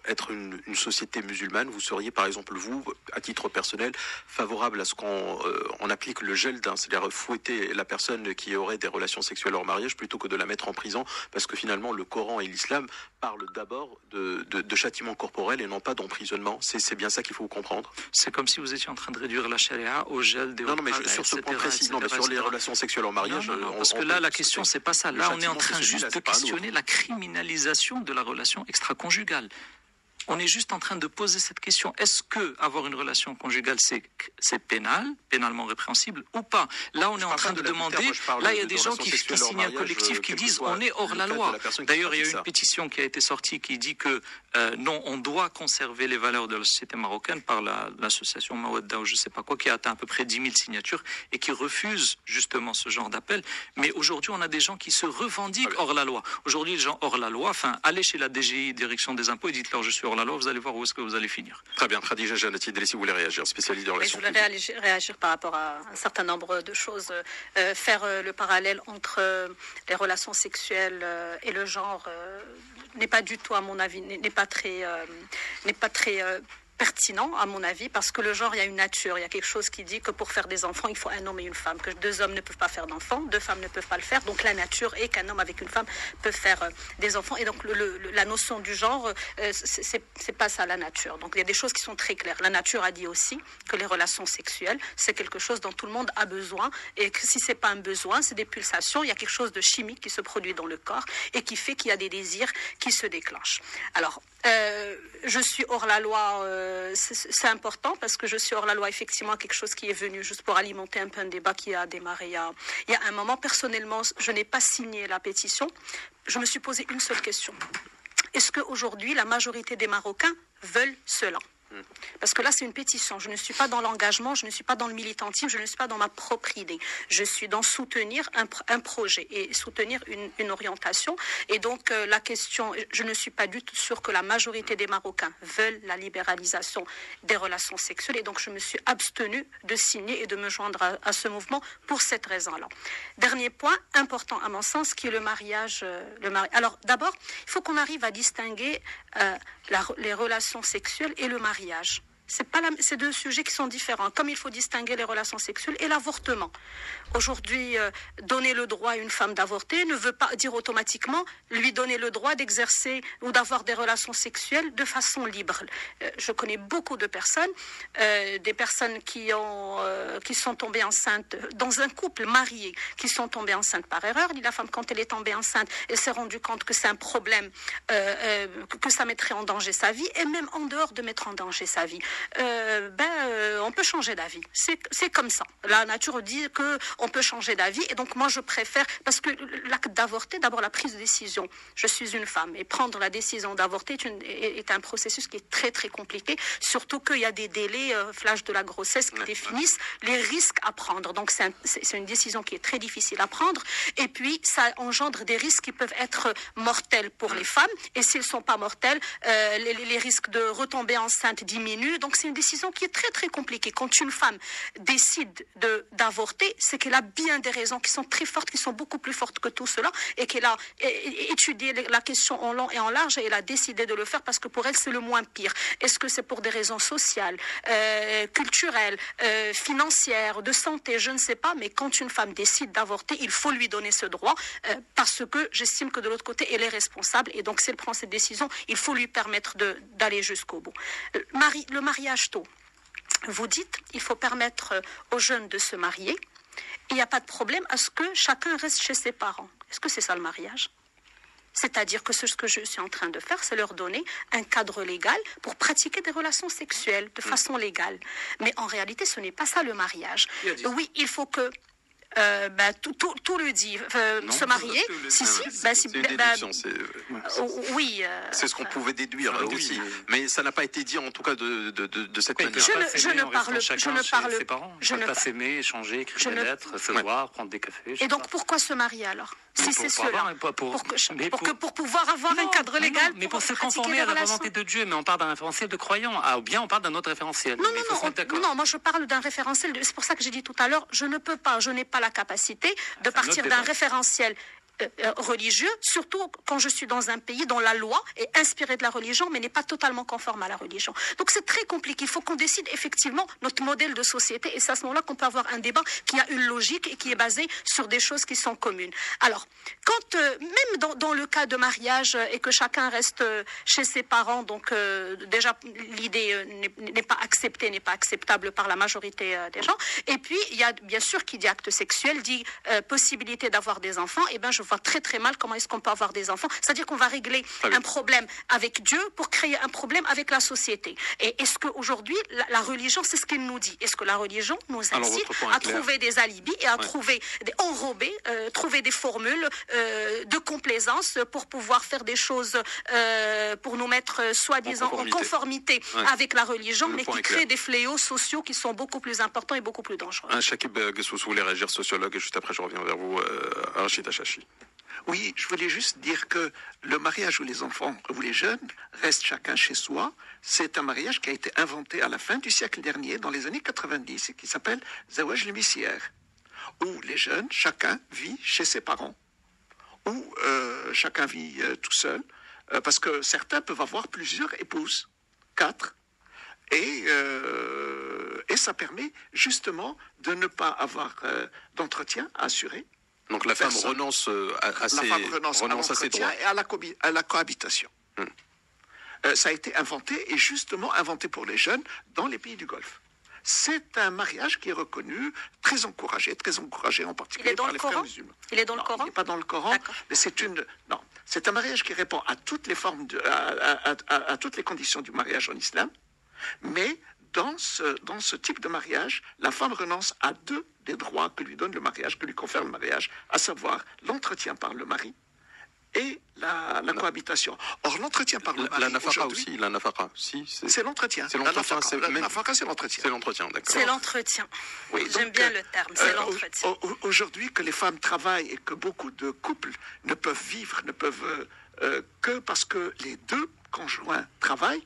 être une, une société musulmane, vous seriez par exemple vous, à titre personnel, favorable à ce qu'on euh, on applique le gel d'un, c'est-à-dire fouetter la personne qui aurait des relations sexuelles hors mariage plutôt que de la mettre en prison, parce que finalement le Coran et l'islam parlent d'abord de, de, de châtiment corporel et non pas d'emprisonnement. C'est, c'est bien ça qu'il faut comprendre. C'est comme si vous étiez en train de réduire la charia au gel des Non, non, mais je, sur ce point précis, non, mais sur les relations sexuelles en mariage. Non, non, non, on, parce on que là, peut, la question, c'est pas ça. Là, on est en train juste là, de questionner la criminalisation de la relation extra-conjugale. On est juste en train de poser cette question. Est-ce que avoir une relation conjugale, c'est, c'est pénal, pénalement répréhensible ou pas? Là, on est en train de, de demander. Moi, là, il y a des gens qui, qui signent un collectif qui disent on est hors la loi. D'ailleurs, il y a une pétition qui a été sortie qui dit que euh, non, on doit conserver les valeurs de la société marocaine par la, l'association Mawadda ou je ne sais pas quoi, qui a atteint à peu près dix mille signatures et qui refuse justement ce genre d'appel. Mais aujourd'hui, on a des gens qui se revendiquent hors la loi. Aujourd'hui, les gens hors la loi, enfin, allez chez la D G I, Direction des Impôts, et dites-leur je suis hors la loi, vous allez voir où est-ce que vous allez finir. Très bien, Khadija Jannati Delessi, vous voulez réagir, spécialiste de relations publiques. Je voulais réagir, réagir par rapport à un certain nombre de choses, euh, faire euh, le parallèle entre euh, les relations sexuelles euh, et le genre euh, n'est pas du tout, à mon avis, n'est, n'est pas très, euh, n'est pas très euh, pertinent, à mon avis, parce que le genre, il y a une nature, il y a quelque chose qui dit que pour faire des enfants, il faut un homme et une femme, que deux hommes ne peuvent pas faire d'enfants, deux femmes ne peuvent pas le faire, donc la nature est qu'un homme avec une femme peut faire euh, des enfants, et donc le, le, la notion du genre, euh, c'est, c'est, c'est pas ça la nature. Donc il y a des choses qui sont très claires. La nature a dit aussi que les relations sexuelles, c'est quelque chose dont tout le monde a besoin, et que si c'est pas un besoin, c'est des pulsations, il y a quelque chose de chimique qui se produit dans le corps, et qui fait qu'il y a des désirs qui se déclenchent. Alors, euh, je suis hors la loi, euh, c'est, c'est important parce que je suis hors la loi, effectivement, quelque chose qui est venu juste pour alimenter un peu un débat qui a démarré il y a, il y a un moment. Personnellement, je n'ai pas signé la pétition. Je me suis posé une seule question. Est-ce qu'aujourd'hui, la majorité des Marocains veulent cela ? Parce que là, c'est une pétition. Je ne suis pas dans l'engagement, je ne suis pas dans le militantisme, je ne suis pas dans ma propre idée. Je suis dans soutenir un, un projet et soutenir une, une orientation. Et donc, euh, la question, je ne suis pas du tout sûre que la majorité des Marocains veulent la libéralisation des relations sexuelles. Et donc, je me suis abstenue de signer et de me joindre à, à ce mouvement pour cette raison-là. Dernier point important à mon sens, qui est le mariage. Euh, le mari... Alors, d'abord, il faut qu'on arrive à distinguer euh, la, les relations sexuelles et le mariage. C'est pas la, c'est deux sujets qui sont différents, comme il faut distinguer les relations sexuelles et l'avortement. Aujourd'hui, euh, donner le droit à une femme d'avorter ne veut pas dire automatiquement lui donner le droit d'exercer ou d'avoir des relations sexuelles de façon libre. Euh, je connais beaucoup de personnes, euh, des personnes qui, ont, euh, qui sont tombées enceintes dans un couple marié, qui sont tombées enceintes par erreur. La femme, quand elle est tombée enceinte, elle s'est rendue compte que c'est un problème, euh, euh, que ça mettrait en danger sa vie, et même en dehors de mettre en danger sa vie. Euh, ben, euh, on peut changer d'avis. C'est, c'est comme ça. La nature dit que on peut changer d'avis, et donc moi je préfère, parce que l'acte d'avorter, d'abord la prise de décision. Je suis une femme, et prendre la décision d'avorter est, une, est, est un processus qui est très très compliqué, surtout qu'il y a des délais euh, flash de la grossesse qui définissent les risques à prendre. Donc c'est, un, c'est, c'est une décision qui est très difficile à prendre, et puis ça engendre des risques qui peuvent être mortels pour les femmes, et s'ils ne sont pas mortels, euh, les, les risques de retomber enceinte diminuent. Donc c'est une décision qui est très très compliquée. Quand une femme décide de, d'avorter, c'est qu'elle a bien des raisons qui sont très fortes, qui sont beaucoup plus fortes que tout cela, et qu'elle a étudié la question en long et en large, et elle a décidé de le faire parce que pour elle c'est le moins pire. Est-ce que c'est pour des raisons sociales, euh, culturelles, euh, financières, de santé, je ne sais pas, mais quand une femme décide d'avorter, il faut lui donner ce droit, euh, parce que j'estime que de l'autre côté elle est responsable, et donc si elle prend cette décision, il faut lui permettre de, d'aller jusqu'au bout. Le, mari, le mariage tôt. Vous dites, il faut permettre aux jeunes de se marier. Il n'y a pas de problème à ce que chacun reste chez ses parents. Est-ce que c'est ça le mariage ? C'est-à-dire que ce que je suis en train de faire, c'est leur donner un cadre légal pour pratiquer des relations sexuelles de façon légale. Mais en réalité, ce n'est pas ça le mariage. Oui, il faut que... Euh, bah, tout, tout, tout le dit. Euh, non, se marier, si, si. C'est, bah, c'est si, une bah, déduction. C'est, euh, oui. Euh, c'est ce qu'on pouvait déduire euh, aussi. Mais ça n'a pas été dit, en tout cas, de, de, de, de cette oui, manière. Je ne, je ne parle, je ne parle. Ses parents. Je ne pas par... s'aimer, échanger, écrire des ne... lettres, se ouais. voir, prendre des cafés. Et donc, pas. pourquoi se marier alors ? Si c'est cela, pour, pour, pour, que, pour, pour, que, pour pouvoir avoir non, un cadre légal, non, mais pour, pour se conformer à la volonté de Dieu, mais on parle d'un référentiel de croyants, ah, ou bien on parle d'un autre référentiel. Non, non, non, on, non, moi je parle d'un référentiel, de, c'est pour ça que j'ai dit tout à l'heure, je ne peux pas, je n'ai pas la capacité de ah, partir d'un référentiel euh, religieux, surtout quand je suis dans un pays dont la loi est inspirée de la religion, mais n'est pas totalement conforme à la religion. Donc c'est très compliqué. Il faut qu'on décide effectivement notre modèle de société, et c'est à ce moment-là qu'on peut avoir un débat qui a une logique et qui est basé sur des choses qui sont communes. Alors, quand euh, même dans, dans le cas de mariage euh, et que chacun reste euh, chez ses parents, donc euh, déjà l'idée euh, n'est, n'est pas acceptée, n'est pas acceptable par la majorité euh, des gens. Et puis il y a bien sûr qui dit acte sexuel, dit euh, possibilité d'avoir des enfants. Et ben je vois très très mal comment est-ce qu'on peut avoir des enfants. C'est-à-dire qu'on va régler un problème avec Dieu pour créer un problème avec la société. Et est-ce qu'aujourd'hui la, la religion, c'est ce qu'elle nous dit? Est-ce que la religion nous incite à trouver des alibis et à ouais. trouver des enrobés, euh, trouver des formules euh, de complaisance pour pouvoir faire des choses euh, pour nous mettre euh, soi-disant en conformité, en conformité ouais. avec la religion, le mais qui créent des fléaux sociaux qui sont beaucoup plus importants et beaucoup plus dangereux. Un Chakib Guessous, vous voulez réagir, sociologue, et juste après je reviens vers vous, euh, Rachid Achachi. Oui, je voulais juste dire que le mariage où les enfants ou les jeunes restent chacun chez soi, c'est un mariage qui a été inventé à la fin du siècle dernier, dans les années quatre-vingt-dix, et qui s'appelle Zawaj le-Missière, où les jeunes, chacun vit chez ses parents, où euh, chacun vit euh, tout seul, euh, parce que certains peuvent avoir plusieurs épouses, quatre, et, euh, et ça permet justement de ne pas avoir euh, d'entretien à assurer. Donc la femme Personne. renonce à, à, ses, renonce renonce à, à ses droits et à la, co- à la cohabitation. Hmm. Euh, ça a été inventé et justement inventé pour les jeunes dans les pays du Golfe. C'est un mariage qui est reconnu, très encouragé, très encouragé en particulier par les frères musulmans. Il est dans non, le Coran. Il n'est pas dans le Coran, D'accord. mais c'est une non, c'est un mariage qui répond à toutes les formes, de, à, à, à, à toutes les conditions du mariage en islam, mais dans ce, dans ce type de mariage, la femme renonce à deux des droits que lui donne le mariage, que lui confère le mariage, à savoir l'entretien par le mari et la, la cohabitation. Or, l'entretien par le la, mari... La nafaka aussi, la nafaka, si. C'est, c'est l'entretien. C'est l'entretien, la nafaka, c'est, la même... nafaka, c'est l'entretien. C'est l'entretien, d'accord. C'est l'entretien. Oui, J'aime donc, bien le terme, c'est euh, l'entretien. Aujourd'hui, que les femmes travaillent et que beaucoup de couples ne peuvent vivre, ne peuvent euh, que parce que les deux conjoints travaillent,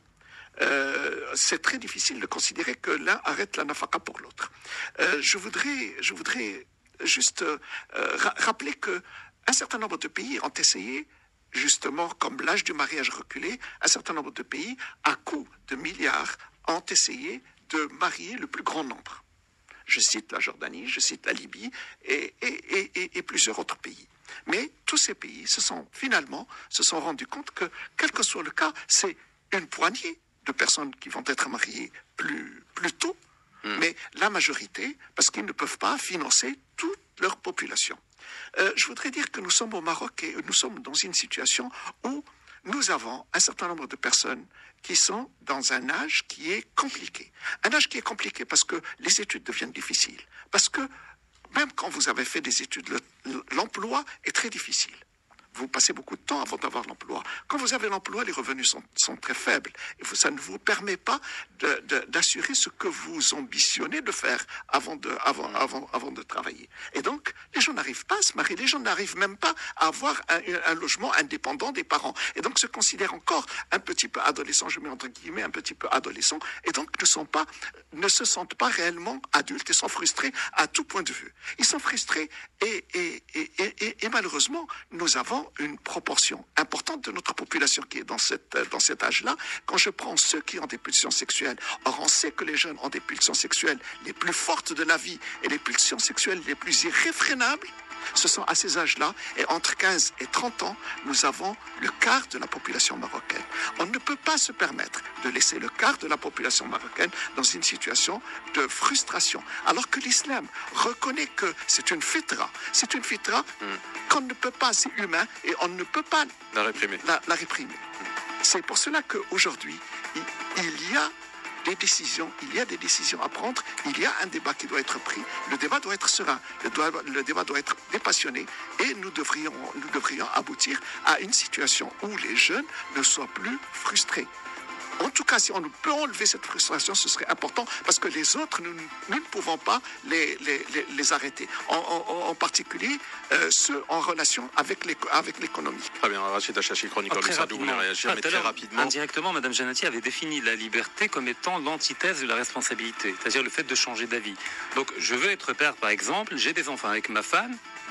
Euh, c'est très difficile de considérer que l'un arrête la nafaka pour l'autre. Euh, je voudrais, je voudrais juste euh, ra- rappeler que un certain nombre de pays ont essayé, justement, comme l'âge du mariage reculé, un certain nombre de pays, à coût de milliards, ont essayé de marier le plus grand nombre. Je cite la Jordanie, je cite la Libye et, et, et, et, et plusieurs autres pays. Mais tous ces pays se sont finalement se sont rendus compte que, quel que soit le cas, c'est une poignée de personnes qui vont être mariées plus, plus tôt, mmh. mais la majorité, parce qu'ils ne peuvent pas financer toute leur population. Euh, je voudrais dire que nous sommes au Maroc et nous sommes dans une situation où nous avons un certain nombre de personnes qui sont dans un âge qui est compliqué. Un âge qui est compliqué parce que les études deviennent difficiles. Parce que même quand vous avez fait des études, le, l'emploi est très difficile. Vous passez beaucoup de temps avant d'avoir l'emploi. Quand vous avez l'emploi, les revenus sont, sont très faibles. Et vous, ça ne vous permet pas de, de, d'assurer ce que vous ambitionnez de faire avant de, avant, avant, avant de travailler. Et donc, les gens n'arrivent pas à se marier. Les gens n'arrivent même pas à avoir un, un logement indépendant des parents. Et donc, se considèrent encore un petit peu adolescents, je mets entre guillemets, un petit peu adolescents. Et donc, ne sont pas, ne se sentent pas réellement adultes et sont frustrés à tout point de vue. Ils sont frustrés et, et, et, et, et, et malheureusement, nous avons une proportion importante de notre population qui est dans, cette, dans cet âge-là. Quand je prends ceux qui ont des pulsions sexuelles, or on sait que les jeunes ont des pulsions sexuelles les plus fortes de la vie et les pulsions sexuelles les plus irréfrénables, ce sont à ces âges-là, et entre quinze et trente ans, nous avons le quart de la population marocaine. On ne peut pas se permettre de laisser le quart de la population marocaine dans une situation de frustration, alors que l'islam reconnaît que c'est une fitra, c'est une fitra mm. qu'on ne peut pas, c'est humain, et on ne peut pas la réprimer. La, la réprimer. C'est pour cela qu'aujourd'hui, il, il y a des décisions, il y a des décisions à prendre, il y a un débat qui doit être pris, le débat doit être serein, le, doit, le débat doit être dépassionné et nous devrions, nous devrions aboutir à une situation où les jeunes ne soient plus frustrés. En tout cas, si on peut enlever cette frustration, ce serait important parce que les autres, nous, nous ne pouvons pas les, les, les, les arrêter. En, en, en particulier, euh, ceux en relation avec, les, avec l'économie. Très bien, Rachid Achachi, chroniqueur du Sardou, vous voulez réagir, ah, mais très rapidement. Indirectement, Mme Janati avait défini la liberté comme étant l'antithèse de la responsabilité, c'est-à-dire le fait de changer d'avis. Donc, je veux être père, par exemple, j'ai des enfants avec ma femme,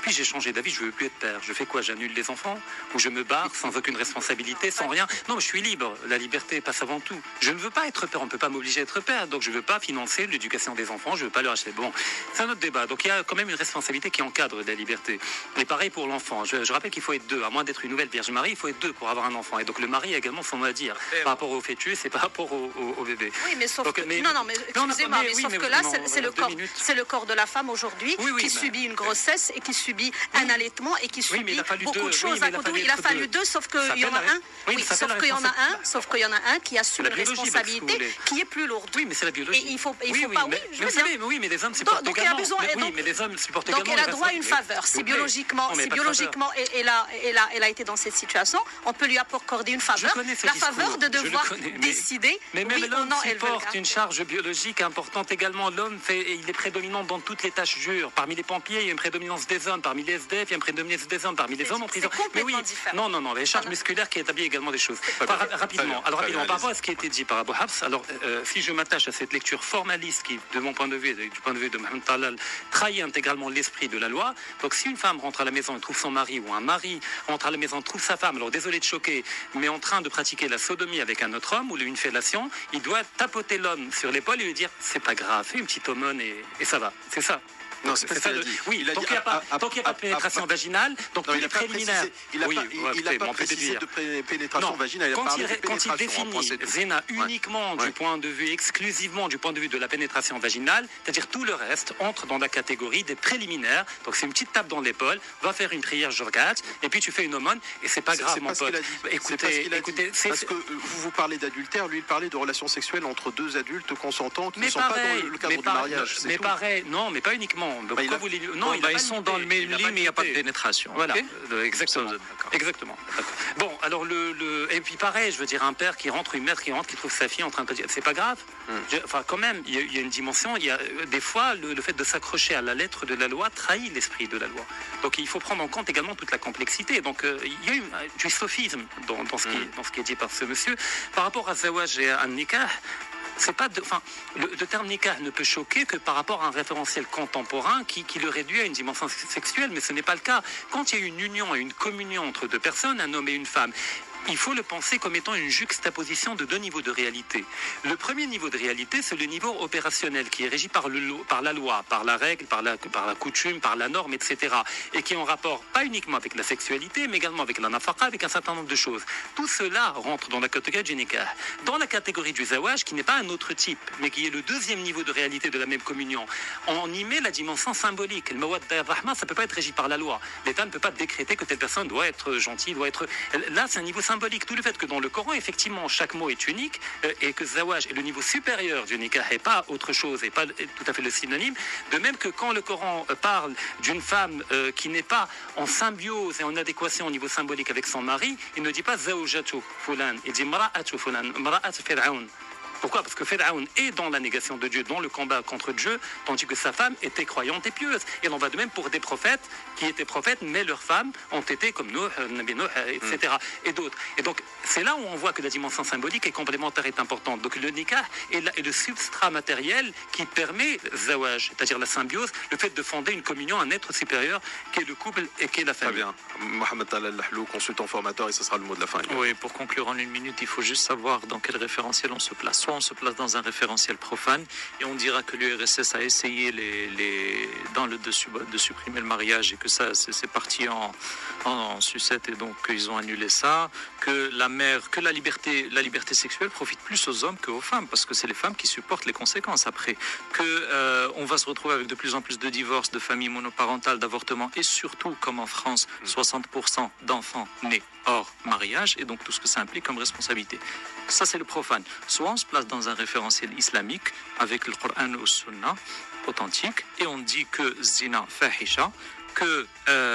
Puis j'ai changé d'avis, je ne veux plus être père. Je fais quoi? J'annule les enfants? Ou je me barre sans aucune responsabilité, sans rien? Non, je suis libre. La liberté passe avant tout. Je ne veux pas être père, on ne peut pas m'obliger à être père. Donc je ne veux pas financer l'éducation des enfants, je ne veux pas leur acheter. Bon, c'est un autre débat. Donc il y a quand même une responsabilité qui encadre la liberté. Et pareil pour l'enfant. Je, je rappelle qu'il faut être deux. À moins d'être une nouvelle Vierge Marie, il faut être deux pour avoir un enfant. Et donc le mari a également son mot à dire par rapport au fœtus et par rapport au, au, au bébé. Oui, mais sauf donc, que... mais, Non, non, mais excusez-moi, mais, mais, oui, sauf mais, que là, c'est, c'est, le corps, c'est le corps de la femme aujourd'hui oui, oui, qui bah, subit une grossesse et qui subit oui. un allaitement et qui subit oui, beaucoup deux. de choses oui, à côté. Il a fallu deux, sauf qu'il y en a un. Oui, sauf qu'il y en a un, sauf qu'il y en a un qui assume une responsabilité qui est plus lourde. Oui, mais c'est la biologie. Et il faut, il faut pas. Oui, je veux dire. Oui, mais les hommes supportent également. Oui, mais les hommes supportent également. Donc elle a droit à une faveur. Si biologiquement, si biologiquement, elle a, elle a, elle a été dans cette situation, on peut lui accorder une faveur. La faveur de devoir décider. Mais même l'homme supporte une charge biologique importante également. L'homme fait, il est prédominant dans toutes les tâches dures. Parmi les pompiers, il y a une prédominance des hommes. Parmi les S D F, il y a une prédominance des hommes. Parmi les hommes en prison. Mais oui, non, non, non. Les charges musculaires qui établissent également des choses. Par, rapidement. Alors rapidement, par rapport à ce qui a été dit par Abou Hafs, alors euh, si je m'attache à cette lecture formaliste qui, de mon point de vue, du point de vue de Mohamed Talal, trahit intégralement l'esprit de la loi. Donc si une femme rentre à la maison et trouve son mari, ou un mari rentre à la maison et trouve sa femme, alors désolé de choquer, mais en train de pratiquer la sodomie avec un autre homme ou une fellation, il doit tapoter l'homme sur l'épaule et lui dire c'est pas grave, fais une petite aumône et, et ça va. C'est ça. Non, c'est pas ça. Le... Oui, tant qu'il n'y a pas, tant qu'il n'y a pas de pénétration vaginale, donc tous les préliminaires. Il n'a pas précisé de pénétration vaginale. Il a parlé de quand il définit zina uniquement du point de vue, exclusivement du point de vue de la pénétration vaginale, c'est-à-dire tout le reste entre dans la catégorie des préliminaires. Donc c'est une petite tape dans l'épaule, va faire une prière jorgat, et puis tu fais une aumône, et c'est pas grave, mon pote. Écoutez, écoutez, parce que vous vous parlez d'adultère, lui il parlait de relations sexuelles entre deux adultes consentants qui ne sont pas dans le cadre du mariage. Mais pareil, non, mais pas uniquement. Donc, bah, vous a... Non, bah, ils sont dans le même lit, mais il n'y a pas de pénétration. Voilà, okay. euh, exactement. Exactement. Bon, alors le, le, et puis pareil, je veux dire, un père qui rentre, une mère qui rentre, qui trouve sa fille en train de dire, c'est pas grave. Mm. Je, enfin, quand même, il y, y a une dimension. Il y a des fois le, le fait de s'accrocher à la lettre de la loi trahit l'esprit de la loi. Donc il faut prendre en compte également toute la complexité. Donc euh, il y a eu du sophisme dans, dans, ce qui, mm. dans ce qui est dit par ce monsieur par rapport à Zawaj et à Nikah. C'est pas de, enfin, le, le terme nikah ne peut choquer que par rapport à un référentiel contemporain qui, qui le réduit à une dimension sexuelle, mais ce n'est pas le cas. Quand il y a une union et une communion entre deux personnes, un homme et une femme, il faut le penser comme étant une juxtaposition de deux niveaux de réalité. Le premier niveau de réalité, c'est le niveau opérationnel qui est régi par, le, par la loi, par la règle, par la, par la coutume, par la norme, et cetera. Et qui est en rapport pas uniquement avec la sexualité, mais également avec la nafaqa, avec un certain nombre de choses. Tout cela rentre dans la catégorie du nikah. Dans la catégorie du zawaj, qui n'est pas un autre type, mais qui est le deuxième niveau de réalité de la même communion, on y met la dimension symbolique. Le mawadda rahma, ça ne peut pas être régi par la loi. L'État ne peut pas décréter que telle personne doit être gentille, doit être... Là, c'est un niveau symbolique. Tout le fait que dans le Coran, effectivement, chaque mot est unique euh, et que zawaj est le niveau supérieur du nikah et pas autre chose et pas tout à fait le synonyme. De même que quand le Coran euh, parle d'une femme euh, qui n'est pas en symbiose et en adéquation au niveau symbolique avec son mari, il ne dit pas zawjatu fulan, il dit mara'atu fulan, mara'at fir'aun. Pourquoi? Parce que Pharaon est dans la négation de Dieu, dans le combat contre Dieu, tandis que sa femme était croyante et pieuse. Et on va de même pour des prophètes qui étaient prophètes, mais leurs femmes ont été comme Nuh, Nabi Nuh, et cetera. Mm. Et d'autres. Et donc, c'est là où on voit que la dimension symbolique et complémentaire est importante. Donc, le nikah est, la, est le substrat matériel qui permet zawaj, c'est-à-dire la symbiose, le fait de fonder une communion, un être supérieur, qui est le couple et qui est la famille. Très bien. Mohamed Talal Lahlou, consultant formateur, et ce sera le mot de la fin. Oui, pour conclure en une minute, il faut juste savoir dans quel référentiel on se place. Soit on se place dans un référentiel profane et on dira que l'U R S S a essayé les, les, dans le dessus de supprimer le mariage et que ça c'est, c'est parti en, en, en sucette et donc ils ont annulé ça, que la mère, que la liberté, la liberté sexuelle profite plus aux hommes qu'aux femmes parce que c'est les femmes qui supportent les conséquences après, que euh, on va se retrouver avec de plus en plus de divorces, de familles monoparentales, d'avortements et surtout comme en France soixante pour cent d'enfants nés hors mariage et donc tout ce que ça implique comme responsabilité. Ça c'est le profane. Soit on se place dans un référentiel islamique avec le Coran ou le Sunna authentique et on dit que zina fahisha, que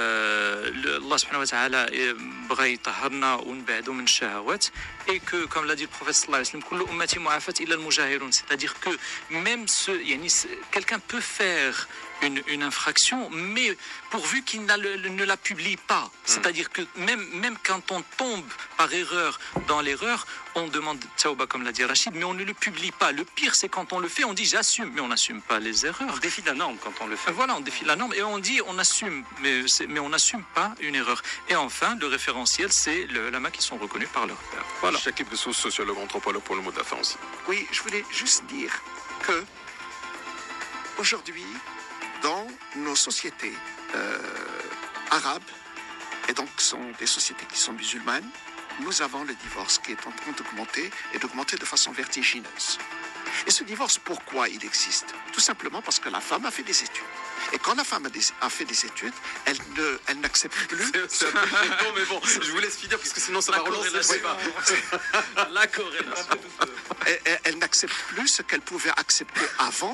euh, Allah subhanahu wa ta'ala bغى يطهرنا ونبعدوا من الشهوات et que comme l'a dit le prophète sallallahu alayhi wa sallam كل أمتي معافاة إلا المجاهرون, c'est-à-dire que même ce yani, quelqu'un peut faire Une, une infraction, mais pourvu qu'il le, ne la publie pas. Mmh. C'est-à-dire que même, même quand on tombe par erreur dans l'erreur, on demande tauba comme l'a dit Rachid, mais on ne le publie pas. Le pire, c'est quand on le fait, on dit j'assume, mais on n'assume pas les erreurs. On défie la norme quand on le fait. Voilà, on défie la norme et on dit on assume. assume, mais, mais on n'assume pas une erreur. Et enfin, le référentiel, c'est le lama qui sont reconnus par leur père. Voilà. Shakib Bessous, sociologue, anthropologue pour le mot de la fin aussi. Oui, je voulais juste dire que aujourd'hui, dans nos sociétés euh, arabes, et donc ce sont des sociétés qui sont musulmanes, nous avons le divorce qui est en train d'augmenter et d'augmenter de façon vertigineuse. Et ce divorce, pourquoi il existe? Tout simplement parce que la femme a fait des études. Et quand la femme a, des, a fait des études, elle, ne, elle n'accepte plus... C'est un peu gênant, mais bon, je vous laisse finir, parce que sinon ça va relancer le débat. La corrélation. Elle, elle, elle n'accepte plus ce qu'elle pouvait accepter avant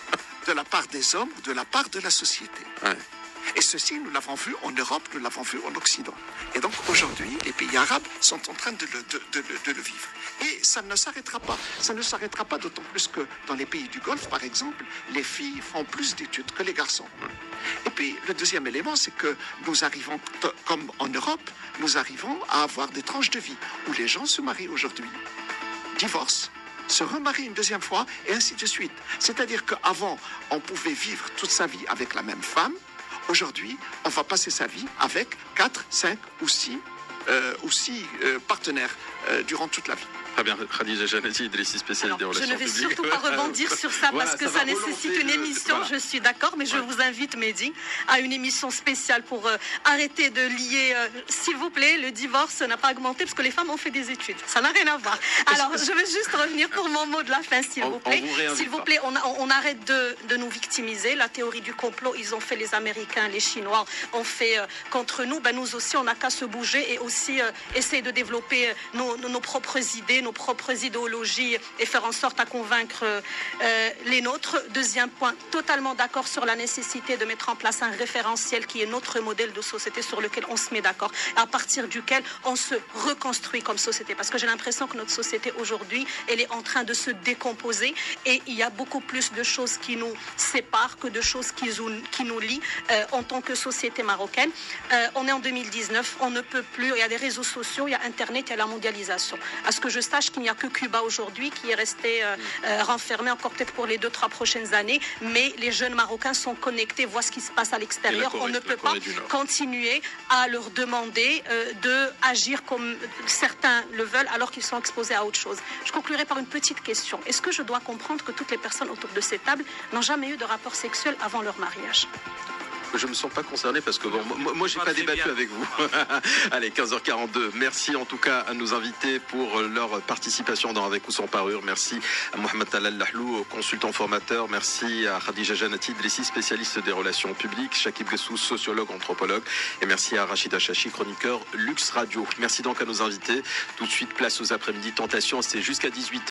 de la part des hommes ou de la part de la société. Ouais. Et ceci, nous l'avons vu en Europe, nous l'avons vu en Occident. Et donc aujourd'hui, les pays arabes sont en train de le, de, de, de, de le vivre. Et ça ne s'arrêtera pas. Ça ne s'arrêtera pas, d'autant plus que dans les pays du Golfe, par exemple, les filles font plus d'études que les garçons. Et puis, le deuxième élément, c'est que nous arrivons, comme en Europe, nous arrivons à avoir des tranches de vie où les gens se marient aujourd'hui, divorcent, se remarient une deuxième fois, et ainsi de suite. C'est-à-dire qu'avant, on pouvait vivre toute sa vie avec la même femme. Aujourd'hui, on va passer sa vie avec quatre, cinq ou six, euh, ou six euh, partenaires euh, durant toute la vie. Très bien, Khadija Janati, Idrissi, spécialiste des relations publiques. Je ne vais surtout pas rebondir sur ça Voilà, parce que ça ça, va nécessite relancer une le- émission, voilà. je suis d'accord, mais je Ouais. vous invite, Mehdi, à une émission spéciale pour euh, arrêter de lier, euh, s'il vous plaît, le divorce n'a pas augmenté parce que les femmes ont fait des études. Ça n'a rien à voir. Alors, je veux juste revenir pour mon mot de la fin, s'il On- vous plaît. on vous réinvite S'il vous pas. plaît, on, a- on arrête de, de nous victimiser. La théorie du complot, ils ont fait les Américains, les Chinois ont fait euh, contre nous. Ben, nous aussi, on n'a qu'à se bouger et aussi euh, essayer de développer euh, nos, nos- nos propres idées, nos propres idéologies et faire en sorte à convaincre euh, les nôtres. Deuxième point, totalement d'accord sur la nécessité de mettre en place un référentiel qui est notre modèle de société sur lequel on se met d'accord, à partir duquel on se reconstruit comme société. Parce que j'ai l'impression que notre société aujourd'hui, elle est en train de se décomposer et il y a beaucoup plus de choses qui nous séparent que de choses qui, zou- qui nous lient euh, en tant que société marocaine. Euh, on est en deux mille dix-neuf, on ne peut plus, il y a des réseaux sociaux, il y a Internet, il y a la mondialisation. À ce que je sache qu'il n'y a que Cuba aujourd'hui qui est resté euh, euh, renfermé encore peut-être pour les deux, trois prochaines années, mais les jeunes Marocains sont connectés, voient ce qui se passe à l'extérieur. Et la Corée- On ne la peut pas Corée du Nord. continuer à leur demander euh, de agir comme certains le veulent alors qu'ils sont exposés à autre chose. Je conclurai par une petite question. Est-ce que je dois comprendre que toutes les personnes autour de cette table n'ont jamais eu de rapport sexuel avant leur mariage? Je me sens pas concerné parce que bon, moi, moi j'ai Pas pas très débattu bien. avec vous. Allez, quinze heures quarante-deux. Merci en tout cas à nos invités pour leur participation dans Avec ou sans parure. Merci à Mohamed Talal Lahlou, consultant formateur. Merci à Khadija Janati, Idrissi, spécialiste des relations publiques. Shakib Bessous, sociologue, anthropologue. Et merci à Rachida Chachi, chroniqueur Lux Radio. Merci donc à nos invités. Tout de suite, place aux après-midi Tentation. C'est jusqu'à dix-huit heures.